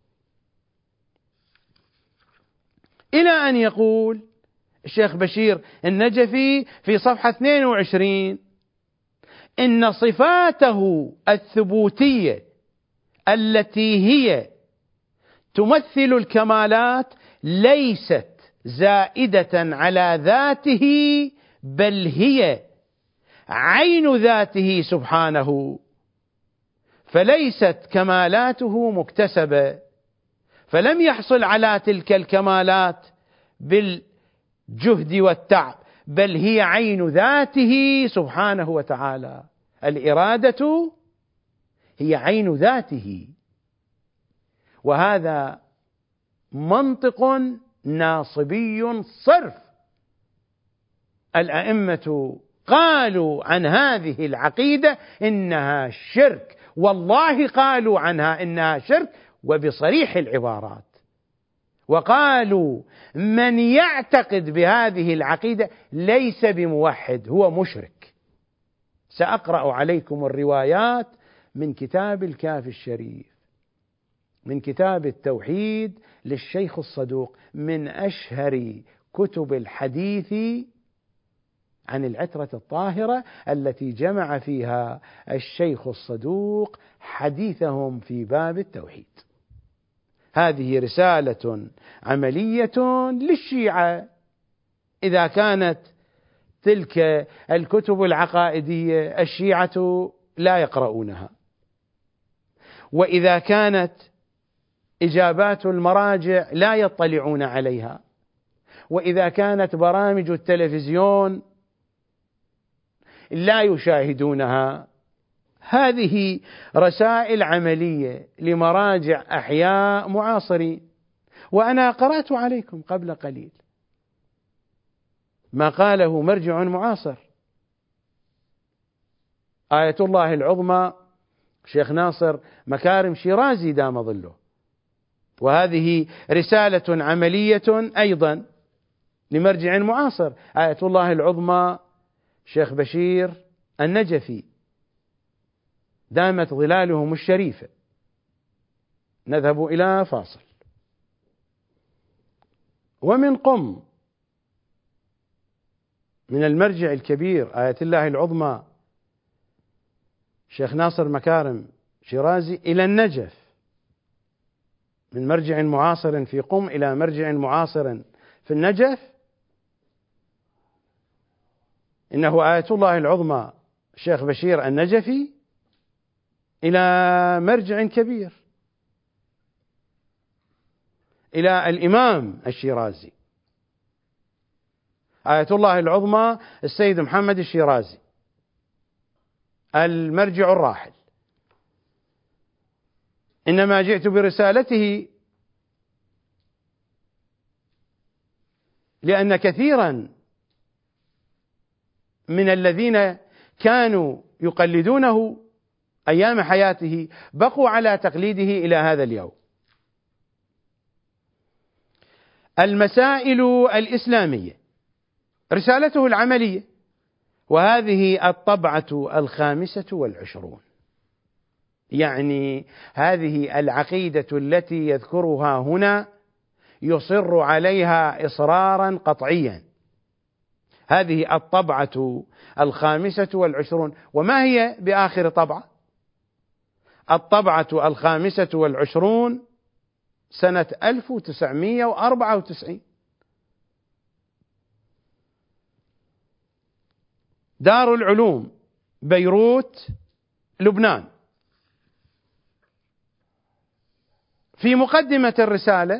إلى أن يقول الشيخ بشير النجفي في صفحة اثنين وعشرين: إن صفاته الثبوتية التي هي تمثل الكمالات ليست زائدة على ذاته، بل هي عين ذاته سبحانه، فليست كمالاته مكتسبة، فلم يحصل على تلك الكمالات بالجهد والتعب، بل هي عين ذاته سبحانه وتعالى. الإرادة هي عين ذاته، وهذا منطق ناصبي صرف. الأئمة قالوا عن هذه العقيدة إنها شرك، والله قالوا عنها إنها شرك وبصريح العبارات، وقالوا من يعتقد بهذه العقيدة ليس بموحد، هو مشرك. سأقرأ عليكم الروايات من كتاب الكافي الشريف، من كتاب التوحيد للشيخ الصدوق، من أشهر كتب الحديث عن العترة الطاهرة التي جمع فيها الشيخ الصدوق حديثهم في باب التوحيد. هذه رسالة عملية للشيعة. إذا كانت تلك الكتب العقائدية الشيعة لا يقرؤونها، وإذا كانت إجابات المراجع لا يطلعون عليها، وإذا كانت برامج التلفزيون لا يشاهدونها، هذه رسائل عملية لمراجع أحياء معاصرين. وأنا قرأت عليكم قبل قليل ما قاله مرجع معاصر، آية الله العظمى شيخ ناصر مكارم شيرازي دام ظله، وهذه رسالة عملية أيضا لمرجع معاصر، آية الله العظمى شيخ بشير النجفي دامت ظلالهم الشريفة. نذهب إلى فاصل. ومن قم من المرجع الكبير آية الله العظمى شيخ ناصر مكارم شيرازي إلى النجف، من مرجع معاصر في قم إلى مرجع معاصر في النجف، إنه آية الله العظمى شيخ بشير النجفي إلى مرجع كبير إلى الإمام الشيرازي، آية الله العظمى السيد محمد الشيرازي المرجع الراحل. إنما جئت برسالته لأن كثيرا من الذين كانوا يقلدونه أيام حياته بقوا على تقليده إلى هذا اليوم. المسائل الإسلامية، رسالته العملية، وهذه الطبعة الخامسة والعشرون، يعني هذه العقيدة التي يذكرها هنا يصر عليها إصرارا قطعيا. هذه الطبعة الخامسة والعشرون. وما هي بآخر طبعة؟ الطبعة الخامسة والعشرون سنة ألف وتسعمائة وأربعة وتسعين، دار العلوم بيروت لبنان. في مقدمة الرسالة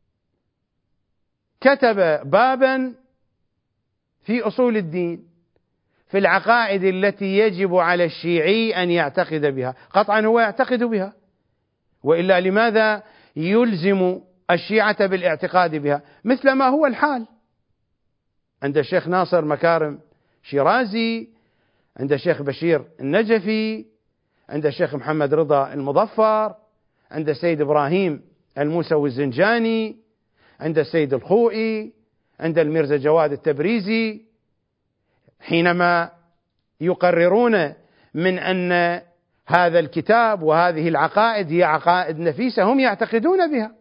كتب بابا في أصول الدين في العقائد التي يجب على الشيعي أن يعتقد بها. قطعا هو يعتقد بها، وإلا لماذا يلزم الشيعة بالاعتقاد بها، مثل ما هو الحال عند الشيخ ناصر مكارم شيرازي، عند الشيخ بشير النجفي، عند الشيخ محمد رضا المظفر، عند السيد إبراهيم الموسوي الزنجاني، عند السيد الخوئي، عند الميرزا جواد التبريزي، حينما يقررون من أن هذا الكتاب وهذه العقائد هي عقائد نفيسة هم يعتقدون بها.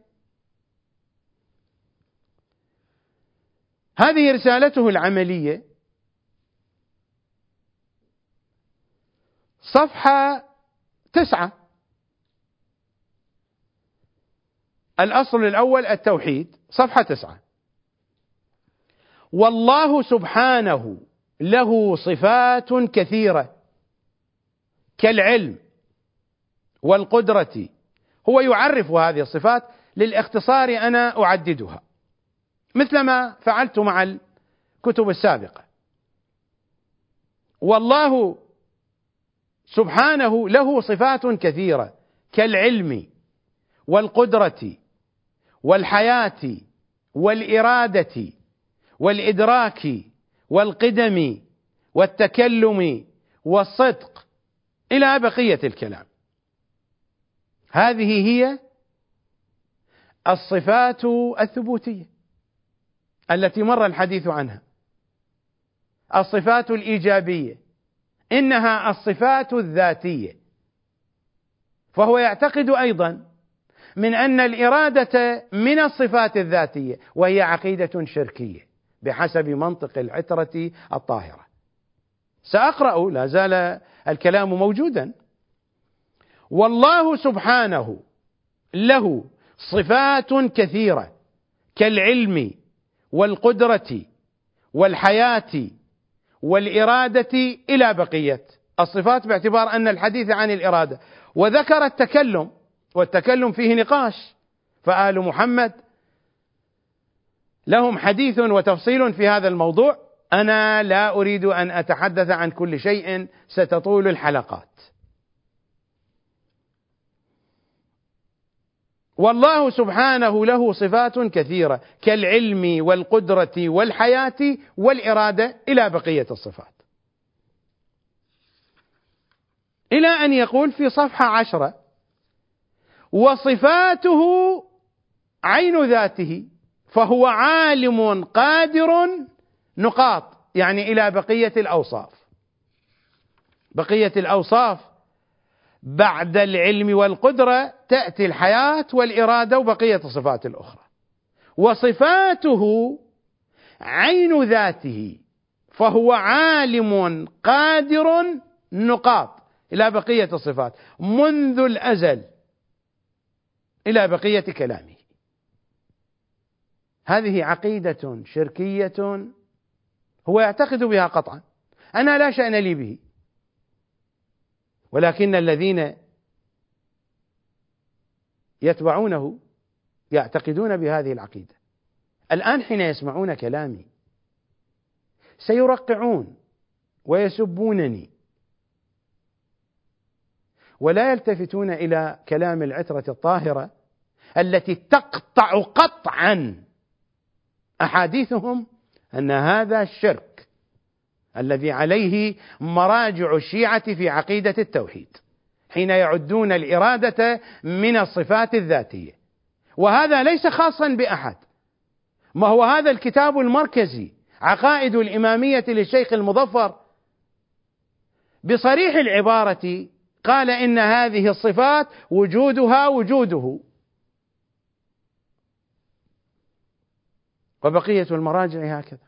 هذه رسالته العملية، صفحة تسعة. الأصل الأول التوحيد، صفحة تسعة. والله سبحانه له صفات كثيرة كالعلم والقدرة. هو يعرف هذه الصفات، للاختصار أنا أعددها مثل ما فعلت مع الكتب السابقة. والله سبحانه له صفات كثيرة كالعلم والقدرة والحياة والإرادة والإدراك والقدم والتكلم والصدق إلى بقية الكلام. هذه هي الصفات الثبوتية التي مر الحديث عنها. الصفات الإيجابية إنها الصفات الذاتية، فهو يعتقد أيضا من أن الإرادة من الصفات الذاتية، وهي عقيدة شركية بحسب منطق العترة الطاهرة. سأقرأ، لا زال الكلام موجودا. والله سبحانه له صفات كثيرة كالعلم والقدرة والحياة والإرادة إلى بقية الصفات، باعتبار أن الحديث عن الإرادة، وذكر التكلم، والتكلم فيه نقاش، فآل محمد لهم حديث وتفصيل في هذا الموضوع. أنا لا أريد أن أتحدث عن كل شيء، ستطول الحلقات. والله سبحانه له صفات كثيرة كالعلم والقدرة والحياة والإرادة إلى بقية الصفات، إلى أن يقول في صفحة عشرة: وصفاته عين ذاته فهو عالم قادر نقاط، يعني إلى بقية الأوصاف. بقية الأوصاف بعد العلم والقدرة تأتي الحياة والإرادة وبقية الصفات الأخرى. وصفاته عين ذاته فهو عالم قادر نقاط إلى بقية الصفات منذ الأزل إلى بقية كلامه. هذه عقيدة شركية هو يعتقد بها قطعا، أنا لا شأن لي به، ولكن الذين يتبعونه يعتقدون بهذه العقيدة. الآن حين يسمعون كلامي سيرقعون ويسبونني، ولا يلتفتون إلى كلام العترة الطاهرة التي تقطع قطعا أحاديثهم أن هذا الشرك الذي عليه مراجع الشيعة في عقيدة التوحيد حين يعدون الإرادة من الصفات الذاتية. وهذا ليس خاصا بأحد، ما هو هذا الكتاب المركزي عقائد الإمامية للشيخ المظفر بصريح العبارة قال إن هذه الصفات وجودها وجوده. وبقية المراجع هكذا.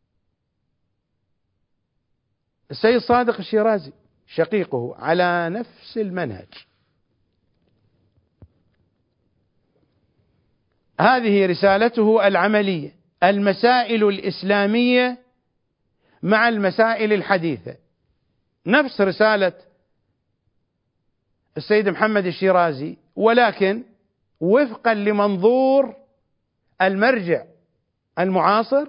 السيد صادق الشيرازي شقيقه على نفس المنهج. هذه رسالته العملية: المسائل الإسلامية مع المسائل الحديثة، نفس رسالة السيد محمد الشيرازي، ولكن وفقا لمنظور المرجع المعاصر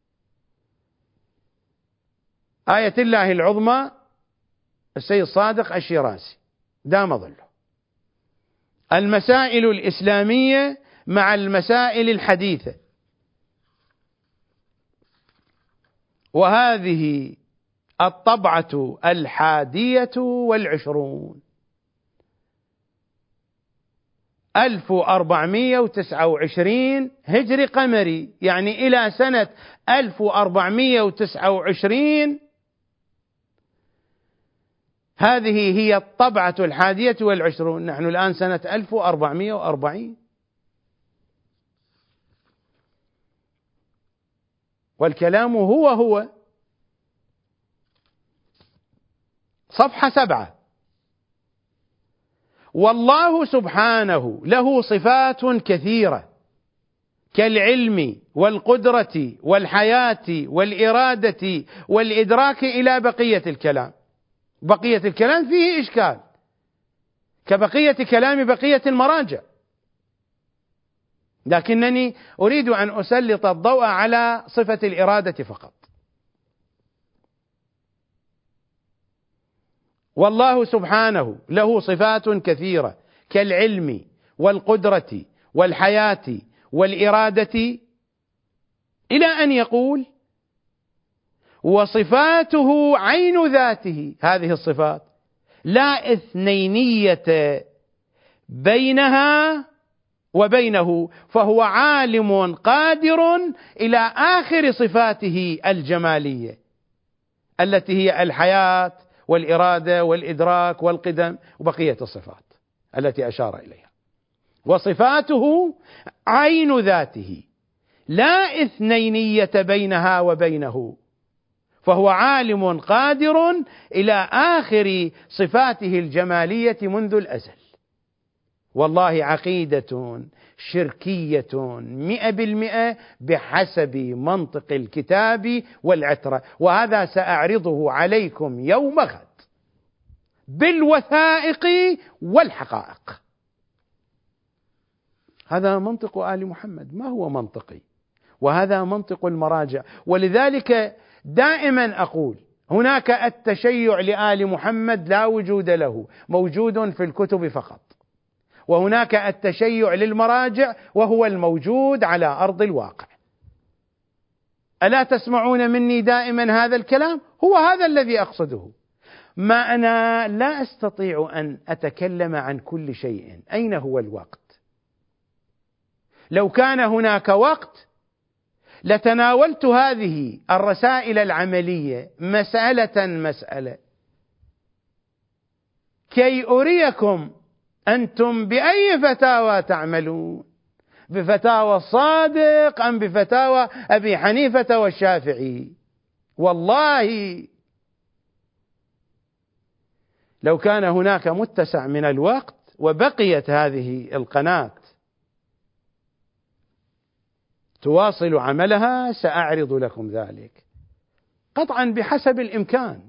آية الله العظمى السيد صادق الشيرازي دام ظله. المسائل الإسلامية مع المسائل الحديثة، وهذه الطبعة الحادية والعشرون ألف وأربعمائة وتسعة وعشرين هجري قمري، يعني إلى سنة ألف وأربعمائة وتسعة وعشرين. هذه هي الطبعة الحادية والعشرون، نحن الآن سنة ألف وأربعمائة وأربعين، والكلام هو هو. صفحة سبعة: والله سبحانه له صفات كثيرة كالعلم والقدرة والحياة والإرادة والإدراك إلى بقية الكلام. بقية الكلام فيه إشكال كبقية كلام بقية المراجع، لكنني أريد أن أسلط الضوء على صفة الإرادة فقط. والله سبحانه له صفات كثيرة كالعلم والقدرة والحياة والإرادة، إلى أن يقول: وصفاته عين ذاته. هذه الصفات لا اثنينية بينها وبينه، فهو عالم قادر إلى آخر صفاته الجمالية التي هي الحياة والإرادة والإدراك والقدم وبقية الصفات التي أشار إليها. وصفاته عين ذاته لا اثنينية بينها وبينه، فهو عالم قادر إلى آخر صفاته الجمالية منذ الأزل. والله عقيدة شركية مئة بالمئة بحسب منطق الكتاب والعترة، وهذا سأعرضه عليكم يوم غد بالوثائق والحقائق. هذا منطق آل محمد، ما هو منطقي، وهذا منطق المراجع. ولذلك دائما أقول هناك التشيع لآل محمد لا وجود له، موجود في الكتب فقط، وهناك التشيع للمراجع وهو الموجود على أرض الواقع. ألا تسمعون مني دائما هذا الكلام؟ هو هذا الذي أقصده. ما أنا لا أستطيع أن أتكلم عن كل شيء. أين هو الوقت؟ لو كان هناك وقت لتناولت هذه الرسائل العملية مسألة مسألة كي أريكم أنتم بأي فتاوى تعملون، بفتاوى الصادق أم بفتاوى أبي حنيفة والشافعي. والله لو كان هناك متسع من الوقت وبقيت هذه القناة تواصل عملها سأعرض لكم ذلك قطعا بحسب الإمكان.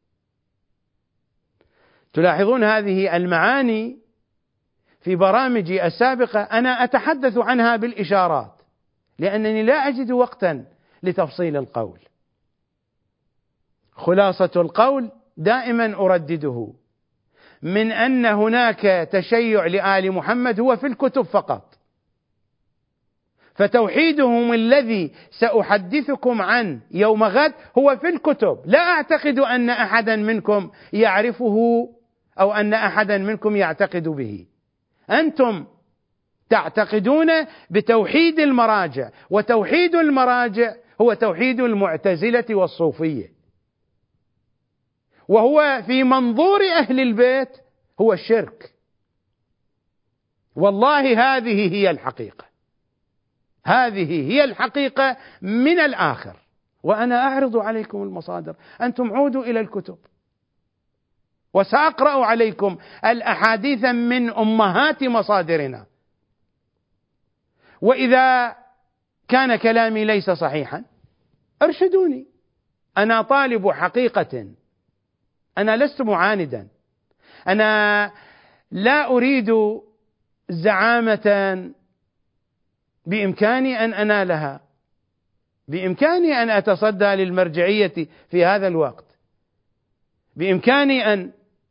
تلاحظون هذه المعاني في برامجي السابقة أنا أتحدث عنها بالإشارات، لأنني لا أجد وقتا لتفصيل القول. خلاصة القول دائما أردده من أن هناك تشيع لآل محمد هو في الكتب فقط، فتوحيدهم الذي سأحدثكم عنه يوم غد هو في الكتب. لا أعتقد أن أحدا منكم يعرفه أو أن أحدا منكم يعتقد به. أنتم تعتقدون بتوحيد المراجع، وتوحيد المراجع هو توحيد المعتزلة والصوفية، وهو في منظور أهل البيت هو الشرك. والله هذه هي الحقيقة، هذه هي الحقيقة من الآخر. وأنا أعرض عليكم المصادر، أنتم عودوا إلى الكتب، وسأقرأ عليكم الأحاديث من أمهات مصادرنا. وإذا كان كلامي ليس صحيحا ارشدوني، أنا طالب حقيقة، أنا لست معاندا، أنا لا أريد زعامة بإمكاني أن أنالها، بإمكاني أن أتصدى للمرجعية في هذا الوقت، بإمكاني أن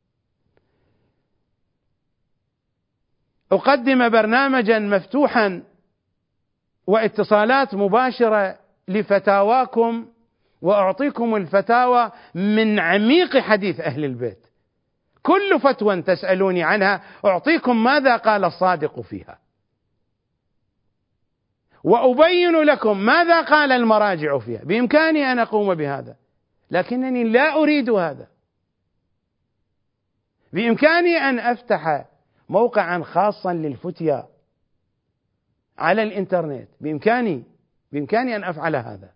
أقدم برنامجا مفتوحا واتصالات مباشرة لفتاواكم، وأعطيكم الفتاوى من عميق حديث أهل البيت. كل فتوى تسألوني عنها أعطيكم ماذا قال الصادق فيها، وأبين لكم ماذا قال المراجع فيها. بإمكاني أن أقوم بهذا، لكنني لا أريد هذا. بإمكاني أن أفتح موقعا خاصا للفتيا على الإنترنت، بإمكاني بإمكاني أن أفعل هذا.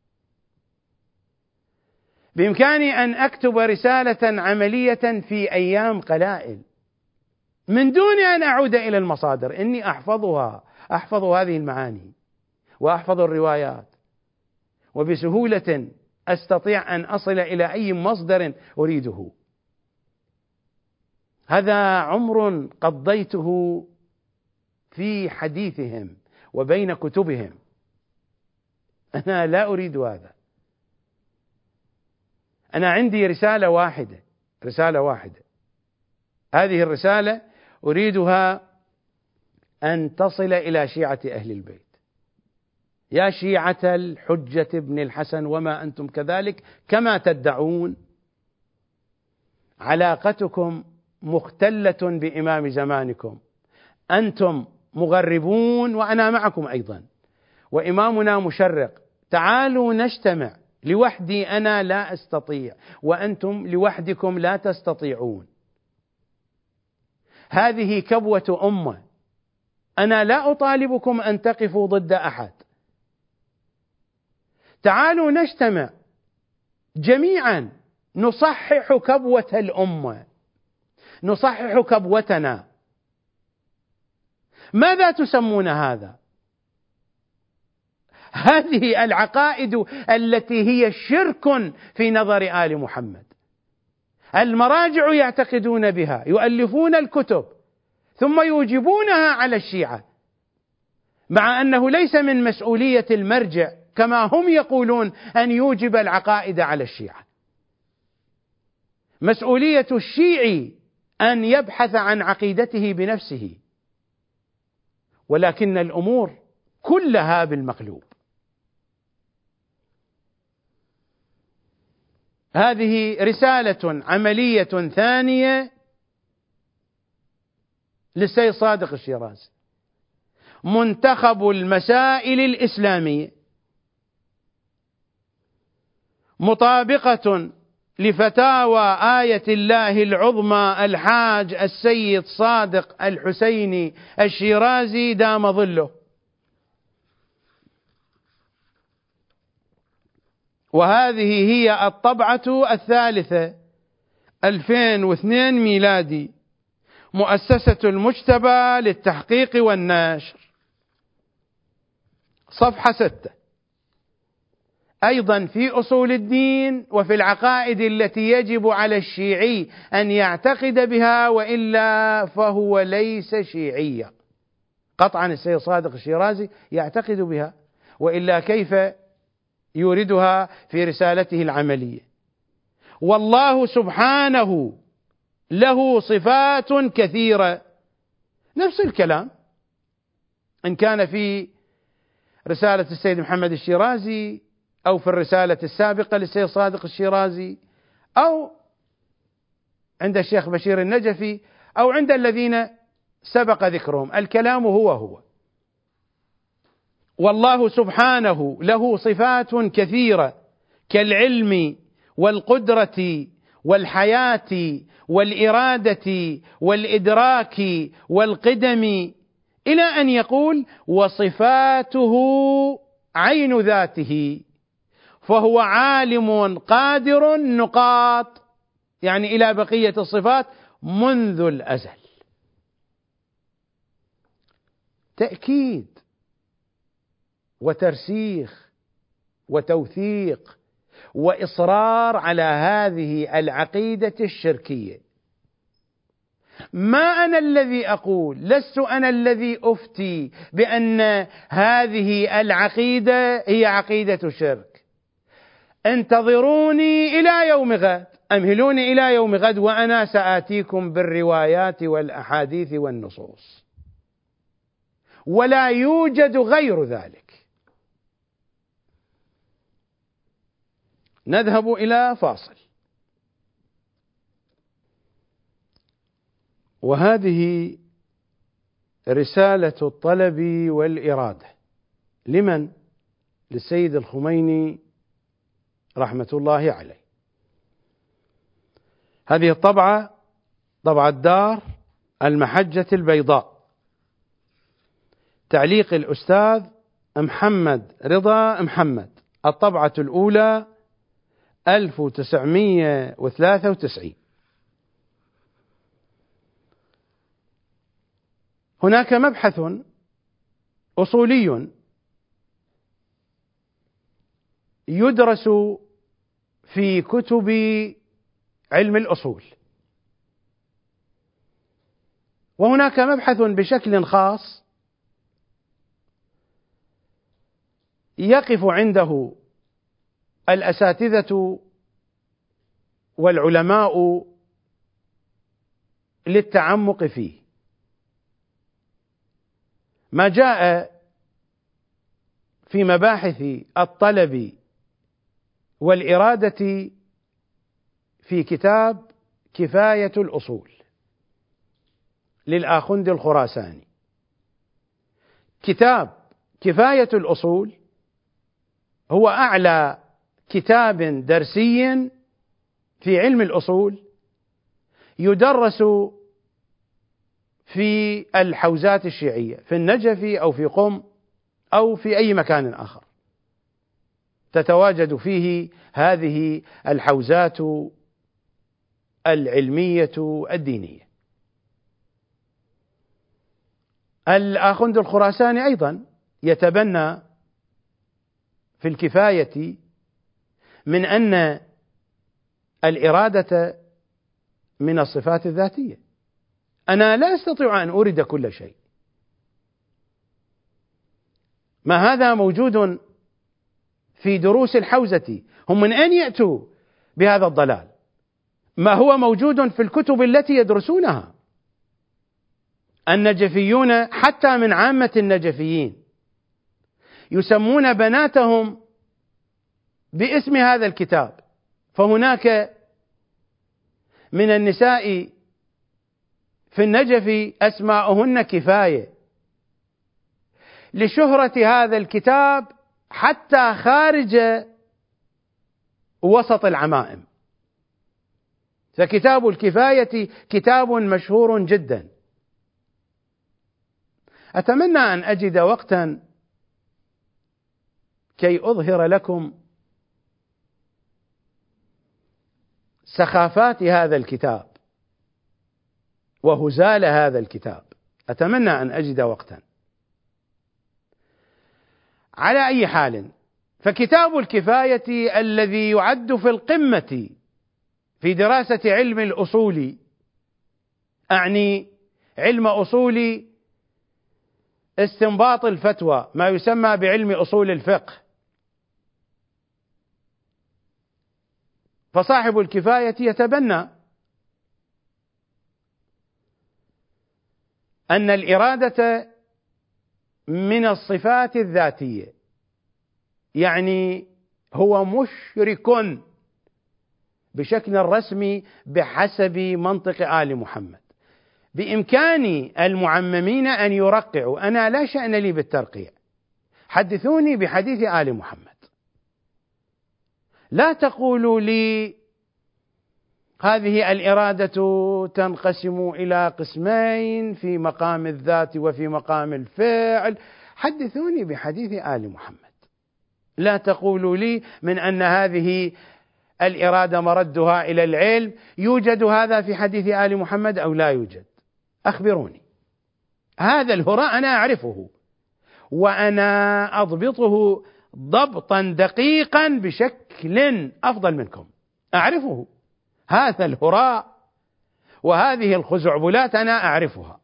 بإمكاني أن أكتب رسالة عملية في أيام قلائل من دون أن أعود إلى المصادر. إني أحفظها، أحفظ هذه المعاني وأحفظ الروايات، وبسهولة أستطيع أن أصل إلى أي مصدر أريده. هذا عمر قضيته في حديثهم وبين كتبهم، أنا لا أريد هذا. أنا عندي رسالة واحدة، رسالة واحدة، هذه الرسالة أريدها أن تصل إلى شيعة أهل البيت. يا شيعة الحجة ابن الحسن وما أنتم كذلك كما تدعون، علاقتكم مختلة بإمام زمانكم، أنتم مغربون وأنا معكم أيضا، وإمامنا مشرق. تعالوا نجتمع، لوحدي أنا لا أستطيع، وأنتم لوحدكم لا تستطيعون. هذه كبوة أمة، أنا لا أطالبكم أن تقفوا ضد أحد، تعالوا نجتمع جميعا نصحح كبوة الأمة، نصحح كبوتنا. ماذا تسمون هذا؟ هذه العقائد التي هي شرك في نظر آل محمد. المراجع يعتقدون بها، يؤلفون الكتب ثم يوجبونها على الشيعة، مع أنه ليس من مسؤولية المرجع كما هم يقولون أن يوجب العقائد على الشيعة. مسؤولية الشيعي أن يبحث عن عقيدته بنفسه، ولكن الأمور كلها بالمقلوب. هذه رسالة عملية ثانية للسيد صادق الشيرازي، منتخب المسائل الإسلامية، مطابقة لفتاوى آية الله العظمى الحاج السيد صادق الحسيني الشيرازي دام ظله. وهذه هي الطبعة الثالثة ألفين واثنين ميلادي، مؤسسة المجتبى للتحقيق والنشر، صفحة ستة. أيضا في أصول الدين وفي العقائد التي يجب على الشيعي أن يعتقد بها، وإلا فهو ليس شيعيا. قطعا السيد صادق الشيرازي يعتقد بها، وإلا كيف يوردها في رسالته العملية؟ والله سبحانه له صفات كثيرة، نفس الكلام إن كان في رسالة السيد محمد الشيرازي أو في الرسالة السابقة للسيد صادق الشيرازي أو عند الشيخ بشير النجفي أو عند الذين سبق ذكرهم، الكلام هو هو. والله سبحانه له صفات كثيرة كالعلم والقدرة والحياة والإرادة والإدراك والقدم، إلى أن يقول وصفاته عين ذاته، فهو عالم قادر نقاط، يعني إلى بقية الصفات منذ الأزل. تأكيد وترسيخ وتوثيق وإصرار على هذه العقيدة الشركية. ما أنا الذي أقول، لست أنا الذي أفتي بأن هذه العقيدة هي عقيدة شرك. انتظروني إلى يوم غد، أمهلوني إلى يوم غد، وأنا سآتيكم بالروايات والأحاديث والنصوص، ولا يوجد غير ذلك. نذهب إلى فاصل. وهذه رسالة الطلب والإرادة لمن؟ للسيد الخميني رحمة الله عليه. هذه الطبعة طبعة دار المحجة البيضاء، تعليق الأستاذ محمد رضا محمد، الطبعة الأولى ألف وتسعمئة وثلاثة وتسعين. هناك مبحث أصولي يدرس في كتب علم الأصول، وهناك مبحث بشكل خاص يقف عنده الأساتذة والعلماء للتعمق فيه. ما جاء في مباحث الطلب والإرادة في كتاب كفاية الأصول للآخوندي الخراساني. كتاب كفاية الأصول هو أعلى كتاب درسي في علم الأصول يدرس في الحوزات الشيعية، في النجف أو في قم أو في أي مكان آخر. تتواجد فيه هذه الحوزات العلمية الدينية. الآخوند الخراساني أيضا يتبنى في الكفاية من أن الإرادة من الصفات الذاتية. أنا لا أستطيع أن أورد كل شيء، ما هذا موجود في دروس الحوزة. هم من أين يأتوا بهذا الضلال؟ ما هو موجود في الكتب التي يدرسونها. النجفيون حتى من عامة النجفيين يسمون بناتهم باسم هذا الكتاب، فهناك من النساء في النجف أسماؤهن كفاية لشهرة هذا الكتاب حتى خارج وسط العمائم. فكتاب الكفاية كتاب مشهور جدا. أتمنى أن أجد وقتا كي أظهر لكم سخافات هذا الكتاب وهزال هذا الكتاب. أتمنى أن أجد وقتا. على أي حال، فكتاب الكفاية الذي يعد في القمة في دراسة علم الأصول، أعني علم أصول استنباط الفتوى، ما يسمى بعلم أصول الفقه، فصاحب الكفاية يتبنى أن الإرادة من الصفات الذاتية، يعني هو مشرك بشكل رسمي بحسب منطق آل محمد. بإمكان المعممين أن يرقعوا، أنا لا شأن لي بالترقيع، حدثوني بحديث آل محمد. لا تقولوا لي هذه الإرادة تنقسم إلى قسمين في مقام الذات وفي مقام الفعل. حدثوني بحديث آل محمد. لا تقولوا لي من أن هذه الإرادة مردها إلى العلم، يوجد هذا في حديث آل محمد أو لا يوجد؟ أخبروني. هذا الهراء أنا أعرفه، وأنا أضبطه ضبطا دقيقا بشكل أفضل منكم، أعرفه. هذا الهراء وهذه الخزعبلات أنا أعرفها.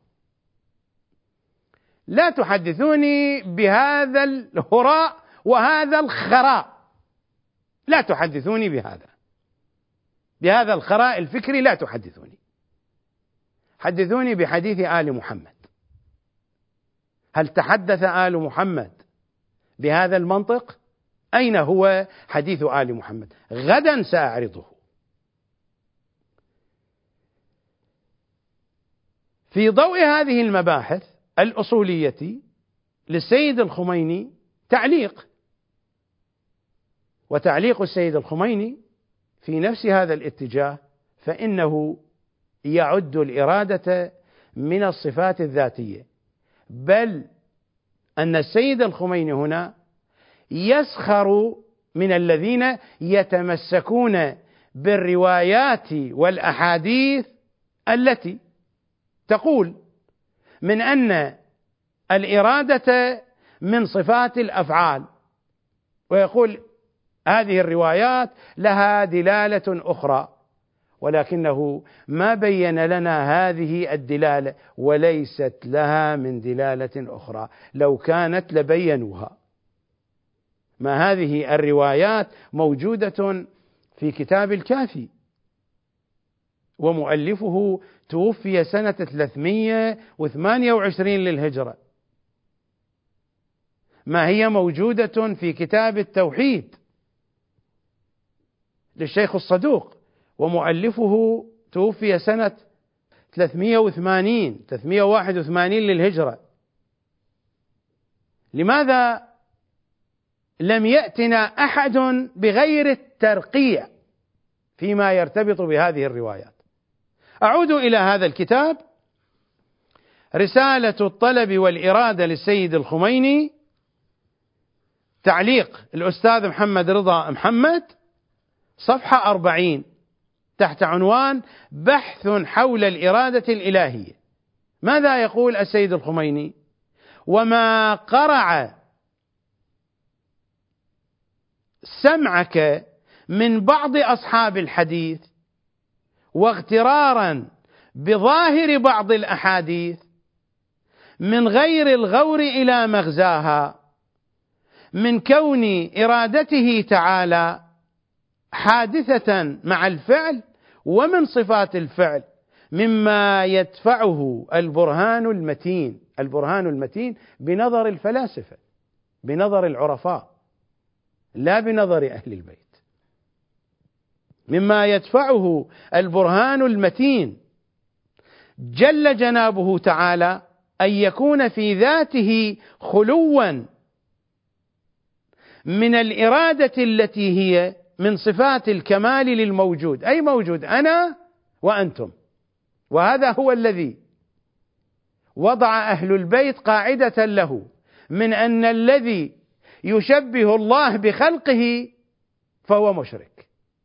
لا تحدثوني بهذا الهراء وهذا الخراء، لا تحدثوني بهذا بهذا الخراء الفكري، لا تحدثوني. حدثوني بحديث آل محمد. هل تحدث آل محمد بهذا المنطق؟ أين هو حديث آل محمد؟ غدا سأعرضه. في ضوء هذه المباحث الأصولية للسيد الخميني تعليق، وتعليق السيد الخميني في نفس هذا الاتجاه، فإنه يعد الإرادة من الصفات الذاتية، بل أن السيد الخميني هنا يسخر من الذين يتمسكون بالروايات والأحاديث التي تقول من أن الإرادة من صفات الأفعال، ويقول هذه الروايات لها دلالة أخرى، ولكنه ما بين لنا هذه الدلالة، وليست لها من دلالة أخرى. لو كانت لبينوها. ما هذه الروايات موجودة في كتاب الكافي، ومؤلفه توفي سنة ثلاثمائة وثمانية وعشرين للهجرة. ما هي موجودة في كتاب التوحيد للشيخ الصدوق، ومؤلفه توفي سنة ثلاثمائة وثمانين ثلاثمائة وواحد وثمانين للهجرة. لماذا لم يأتنا أحد بغير الترقيع فيما يرتبط بهذه الروايات؟ أعود إلى هذا الكتاب، رسالة الطلب والإرادة للسيد الخميني، تعليق الأستاذ محمد رضا محمد صفحة أربعين تحت عنوان بحث حول الإرادة الإلهية. ماذا يقول السيد الخميني؟ وما قرع سمعك من بعض أصحاب الحديث واغترارا بظاهر بعض الأحاديث من غير الغور إلى مغزاها من كون إرادته تعالى حادثة مع الفعل ومن صفات الفعل مما يدفعه البرهان المتين. البرهان المتين بنظر الفلاسفة، بنظر العرفاء، لا بنظر أهل البيت. مما يدفعه البرهان المتين جل جنابه تعالى أن يكون في ذاته خلوا من الإرادة التي هي من صفات الكمال للموجود، أي موجود أنا وأنتم. وهذا هو الذي وضع أهل البيت قاعدة له من أن الذي يشبه الله بخلقه فهو مشرك.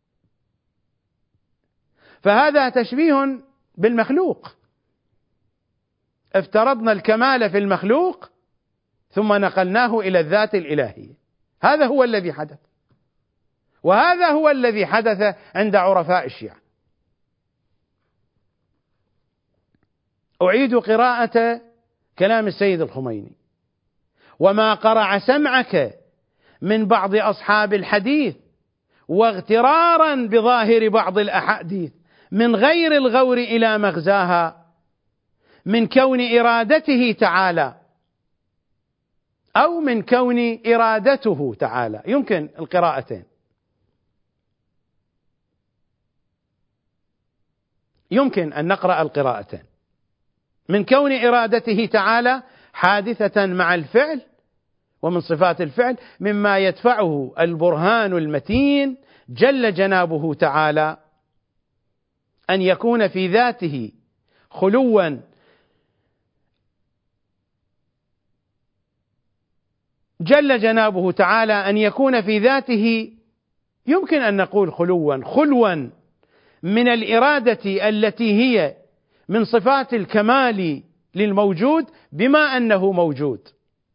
فهذا تشبيه بالمخلوق، افترضنا الكمال في المخلوق ثم نقلناه إلى الذات الإلهية. هذا هو الذي حدث، وهذا هو الذي حدث عند عرفاء الشيعة. أعيد قراءة كلام السيد الخميني: وما قرع سمعك من بعض أصحاب الحديث واغترارا بظاهر بعض الأحاديث من غير الغور إلى مغزاها من كون إرادته تعالى أو من كون إرادته تعالى. يمكن القراءتين، يمكن أن نقرأ القراءتين. من كون إرادته تعالى حادثة مع الفعل ومن صفات الفعل مما يدفعه البرهان المتين جل جنابه تعالى أن يكون في ذاته خلوا جل جنابه تعالى أن يكون في ذاته، يمكن أن نقول خلوا خلوا من الإرادة التي هي من صفات الكمال للموجود بما أنه موجود.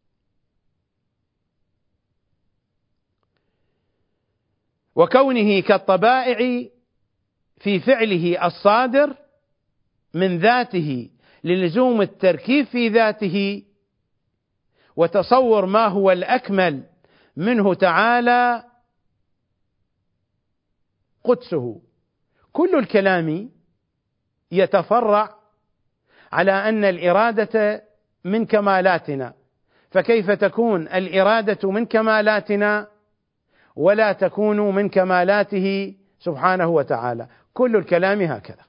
وكونه كالطبائع في فعله الصادر من ذاته للزوم التركيب في ذاته وتصور ما هو الأكمل منه تعالى قدسه. كل الكلام يتفرع على أن الإرادة من كمالاتنا، فكيف تكون الإرادة من كمالاتنا ولا تكون من كمالاته سبحانه وتعالى؟ كل الكلام هكذا.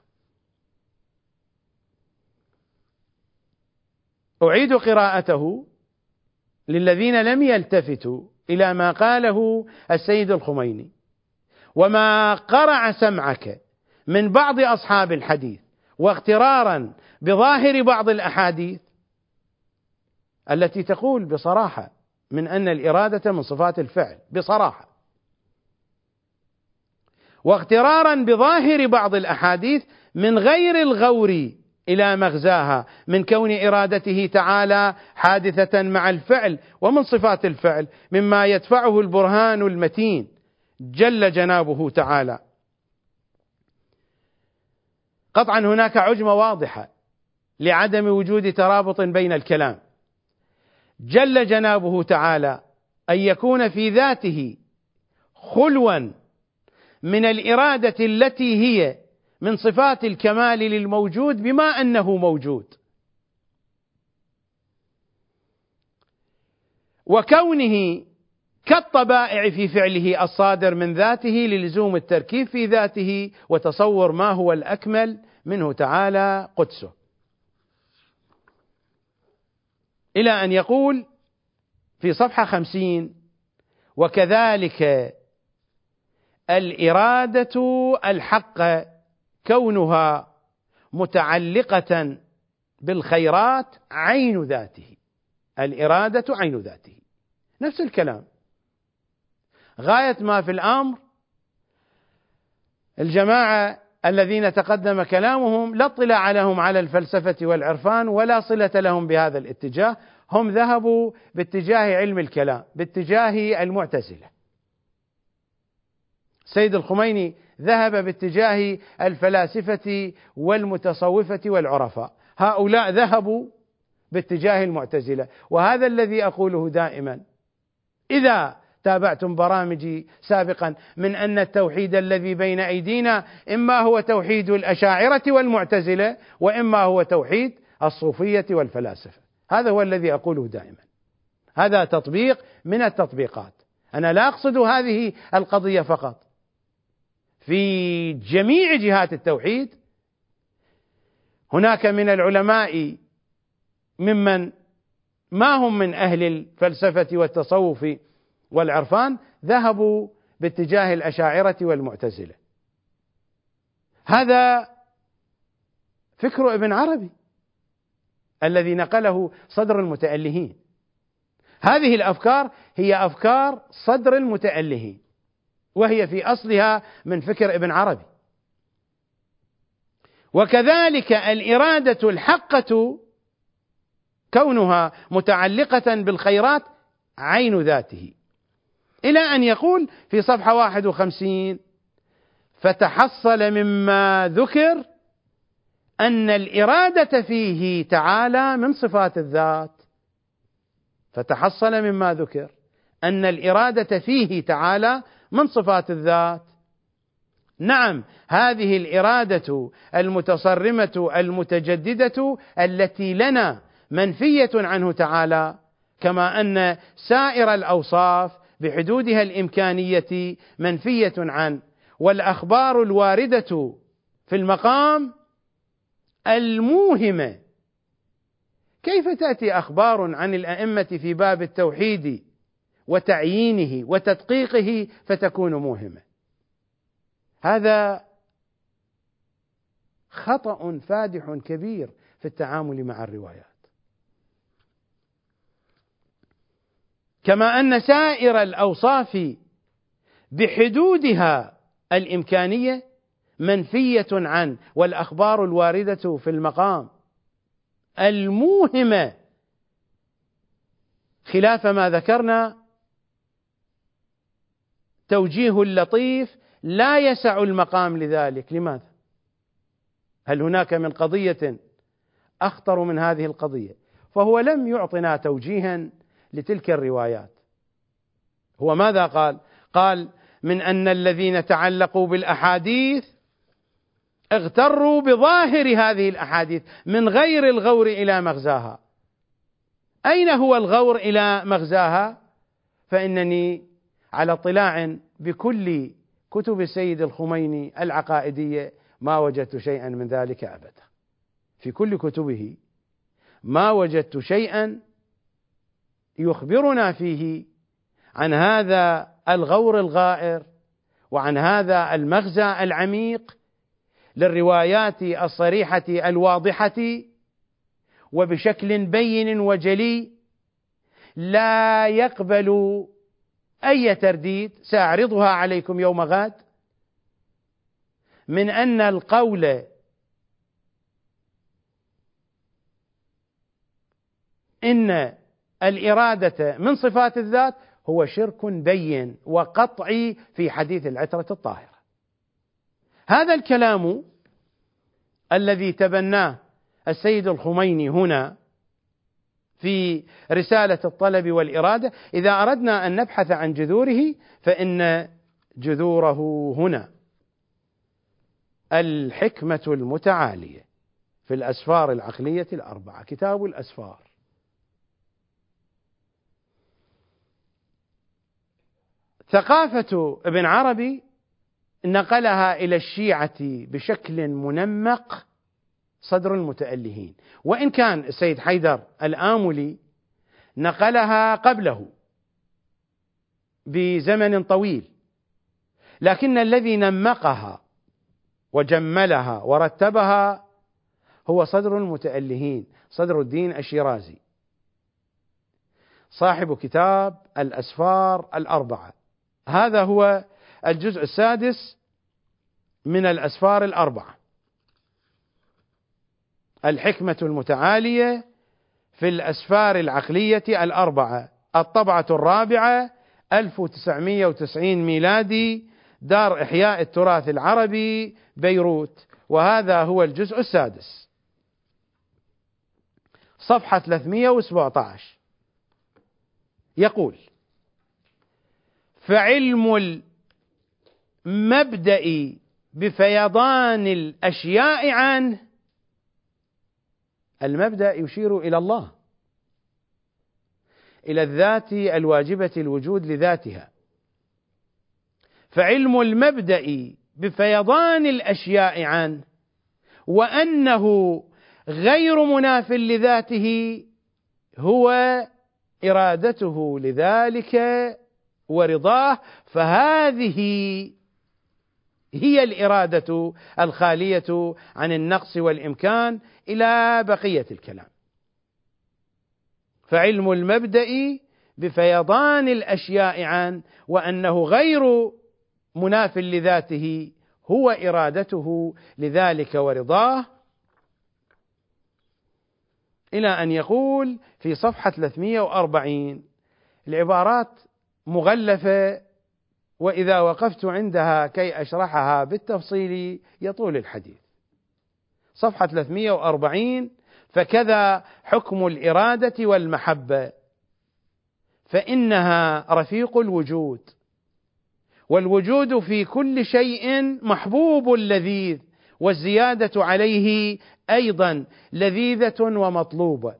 أعيد قراءته للذين لم يلتفتوا إلى ما قاله السيد الخميني: وما قرع سمعك من بعض أصحاب الحديث واغترارا بظاهر بعض الأحاديث التي تقول بصراحة من أن الإرادة من صفات الفعل بصراحة، واغترارا بظاهر بعض الأحاديث من غير الغور إلى مغزاها من كون إرادته تعالى حادثة مع الفعل ومن صفات الفعل مما يدفعه البرهان المتين جل جنابه تعالى. قطعا هناك عجمة واضحة لعدم وجود ترابط بين الكلام. جل جنابه تعالى أن يكون في ذاته خلوا من الإرادة التي هي من صفات الكمال للموجود بما أنه موجود، وكونه كالطبائع في فعله الصادر من ذاته للزوم التركيب في ذاته وتصور ما هو الأكمل منه تعالى قدسه، إلى أن يقول في صفحة خمسين: وكذلك الإرادة الحق كونها متعلقة بالخيرات عين ذاته. الإرادة عين ذاته، نفس الكلام. غاية ما في الأمر الجماعة الذين تقدم كلامهم لا اطلاع لهم على الفلسفة والعرفان ولا صلة لهم بهذا الاتجاه، هم ذهبوا باتجاه علم الكلام، باتجاه المعتزلة. سيد الخميني ذهب باتجاه الفلاسفة والمتصوفة والعرفاء، هؤلاء ذهبوا باتجاه المعتزلة. وهذا الذي أقوله دائما، إذا تابعتم برامجي سابقا، من أن التوحيد الذي بين أيدينا إما هو توحيد الأشاعرة والمعتزلة وإما هو توحيد الصوفية والفلاسفة. هذا هو الذي أقوله دائما، هذا تطبيق من التطبيقات. أنا لا أقصد هذه القضية فقط، في جميع جهات التوحيد هناك من العلماء ممن ما هم من أهل الفلسفة والتصوف والعرفان ذهبوا باتجاه الأشاعرة والمعتزلة. هذا فكر ابن عربي الذي نقله صدر المتألهين. هذه الأفكار هي أفكار صدر المتألهين، وهي في أصلها من فكر ابن عربي. وكذلك الإرادة الحقة كونها متعلقة بالخيرات عين ذاته، إلى أن يقول في صفحة واحد وخمسين: فتحصل مما ذكر أن الإرادة فيه تعالى من صفات الذات. فتحصل مما ذكر أن الإرادة فيه تعالى من صفات الذات. نعم، هذه الإرادة المتصرمة المتجددة التي لنا منفية عنه تعالى، كما أن سائر الأوصاف بحدودها الإمكانية منفية عنه. والأخبار الواردة في المقام الموهمة، كيف تأتي أخبار عن الأئمة في باب التوحيد وتعيينه وتدقيقه فتكون موهمة؟ هذا خطأ فادح كبير في التعامل مع الروايات. كما أن سائر الأوصاف بحدودها الإمكانية منفية عنه، والأخبار الواردة في المقام الموهمة خلاف ما ذكرنا توجيه لطيف لا يسع المقام لذلك. لماذا؟ هل هناك من قضية أخطر من هذه القضية؟ فهو لم يعطنا توجيها لتلك الروايات. هو ماذا قال؟ قال: من أن الذين تعلقوا بالأحاديث اغتروا بظاهر هذه الأحاديث من غير الغور إلى مغزاها. أين هو الغور إلى مغزاها؟ فإنني على اطلاع بكل كتب السيد الخميني العقائدية ما وجدت شيئا من ذلك أبدا. في كل كتبه ما وجدت شيئا يخبرنا فيه عن هذا الغور الغائر وعن هذا المغزى العميق للروايات الصريحة الواضحة وبشكل بين وجلي لا يقبل أي ترديد. سأعرضها عليكم يوم غد، من أن القول إن الإرادة من صفات الذات هو شرك بين وقطعي في حديث العترة الطاهرة. هذا الكلام الذي تبناه السيد الخميني هنا في رسالة الطلب والإرادة، إذا أردنا أن نبحث عن جذوره فإن جذوره هنا الحكمة المتعالية في الأسفار العقلية الأربعة، كتاب الأسفار. ثقافة ابن عربي نقلها إلى الشيعة بشكل منمق صدر المتألهين، وإن كان السيد حيدر الآملي نقلها قبله بزمن طويل، لكن الذي نمقها وجملها ورتبها هو صدر المتألهين، صدر الدين الشيرازي، صاحب كتاب الأسفار الأربعة، هذا هو الجزء السادس من الأسفار الأربعة، الحكمة المتعالية في الأسفار العقلية الأربعة، الطبعة الرابعة ألف وتسعمائة وتسعين ميلادي، دار إحياء التراث العربي، بيروت. وهذا هو الجزء السادس، صفحة ثلاثمائة وسبعة عشر. يقول: فعلم المبدأ بفيضان الأشياء عنه، المبدأ يشير إلى الله، إلى الذات الواجبة الوجود لذاتها، فعلم المبدأ بفيضان الأشياء عنه وأنه غير مناف لذاته هو إرادته لذلك ورضاه، فهذه هي الإرادة الخالية عن النقص والإمكان إلى بقية الكلام. فعلم المبدأ بفيضان الأشياء عنه وأنه غير مناف لذاته هو إرادته لذلك ورضاه، إلى أن يقول في صفحة ثلاثمائة وأربعين: العبارات مغلفة، وإذا وقفت عندها كي أشرحها بالتفصيل يطول الحديث. صفحة ثلاثمائة وأربعين: فكذا حكم الإرادة والمحبة، فإنها رفيق الوجود، والوجود في كل شيء محبوب لذيذ، والزيادة عليه أيضا لذيذة ومطلوبة.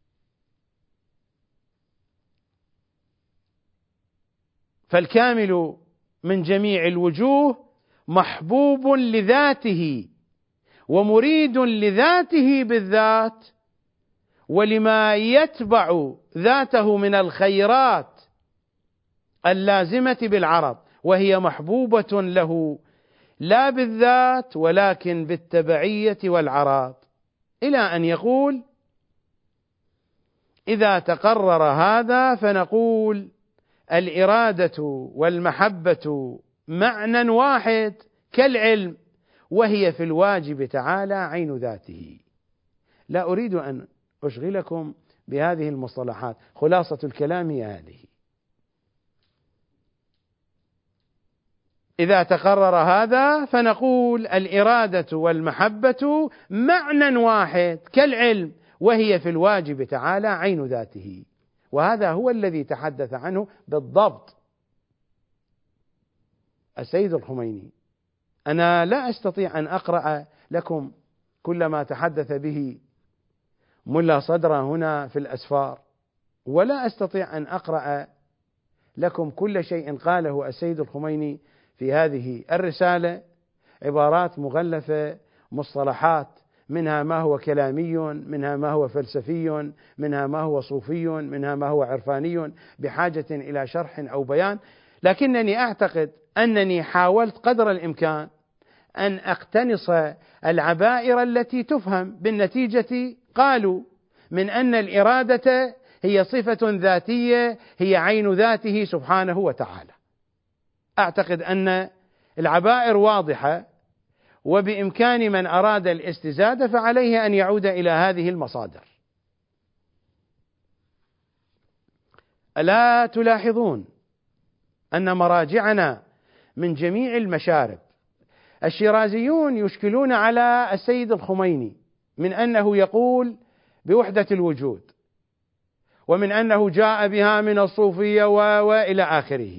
فالكامل من جميع الوجوه محبوب لذاته ومريد لذاته بالذات ولما يتبع ذاته من الخيرات اللازمة بالعرض، وهي محبوبة له لا بالذات ولكن بالتبعية والعراض، إلى أن يقول: إذا تقرر هذا فنقول الإرادة والمحبة معنى واحد كالعلم، وهي في الواجب تعالى عين ذاته. لا أريد أن أشغلكم بهذه المصطلحات، خلاصة الكلام هي هذه: إذا تقرر هذا فنقول الإرادة والمحبة معنى واحد كالعلم، وهي في الواجب تعالى عين ذاته. وهذا هو الذي تحدث عنه بالضبط السيد الخميني. أنا لا أستطيع أن أقرأ لكم كل ما تحدث به ملا صدرة هنا في الأسفار، ولا أستطيع أن أقرأ لكم كل شيء قاله السيد الخميني في هذه الرسالة، عبارات مغلفة، مصطلحات، منها ما هو كلامي، منها ما هو فلسفي، منها ما هو صوفي، منها ما هو عرفاني بحاجة إلى شرح أو بيان. لكنني أعتقد أنني حاولت قدر الإمكان أن أقتنص العبائر التي تفهم. بالنتيجة قالوا من أن الإرادة هي صفة ذاتية، هي عين ذاته سبحانه وتعالى. أعتقد أن العبائر واضحة، وبإمكان من أراد الاستزادة فعليه أن يعود إلى هذه المصادر. ألا تلاحظون أن مراجعنا من جميع المشارب، الشيرازيون يشكلون على السيد الخميني من أنه يقول بوحدة الوجود، ومن أنه جاء بها من الصوفية وإلى آخره.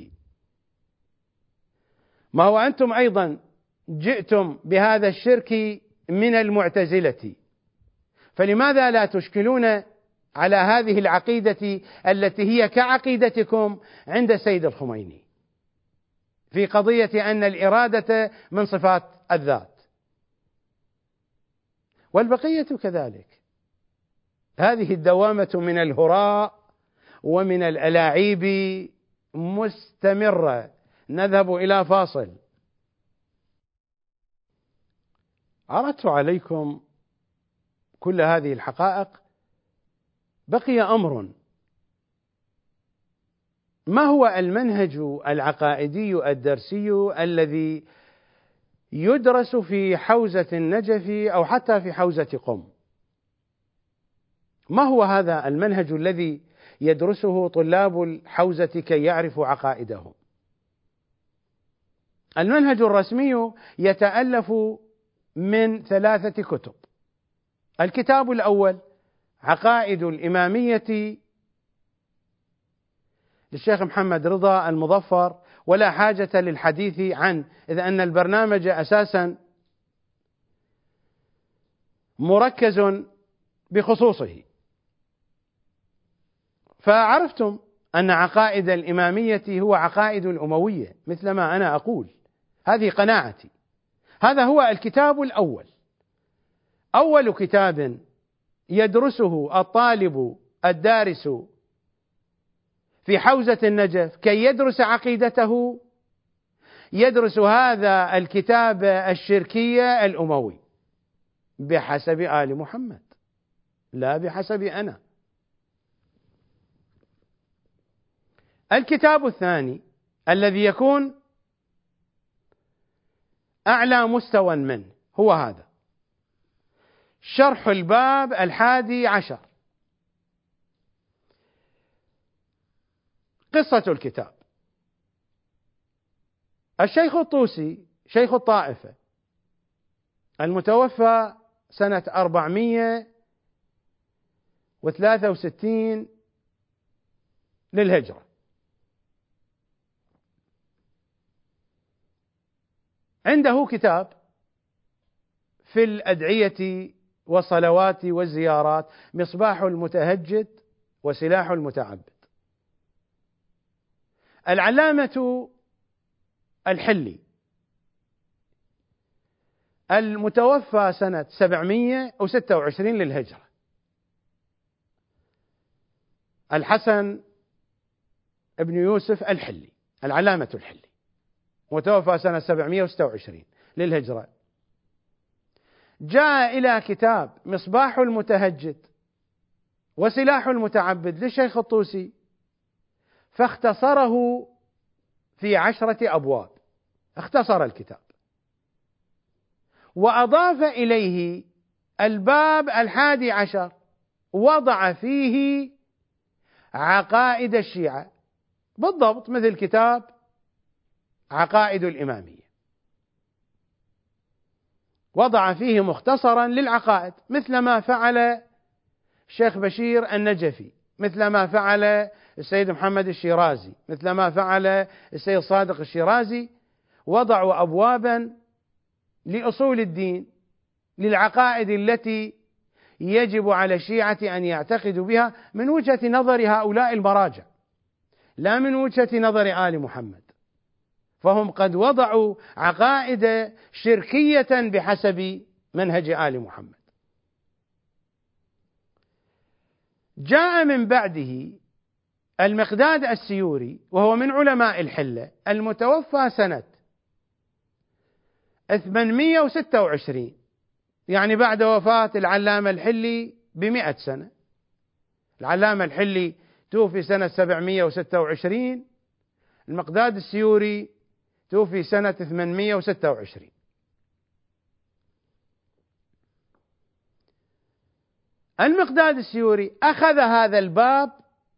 ما هو أنتم أيضا جئتم بهذا الشرك من المعتزلة، فلماذا لا تشكلون على هذه العقيدة التي هي كعقيدتكم عند السيد الخميني في قضية أن الإرادة من صفات الذات، والبقية كذلك. هذه الدوامة من الهراء ومن الألاعيب مستمرة. نذهب إلى فاصل. عرضت عليكم كل هذه الحقائق، بقي أمر ما هو المنهج العقائدي الدرسي الذي يدرس في حوزة النجف أو حتى في حوزة قم؟ ما هو هذا المنهج الذي يدرسه طلاب الحوزة كي يعرفوا عقائدهم؟ المنهج الرسمي يتألف من ثلاثة كتب. الكتاب الأول عقائد الإمامية للشيخ محمد رضا المظفر، ولا حاجة للحديث عنه إذ أن البرنامج أساسا مركز بخصوصه. فعرفتم أن عقائد الإمامية هو عقائد الأموية مثل ما أنا أقول، هذه قناعتي. هذا هو الكتاب الأول، أول كتاب يدرسه الطالب الدارس في حوزة النجف كي يدرس عقيدته، يدرس هذا الكتاب الشركي الأموي بحسب آل محمد، لا بحسب أنا. الكتاب الثاني الذي يكون أعلى مستوى منه هو هذا، شرح الباب الحادي عشر. قصة الكتاب: الشيخ الطوسي شيخ الطائفة المتوفى سنة أربعمائة وثلاثة وستين للهجرة، عنده كتاب في الأدعية والصلوات والزيارات، مصباح المتهجد وسلاح المتعبد. العلامة الحلي المتوفى سنة سبعمائة وستة وعشرين للهجرة، الحسن ابن يوسف الحلي، العلامة الحلي، متوفى سنة سبعمائة وستة وعشرين للهجرة، جاء إلى كتاب مصباح المتهجد وسلاح المتعبد للشيخ الطوسي فاختصره في عشرة أبواب، اختصر الكتاب وأضاف إليه الباب الحادي عشر، وضع فيه عقائد الشيعة بالضبط مثل كتاب عقائد الإمامية، وضع فيه مختصرا للعقائد مثل ما فعل الشيخ بشير النجفي، مثل ما فعل السيد محمد الشيرازي، مثل ما فعل السيد صادق الشيرازي. وضعوا أبوابا لأصول الدين، للعقائد التي يجب على الشيعة أن يعتقدوا بها من وجهة نظر هؤلاء المراجع، لا من وجهة نظر آل محمد، فهم قد وضعوا عقائد شركية بحسب منهج آل محمد. جاء من بعده المقداد السيوري وهو من علماء الحلة، المتوفى سنة ثمانمائة وستة وعشرين، يعني بعد وفاة العلامة الحلي بمئة سنة. العلامة الحلي توفي سنة سبعمائة وستة وعشرين، المقداد السيوري توفي سنة ثمانمائة وستة وعشرين. المقداد السيوري أخذ هذا الباب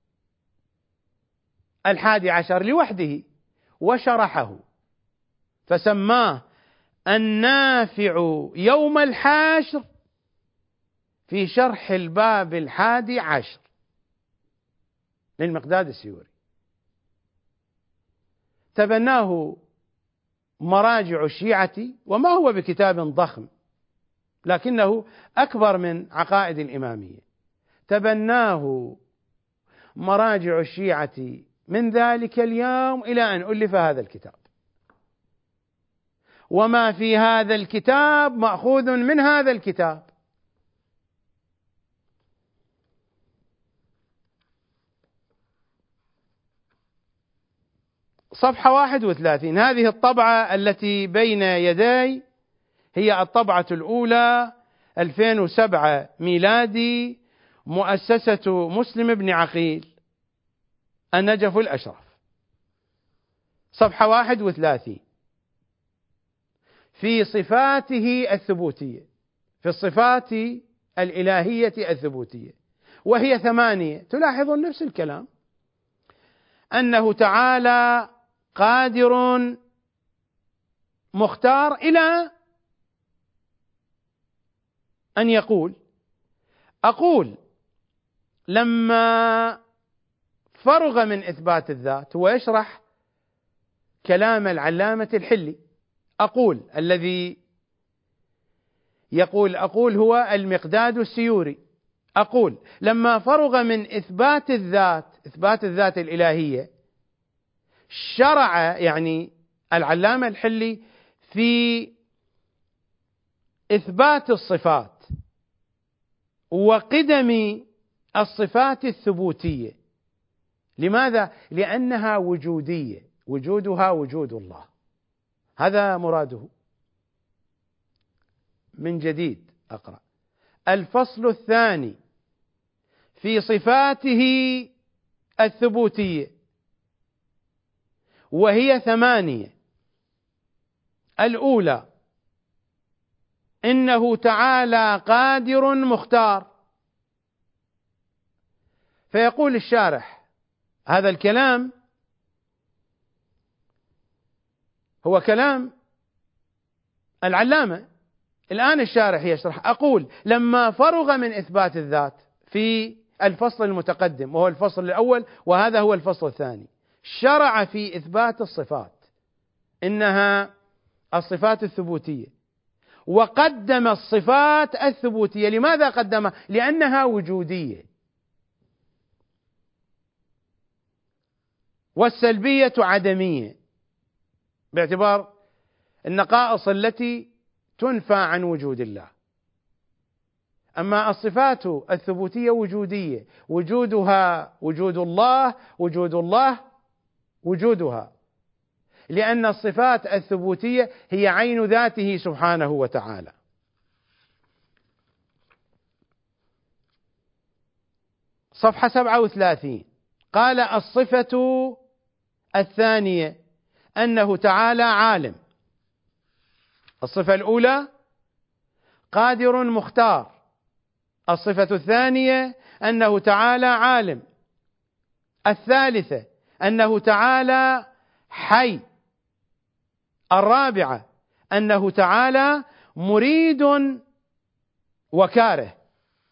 الحادي عشر لوحده وشرحه فسماه النافع يوم الحاشر في شرح الباب الحادي عشر للمقداد السيوري. تبناه مراجع الشيعة، وما هو بكتاب ضخم لكنه أكبر من عقائد الإمامية، تبناه مراجع الشيعة من ذلك اليوم إلى أن ألف هذا الكتاب، وما في هذا الكتاب مأخوذ من هذا الكتاب. صفحة واحد وثلاثين، هذه الطبعة التي بين يدي هي الطبعة الأولى ألفين وسبعة ميلادي، مؤسسة مسلم بن عقيل، النجف الأشرف. صفحة واحد وثلاثين في صفاته الثبوتية، في الصفات الإلهية الثبوتية، وهي ثمانية. تلاحظون نفس الكلام، أنه تعالى قادر مختار، إلى أن يقول: أقول لما فرغ من إثبات الذات. هو يشرح كلام العلامة الحلي. أقول الذي يقول أقول هو المقداد السيوري. أقول لما فرغ من إثبات الذات، إثبات الذات الإلهية، شرع يعني العلامة الحلي في إثبات الصفات وقدم الصفات الثبوتية. لماذا؟ لأنها وجودية، وجودها وجود الله، هذا مراده. من جديد أقرأ: الفصل الثاني في صفاته الثبوتية، وهي ثمانية. الأولى: إنه تعالى قادر مختار. فيقول الشارح: هذا الكلام هو كلام العلامة. الآن الشارح يشرح: أقول لما فرغ من إثبات الذات في الفصل المتقدم، وهو الفصل الأول وهذا هو الفصل الثاني، شرع في إثبات الصفات، إنها الصفات الثبوتية، وقدم الصفات الثبوتية. لماذا قدمها؟ لأنها وجودية، والسلبية عدمية، باعتبار النقائص التي تنفى عن وجود الله. أما الصفات الثبوتية وجودية، وجودها وجود الله، وجود الله وجودها، لأن الصفات الثبوتية هي عين ذاته سبحانه وتعالى. صفحة سبعة وثلاثين قال: الصفة الثانية أنه تعالى عالم. الصفة الأولى قادر مختار، الصفة الثانية أنه تعالى عالم، الثالثة أنه تعالى حي، الرابعة أنه تعالى مريد وكاره.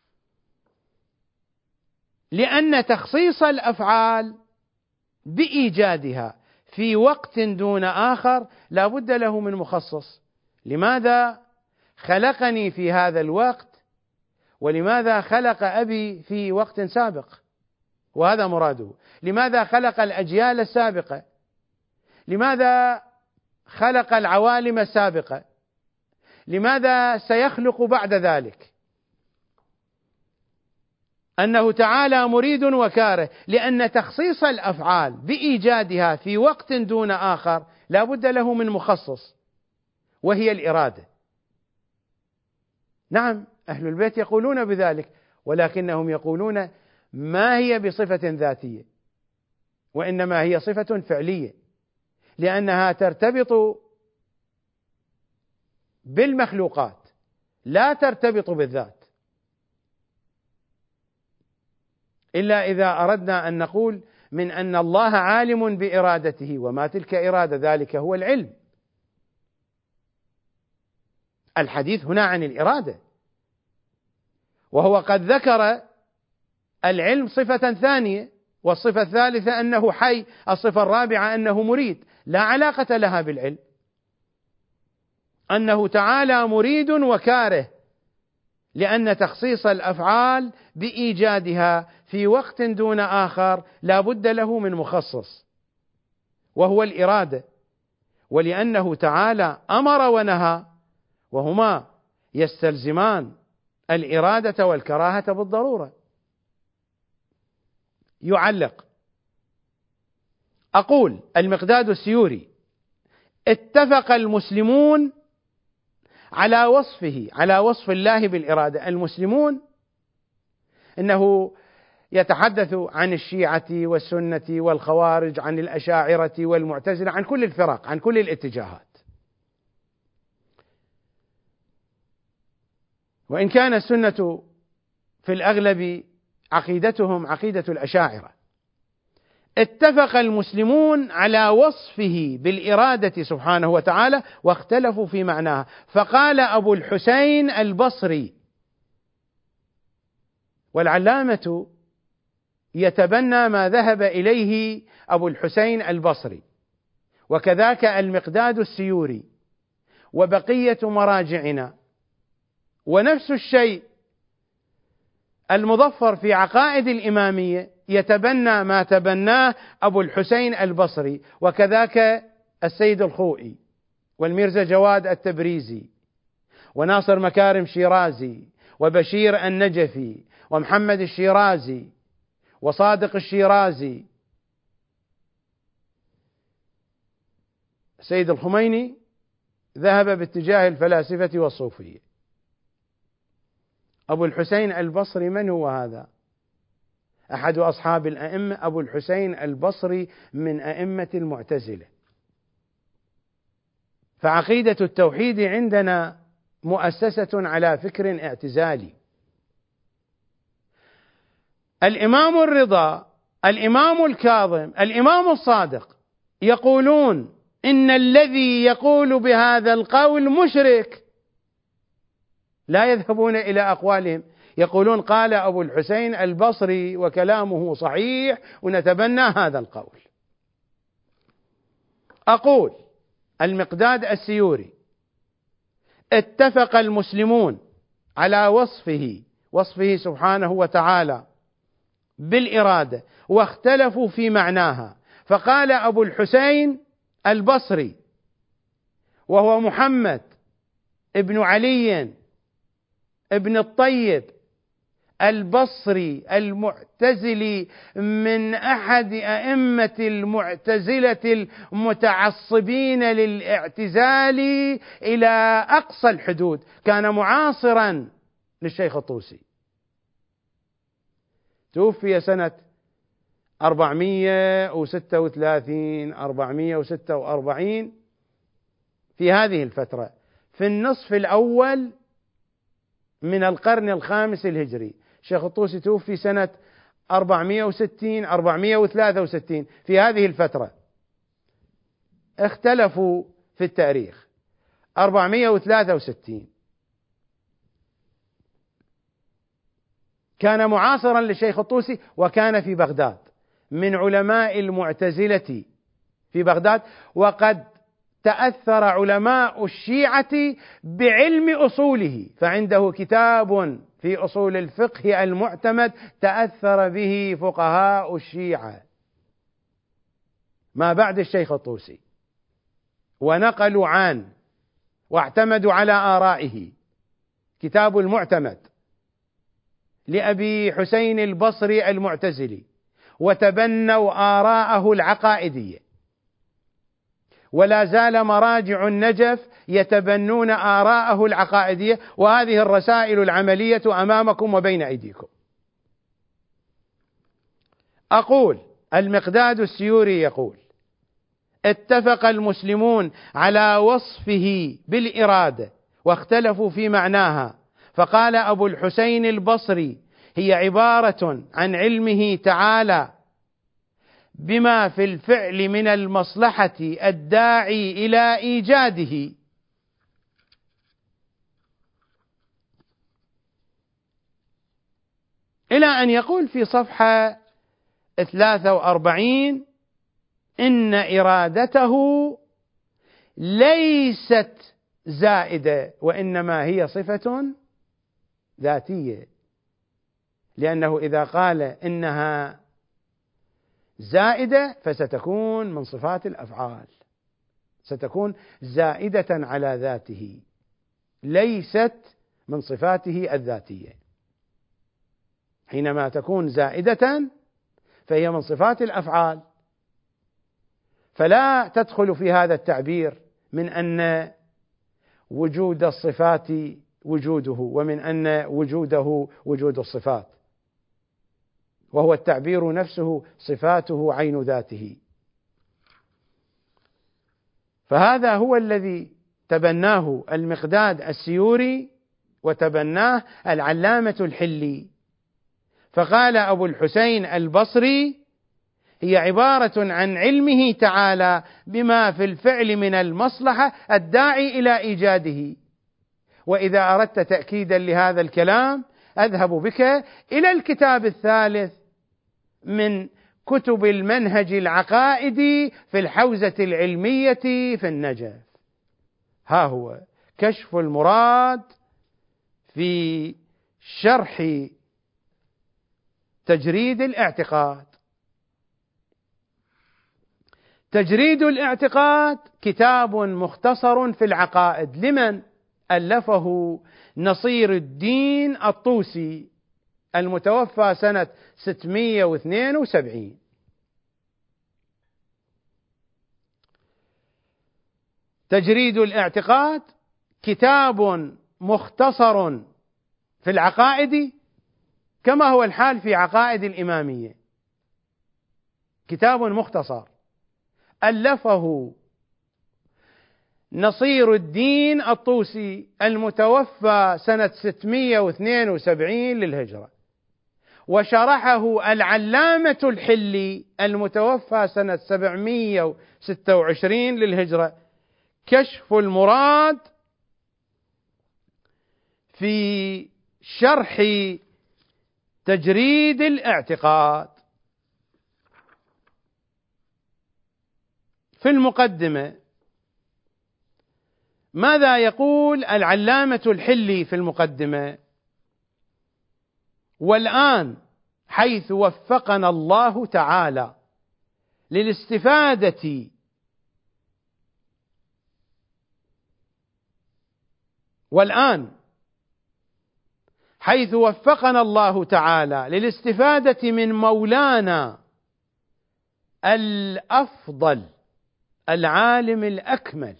لأن تخصيص الأفعال بإيجادها في وقت دون آخر لا بد له من مخصص. لماذا خلقني في هذا الوقت؟ ولماذا خلق أبي في وقت سابق؟ وهذا مراده. لماذا خلق الأجيال السابقة؟ لماذا خلق العوالم السابقة؟ لماذا سيخلق بعد ذلك؟ أنه تعالى مريد وكاره، لأن تخصيص الأفعال بإيجادها في وقت دون آخر لا بد له من مخصص، وهي الإرادة. نعم، أهل البيت يقولون بذلك، ولكنهم يقولون ما هي بصفة ذاتية، وإنما هي صفة فعلية، لأنها ترتبط بالمخلوقات لا ترتبط بالذات، إلا إذا أردنا أن نقول من أن الله عالم بإرادته، وما تلك إرادة؟ ذلك هو العلم. الحديث هنا عن الإرادة، وهو قد ذكر العلم صفة ثانية، والصفة الثالثة أنه حي، الصفة الرابعة أنه مريد، لا علاقة لها بالعلم. أنه تعالى مريد وكاره، لأن تخصيص الأفعال بإيجادها في وقت دون آخر لا بد له من مخصص، وهو الإرادة. ولأنه تعالى أمر ونهى، وهما يستلزمان الإرادة والكراهة بالضرورة. يعلق: أقول المقداد السيوري: اتفق المسلمون على وصفه، على وصف الله بالإرادة. المسلمون إنه يتحدث عن الشيعة والسنة والخوارج، عن الأشاعرة والمعتزلة، عن كل الفرق، عن كل الاتجاهات. وإن كان السنة في الأغلب عقيدتهم عقيدة الأشاعرة، اتفق المسلمون على وصفه بالإرادة سبحانه وتعالى واختلفوا في معناها. فقال أبو الحسين البصري، والعلامة يتبنى ما ذهب إليه أبو الحسين البصري، وكذاك المقداد السيوري وبقية مراجعنا، ونفس الشيء المظفر في عقائد الإمامية يتبنى ما تبناه أبو الحسين البصري، وكذاك السيد الخوئي والميرزا جواد التبريزي وناصر مكارم شيرازي وبشير النجفي ومحمد الشيرازي وصادق الشيرازي. السيد الخميني ذهب باتجاه الفلاسفة والصوفية. أبو الحسين البصري من هو هذا؟ أحد أصحاب الأئمة. أبو الحسين البصري من أئمة المعتزلة. فعقيدة التوحيد عندنا مؤسسة على فكر اعتزالي. الإمام الرضا، الإمام الكاظم، الإمام الصادق يقولون إن الذي يقول بهذا القول مشرك. لا يذهبون إلى أقوالهم، يقولون قال أبو الحسين البصري وكلامه صحيح ونتبنى هذا القول. أقول المقداد السيوري: اتفق المسلمون على وصفه وصفه سبحانه وتعالى بالإرادة واختلفوا في معناها. فقال أبو الحسين البصري وهو محمد ابن علي ابن الطيب البصري المعتزلي، من أحد أئمة المعتزلة المتعصبين للاعتزال إلى أقصى الحدود، كان معاصرا للشيخ الطوسي، توفي سنة أربعمائة وستة وثلاثين أربعمائة وستة وأربعين، في هذه الفترة في النصف الأول من القرن الخامس الهجري. الشيخ الطوسي توفي سنة أربعمائة وستين أربعمائة وثلاثة وستين، في هذه الفترة اختلفوا في التاريخ. أربعمائة وثلاثة وستين كان معاصرا للشيخ الطوسي، وكان في بغداد من علماء المعتزلة في بغداد، وقد تأثر علماء الشيعة بعلم أصوله، فعنده كتاب في أصول الفقه المعتمد تأثر به فقهاء الشيعة ما بعد الشيخ الطوسي، ونقلوا عنه واعتمدوا على آرائه. كتاب المعتمد لأبي حسين البصري المعتزلي، وتبنوا آراءه العقائدية، ولا زال مراجع النجف يتبنون آراءه العقائدية، وهذه الرسائل العملية أمامكم وبين أيديكم. أقول المقداد السيوري يقول: اتفق المسلمون على وصفه بالإرادة واختلفوا في معناها. فقال أبو الحسين البصري: هي عبارة عن علمه تعالى بما في الفعل من المصلحة الداعي إلى إيجاده. إلى أن يقول في صفحة ثلاثة وأربعين: إن إرادته ليست زائدة وإنما هي صفة ذاتية، لأنه إذا قال إنها زائدة فستكون من صفات الأفعال، ستكون زائدة على ذاته، ليست من صفاته الذاتية. حينما تكون زائدة فهي من صفات الأفعال، فلا تدخل في هذا التعبير من أن وجود الصفات وجوده، ومن أن وجوده وجود الصفات. وهو التعبير نفسه صفاته عين ذاته. فهذا هو الذي تبناه المقداد السيوري وتبناه العلامة الحلي. فقال أبو الحسين البصري: هي عبارة عن علمه تعالى بما في الفعل من المصلحة الداعي إلى إيجاده. وإذا أردت تأكيدا لهذا الكلام أذهب بك إلى الكتاب الثالث من كتب المنهج العقائدي في الحوزة العلمية في النجف، ها هو كشف المراد في شرح تجريد الاعتقاد. تجريد الاعتقاد كتاب مختصر في العقائد، لمن ألفه؟ نصير الدين الطوسي المتوفى سنة ستمائة واثنين وسبعين. تجريد الاعتقاد كتاب مختصر في العقائد كما هو الحال في عقائد الإمامية، كتاب مختصر ألفه نصير الدين الطوسي المتوفى سنة ستمائة واثنين وسبعين للهجرة، وشرحه العلامة الحلي المتوفى سنة سبعمائة وستة وعشرين للهجرة. كشف المراد في شرح تجريد الاعتقاد. في المقدمة ماذا يقول العلامة الحلي في المقدمة؟ والآن حيث وفقنا الله تعالى للاستفادة والآن حيث وفقنا الله تعالى للاستفادة من مولانا الأفضل العالم الأكمل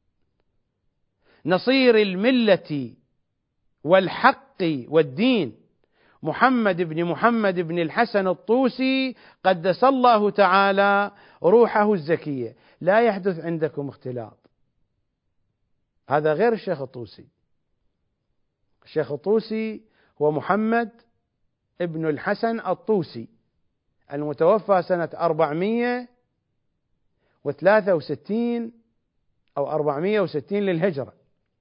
نصير الملة والحق والدين محمد بن محمد بن الحسن الطوسي قدس الله تعالى روحه الزكية. لا يحدث عندكم اختلاط، هذا غير الشيخ الطوسي. الشيخ الطوسي هو محمد ابن الحسن الطوسي المتوفى سنة أربعمائة وثلاثة وستين أو أربعمائة وستين للهجرة.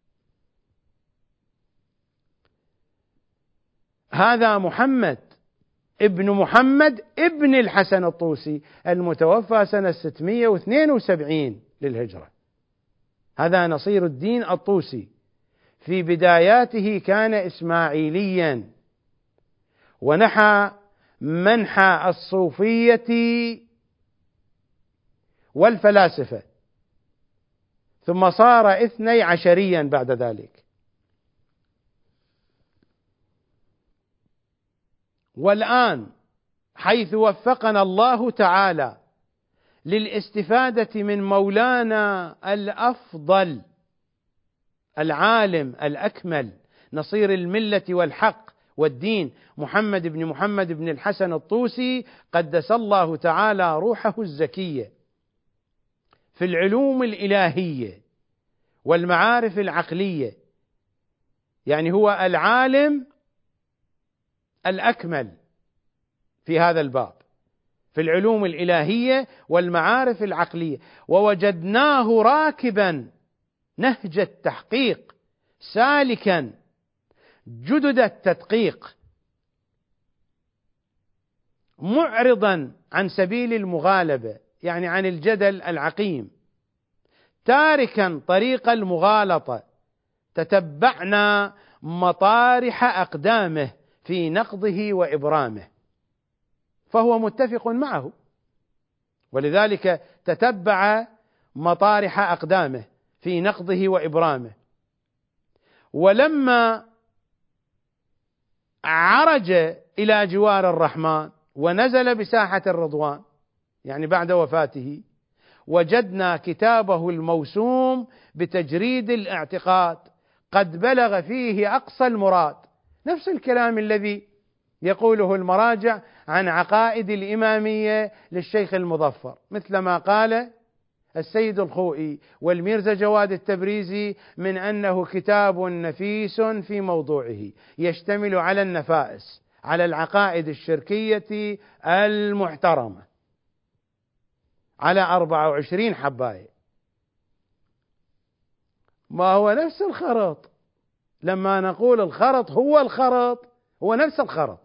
هذا محمد ابن محمد ابن الحسن الطوسي المتوفى سنة ستمائة واثنين وسبعين للهجرة. هذا نصير الدين الطوسي في بداياته كان إسماعيليا، ونحى منحى الصوفية والفلاسفة، ثم صار اثني عشريا بعد ذلك. والآن حيث وفقنا الله تعالى للاستفادة من مولانا الأفضل العالم الأكمل نصير الملة والحق والدين محمد بن محمد بن الحسن الطوسي قدس الله تعالى روحه الزكية في العلوم الإلهية والمعارف العقلية، يعني هو العالم الأكمل في هذا الباب في العلوم الإلهية والمعارف العقلية. ووجدناه راكبا نهج التحقيق سالكا جدد التدقيق، معرضا عن سبيل المغالبة يعني عن الجدل العقيم، تاركا طريق المغالطة. تتبعنا مطارح أقدامه في نقضه وإبرامه، فهو متفق معه، ولذلك تتبع مطارح أقدامه في نقضه وإبرامه. ولما عرج إلى جوار الرحمن ونزل بساحة الرضوان يعني بعد وفاته، وجدنا كتابه الموسوم بتجريد الاعتقاد قد بلغ فيه أقصى المراد، نفس الكلام الذي يقوله المراجع عن عقائد الإمامية للشيخ المظفر، مثل ما قال السيد الخوئي والميرزا جواد التبريزي من أنه كتاب نفيس في موضوعه، يشتمل على النفائس، على العقائد الشركية المحترمة، على أربعة وعشرين حباية. ما هو نفس الخرط، لما نقول الخرط هو الخرط هو نفس الخرط.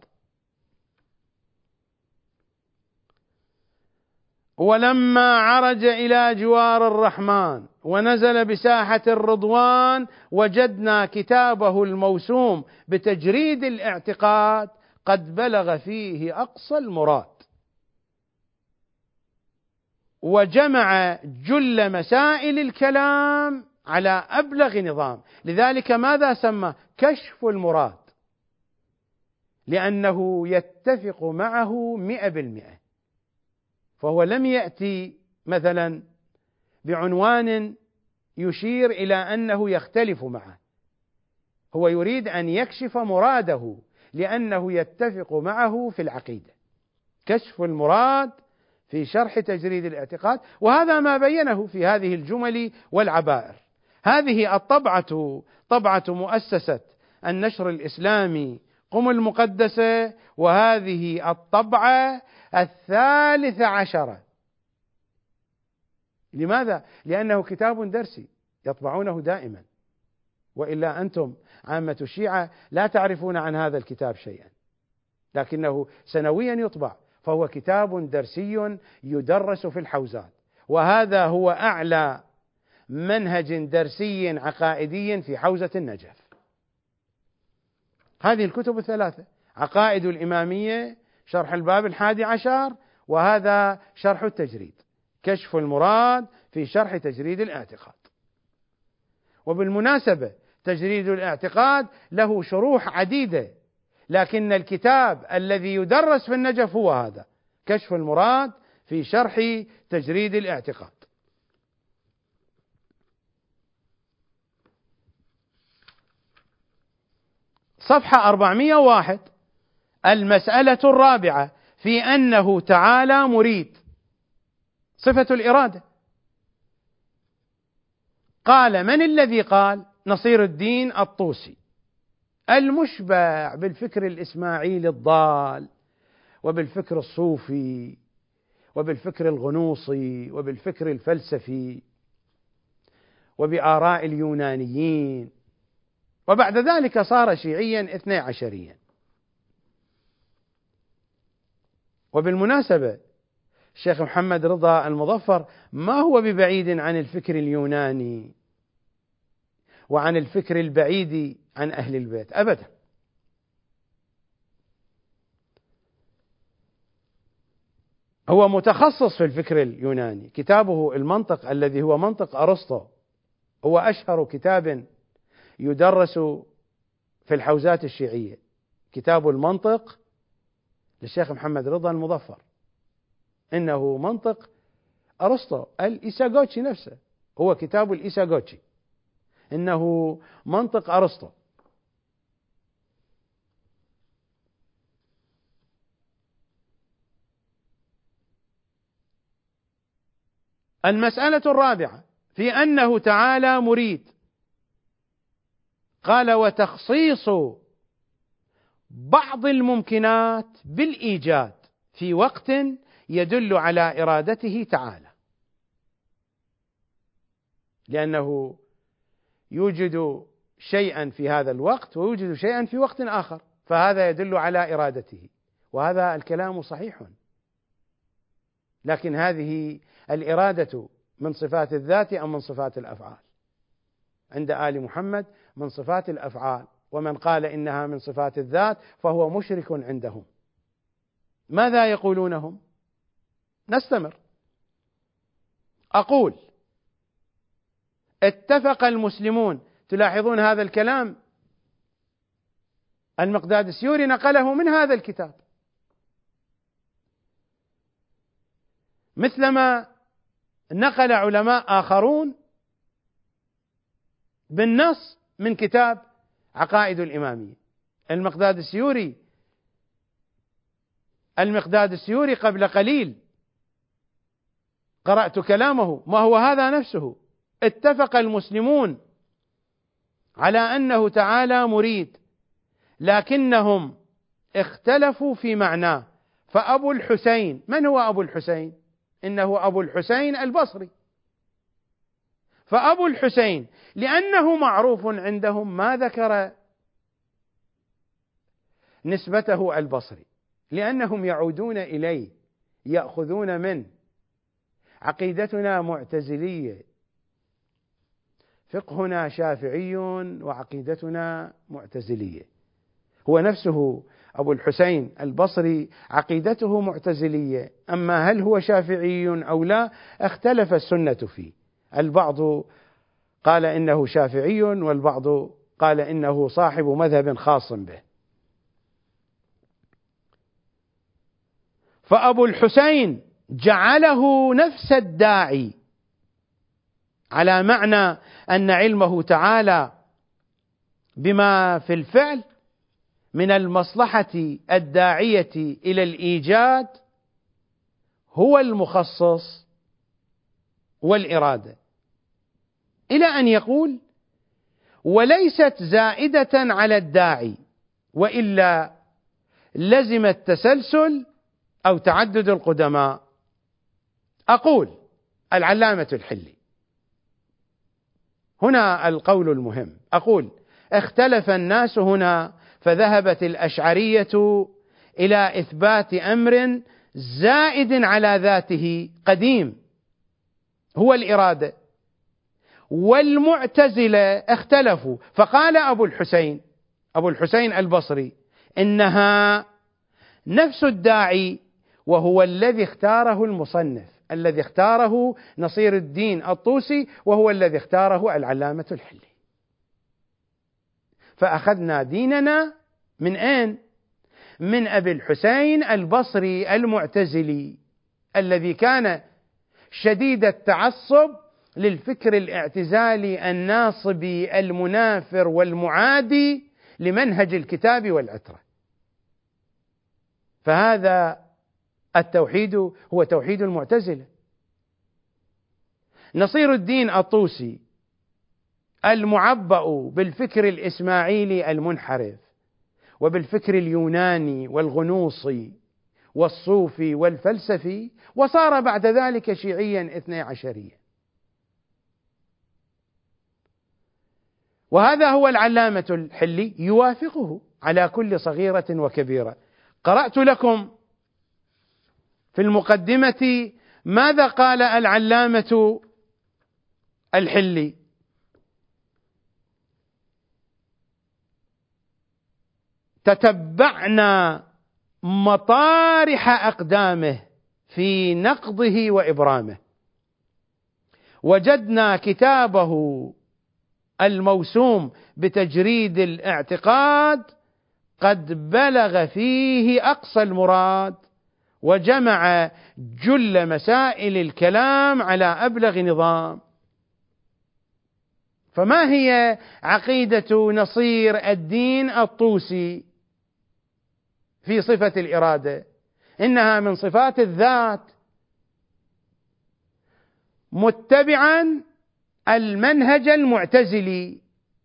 ولما عرج إلى جوار الرحمن ونزل بساحة الرضوان وجدنا كتابه الموسوم بتجريد الاعتقاد قد بلغ فيه أقصى المراد، وجمع جل مسائل الكلام على أبلغ نظام. لذلك ماذا سمى؟ كشف المراد، لأنه يتفق معه مئة بالمئة. فهو لم يأتي مثلا بعنوان يشير إلى أنه يختلف معه، هو يريد أن يكشف مراده لأنه يتفق معه في العقيدة. كشف المراد في شرح تجريد الاعتقاد، وهذا ما بينه في هذه الجمل والعبائر. هذه الطبعة طبعة مؤسسة النشر الإسلامي قم المقدسة، وهذه الطبعة الثالثة عشرة. لماذا؟ لأنه كتاب درسي يطبعونه دائما، وإلا أنتم عامة الشيعة لا تعرفون عن هذا الكتاب شيئا، لكنه سنويا يطبع، فهو كتاب درسي يدرس في الحوزات، وهذا هو أعلى منهج درسي عقائدي في حوزة النجف. هذه الكتب الثلاثة: عقائد الإمامية، شرح الباب الحادي عشر، وهذا شرح التجريد، كشف المراد في شرح تجريد الاعتقاد. وبالمناسبة تجريد الاعتقاد له شروح عديدة، لكن الكتاب الذي يدرس في النجف هو هذا، كشف المراد في شرح تجريد الاعتقاد. صفحة أربعمئة وواحد، المسألة الرابعة في أنه تعالى مريد، صفة الإرادة. قال: من الذي قال؟ نصير الدين الطوسي، المشبع بالفكر الإسماعيلي الضال، وبالفكر الصوفي، وبالفكر الغنوصي، وبالفكر الفلسفي، وبآراء اليونانيين، وبعد ذلك صار شيعيا اثني عشريا. وبالمناسبة الشيخ محمد رضا المظفر ما هو ببعيد عن الفكر اليوناني وعن الفكر البعيد عن أهل البيت أبدا. هو متخصص في الفكر اليوناني، كتابه المنطق الذي هو منطق أرسطو هو أشهر كتاب يدرس في الحوزات الشيعية، كتاب المنطق للشيخ محمد رضا المظفر، إنه منطق أرسطو الإيساغوتشي نفسه، هو كتاب الإيساغوتشي، إنه منطق أرسطو. المسألة الرابعة في أنه تعالى مريد، قال: وتخصيص بعض الممكنات بالإيجاد في وقت يدل على إرادته تعالى، لأنه يوجد شيئا في هذا الوقت ويوجد شيئا في وقت آخر، فهذا يدل على إرادته، وهذا الكلام صحيح. لكن هذه الإرادة من صفات الذات أم من صفات الأفعال؟ عند آل محمد من صفات الأفعال، ومن قال إنها من صفات الذات فهو مشرك عندهم. ماذا يقولونهم؟ نستمر. أقول: اتفق المسلمون، تلاحظون هذا الكلام المقداد السيوري نقله من هذا الكتاب، مثلما نقل علماء آخرون بالنص من كتاب عقائد الإمامية. المقداد السيوري المقداد السيوري قبل قليل، قرأت كلامه، ما هو هذا نفسه. اتفق المسلمون على أنه تعالى مريد، لكنهم اختلفوا في معناه. فأبو الحسين، من هو أبو الحسين؟ إنه أبو الحسين البصري. فأبو الحسين لأنه معروف عندهم ما ذكر نسبته البصري، لأنهم يعودون إليه، يأخذون منه. عقيدتنا معتزلية، فقهنا شافعي وعقيدتنا معتزلية. هو نفسه أبو الحسين البصري عقيدته معتزلية، أما هل هو شافعي أو لا اختلف السنة فيه. البعض قال إنه شافعي، والبعض قال إنه صاحب مذهب خاص به. فأبو الحسين جعله نفس الداعي، على معنى أن علمه تعالى بما في الفعل من المصلحة الداعية إلى الإيجاد هو المخصص والإرادة، إلى أن يقول: وليست زائدة على الداعي، وإلا لزم التسلسل أو تعدد القدماء. أقول العلامة الحلي هنا القول المهم، أقول: اختلف الناس هنا، فذهبت الأشعرية إلى إثبات أمر زائد على ذاته قديم هو الإرادة، والمعتزلة اختلفوا، فقال أبو الحسين أبو الحسين البصري: إنها نفس الداعي، وهو الذي اختاره المصنف، الذي اختاره نصير الدين الطوسي، وهو الذي اختاره العلامة الحلي. فأخذنا ديننا من أين؟ من أبي الحسين البصري المعتزلي، الذي كان شديد التعصب للفكر الاعتزالي الناصبي المنافر والمعادي لمنهج الكتاب والعترة. فهذا التوحيد هو توحيد المعتزلة. نصير الدين الطوسي المعبأ بالفكر الإسماعيلي المنحرف، وبالفكر اليوناني والغنوصي والصوفي والفلسفي، وصار بعد ذلك شيعيا اثني عشريا. وهذا هو العلامة الحلي يوافقه على كل صغيرة وكبيرة. قرأت لكم في المقدمة ماذا قال العلامة الحلي: تتبعنا مطارح أقدامه في نقضه وإبرامه، وجدنا كتابه الموسوم بتجريد الاعتقاد قد بلغ فيه أقصى المراد، وجمع جل مسائل الكلام على أبلغ نظام. فما هي عقيدة نصير الدين الطوسي في صفة الإرادة؟ إنها من صفات الذات، متبعا المنهج المعتزلي.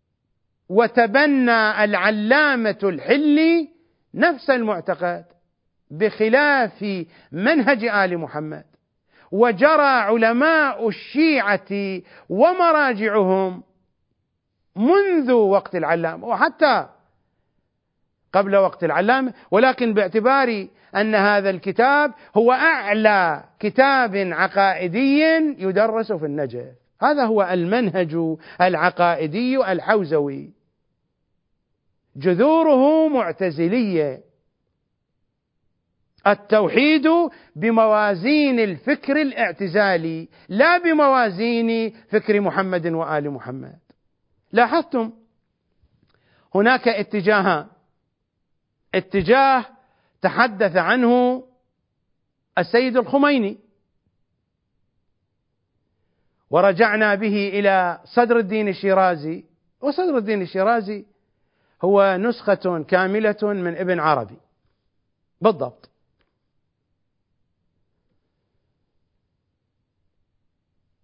وتبنى العلامة الحلي نفس المعتقد بخلاف منهج آل محمد، وجرى علماء الشيعة ومراجعهم منذ وقت العلامة وحتى قبل وقت العلامة، ولكن باعتبار أن هذا الكتاب هو أعلى كتاب عقائدي يدرس في النجف، هذا هو المنهج العقائدي الحوزوي، جذوره معتزلية. التوحيد بموازين الفكر الاعتزالي، لا بموازين فكر محمد وآل محمد. لاحظتم هناك اتجاهان: اتجاه تحدث عنه السيد الخميني، ورجعنا به إلى صدر الدين الشيرازي، وصدر الدين الشيرازي هو نسخة كاملة من ابن عربي بالضبط،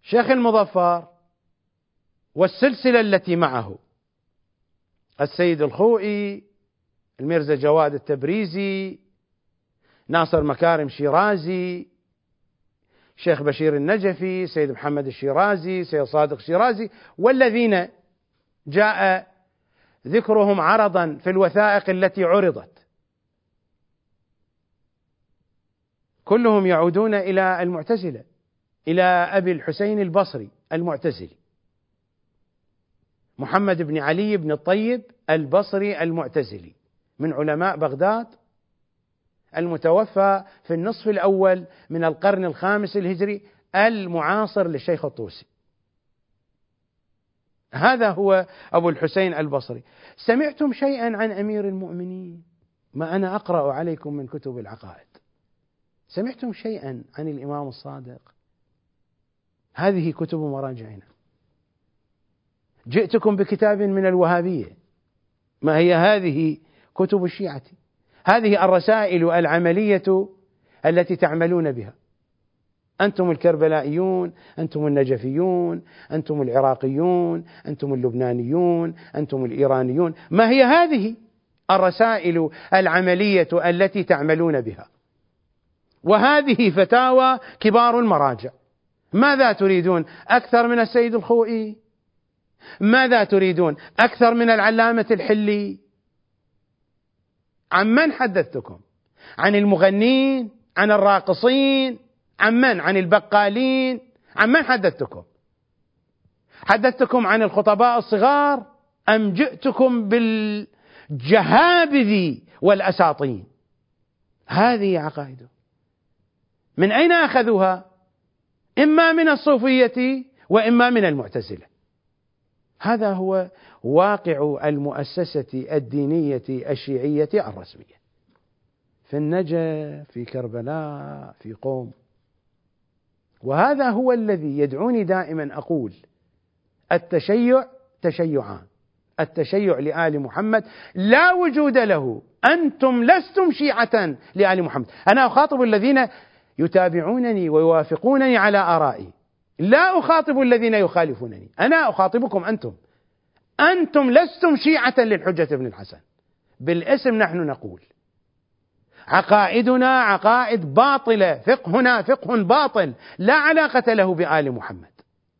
شيخ المظفر والسلسلة التي معه، السيد الخوئي، الميرزا جواد التبريزي، ناصر مكارم شيرازي، شيخ بشير النجفي، سيد محمد الشيرازي، سيد صادق شيرازي، والذين جاء ذكرهم عرضا في الوثائق التي عرضت، كلهم يعودون إلى المعتزلة، إلى أبي الحسين البصري المعتزلي، محمد بن علي بن الطيب البصري المعتزلي، من علماء بغداد، المتوفى في النصف الأول من القرن الخامس الهجري، المعاصر للشيخ الطوسي. هذا هو أبو الحسين البصري. سمعتم شيئا عن أمير المؤمنين؟ ما أنا أقرأ عليكم من كتب العقائد. سمعتم شيئا عن الإمام الصادق؟ هذه كتب مراجعنا. جئتكم بكتاب من الوهابية، ما هي هذه كتب الشيعة؟ هذه الرسائل العملية التي تعملون بها. أنتم الكربلائيون، أنتم النجفيون، أنتم العراقيون، أنتم اللبنانيون، أنتم الإيرانيون، ما هي هذه الرسائل العملية التي تعملون بها؟ وهذه فتاوى كبار المراجع. ماذا تريدون أكثر من السيد الخوئي؟ ماذا تريدون أكثر من العلامة الحلي؟ عن من حدثتكم؟ عن المغنين؟ عن الراقصين؟ عن من؟ عن البقالين؟ عن من حدثتكم؟ حدثتكم عن الخطباء الصغار أم جئتكم بالجهابذ والأساطين؟ هذه عقائده. من أين أخذوها؟ إما من الصوفية وإما من المعتزلة. هذا هو واقع المؤسسة الدينية الشيعية الرسمية في النجف، في كربلاء، في قوم. وهذا هو الذي يدعوني دائما أقول: التشيع تشيعان، التشيع لآل محمد لا وجود له، أنتم لستم شيعة لآل محمد. أنا أخاطب الذين يتابعونني ويوافقونني على آرائي، لا أخاطب الذين يخالفونني، أنا أخاطبكم أنتم. أنتم لستم شيعة للحجة بن الحسن، بالاسم نحن نقول عقائدنا عقائد باطلة، فقهنا فقه باطل لا علاقة له بآل محمد.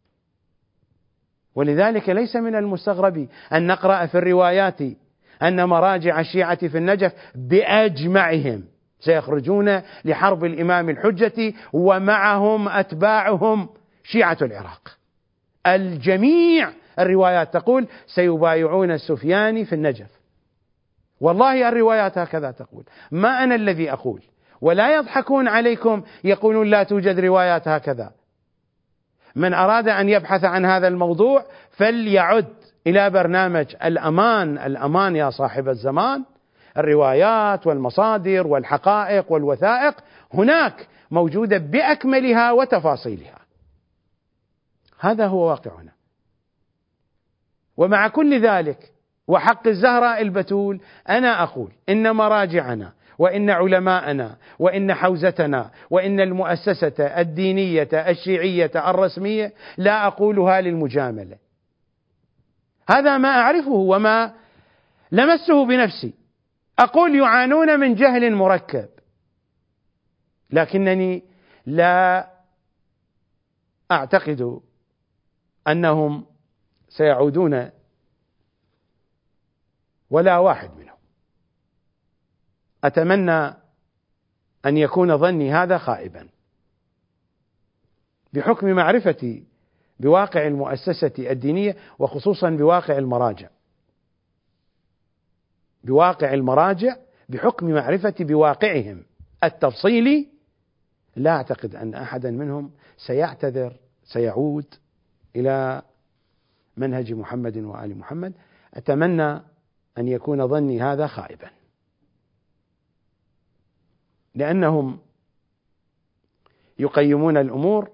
ولذلك ليس من المستغرب أن نقرأ في الروايات أن مراجع الشيعة في النجف بأجمعهم سيخرجون لحرب الإمام الحجة، ومعهم أتباعهم شيعة العراق. الجميع الروايات تقول سيبايعون السفياني في النجف. والله الروايات هكذا تقول، ما أنا الذي أقول. ولا يضحكون عليكم يقولون لا توجد روايات هكذا. من أراد أن يبحث عن هذا الموضوع فليعد إلى برنامج الأمان. الأمان يا صاحب الزمان، الروايات والمصادر والحقائق والوثائق هناك موجودة بأكملها وتفاصيلها. هذا هو واقعنا. ومع كل ذلك وحق الزهراء البتول أنا أقول إن مراجعنا وإن علماءنا وإن حوزتنا وإن المؤسسة الدينية الشيعية الرسمية، لا أقولها للمجاملة، هذا ما أعرفه وما لمسه بنفسي. أقول يعانون من جهل مركب، لكنني لا أعتقد أنهم سيعودون ولا واحد منهم. أتمنى أن يكون ظني هذا خائبا بحكم معرفتي بواقع المؤسسة الدينية، وخصوصا بواقع المراجع بواقع المراجع بحكم معرفتي بواقعهم التفصيلي. لا أعتقد أن أحدا منهم سيعتذر سيعود إلى منهج محمد وآل محمد. أتمنى أن يكون ظني هذا خائبا، لأنهم يقيمون الأمور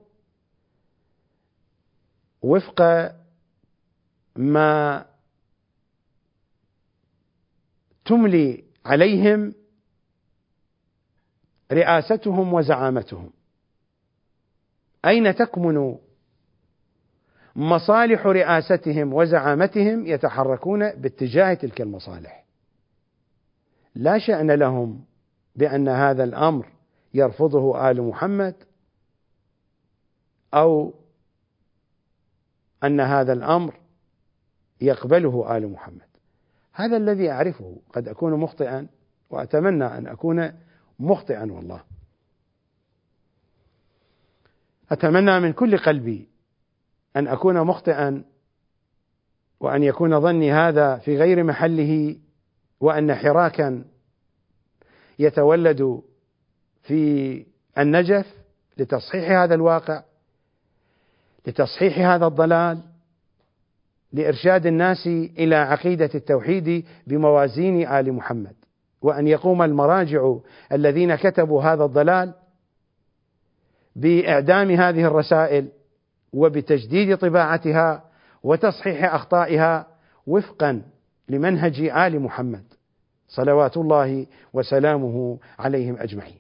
وفق ما تملي عليهم رئاستهم وزعامتهم. أين تكمن مصالح رئاستهم وزعامتهم يتحركون باتجاه تلك المصالح، لا شأن لهم بأن هذا الأمر يرفضه آل محمد أو أن هذا الأمر يقبله آل محمد. هذا الذي أعرفه، قد أكون مخطئا وأتمنى أن أكون مخطئا، والله أتمنى من كل قلبي أن أكون مخطئا، وأن يكون ظني هذا في غير محله، وأن حراكا يتولد في النجف لتصحيح هذا الواقع، لتصحيح هذا الضلال، لإرشاد الناس إلى عقيدة التوحيد بموازين آل محمد، وأن يقوم المراجع الذين كتبوا هذا الضلال بإعدام هذه الرسائل وبتجديد طباعتها وتصحيح أخطائها وفقا لمنهج آل محمد صلوات الله وسلامه عليهم أجمعين.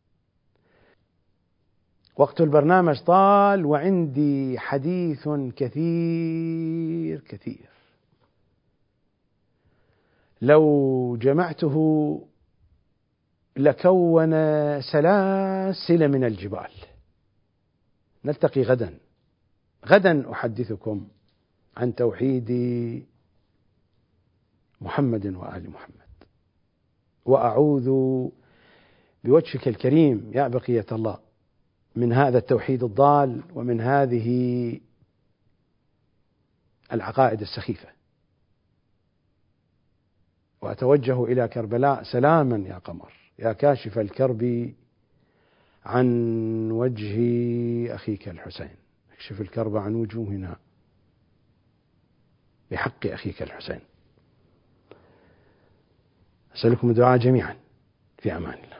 وقت البرنامج طال وعندي حديث كثير كثير، لو جمعته لكون سلاسل من الجبال. نلتقي غدا، غدا أحدثكم عن توحيد محمد وآل محمد، وأعوذ بوجهك الكريم يا بقية الله من هذا التوحيد الضال ومن هذه العقائد السخيفة. وأتوجه إلى كربلاء سلاما يا قمر، يا كاشف الكرب عن وجه أخيك الحسين، اكشف الكرب عن وجوهنا بحق أخيك الحسين. أسألكم الدعاء جميعا، في أمان الله.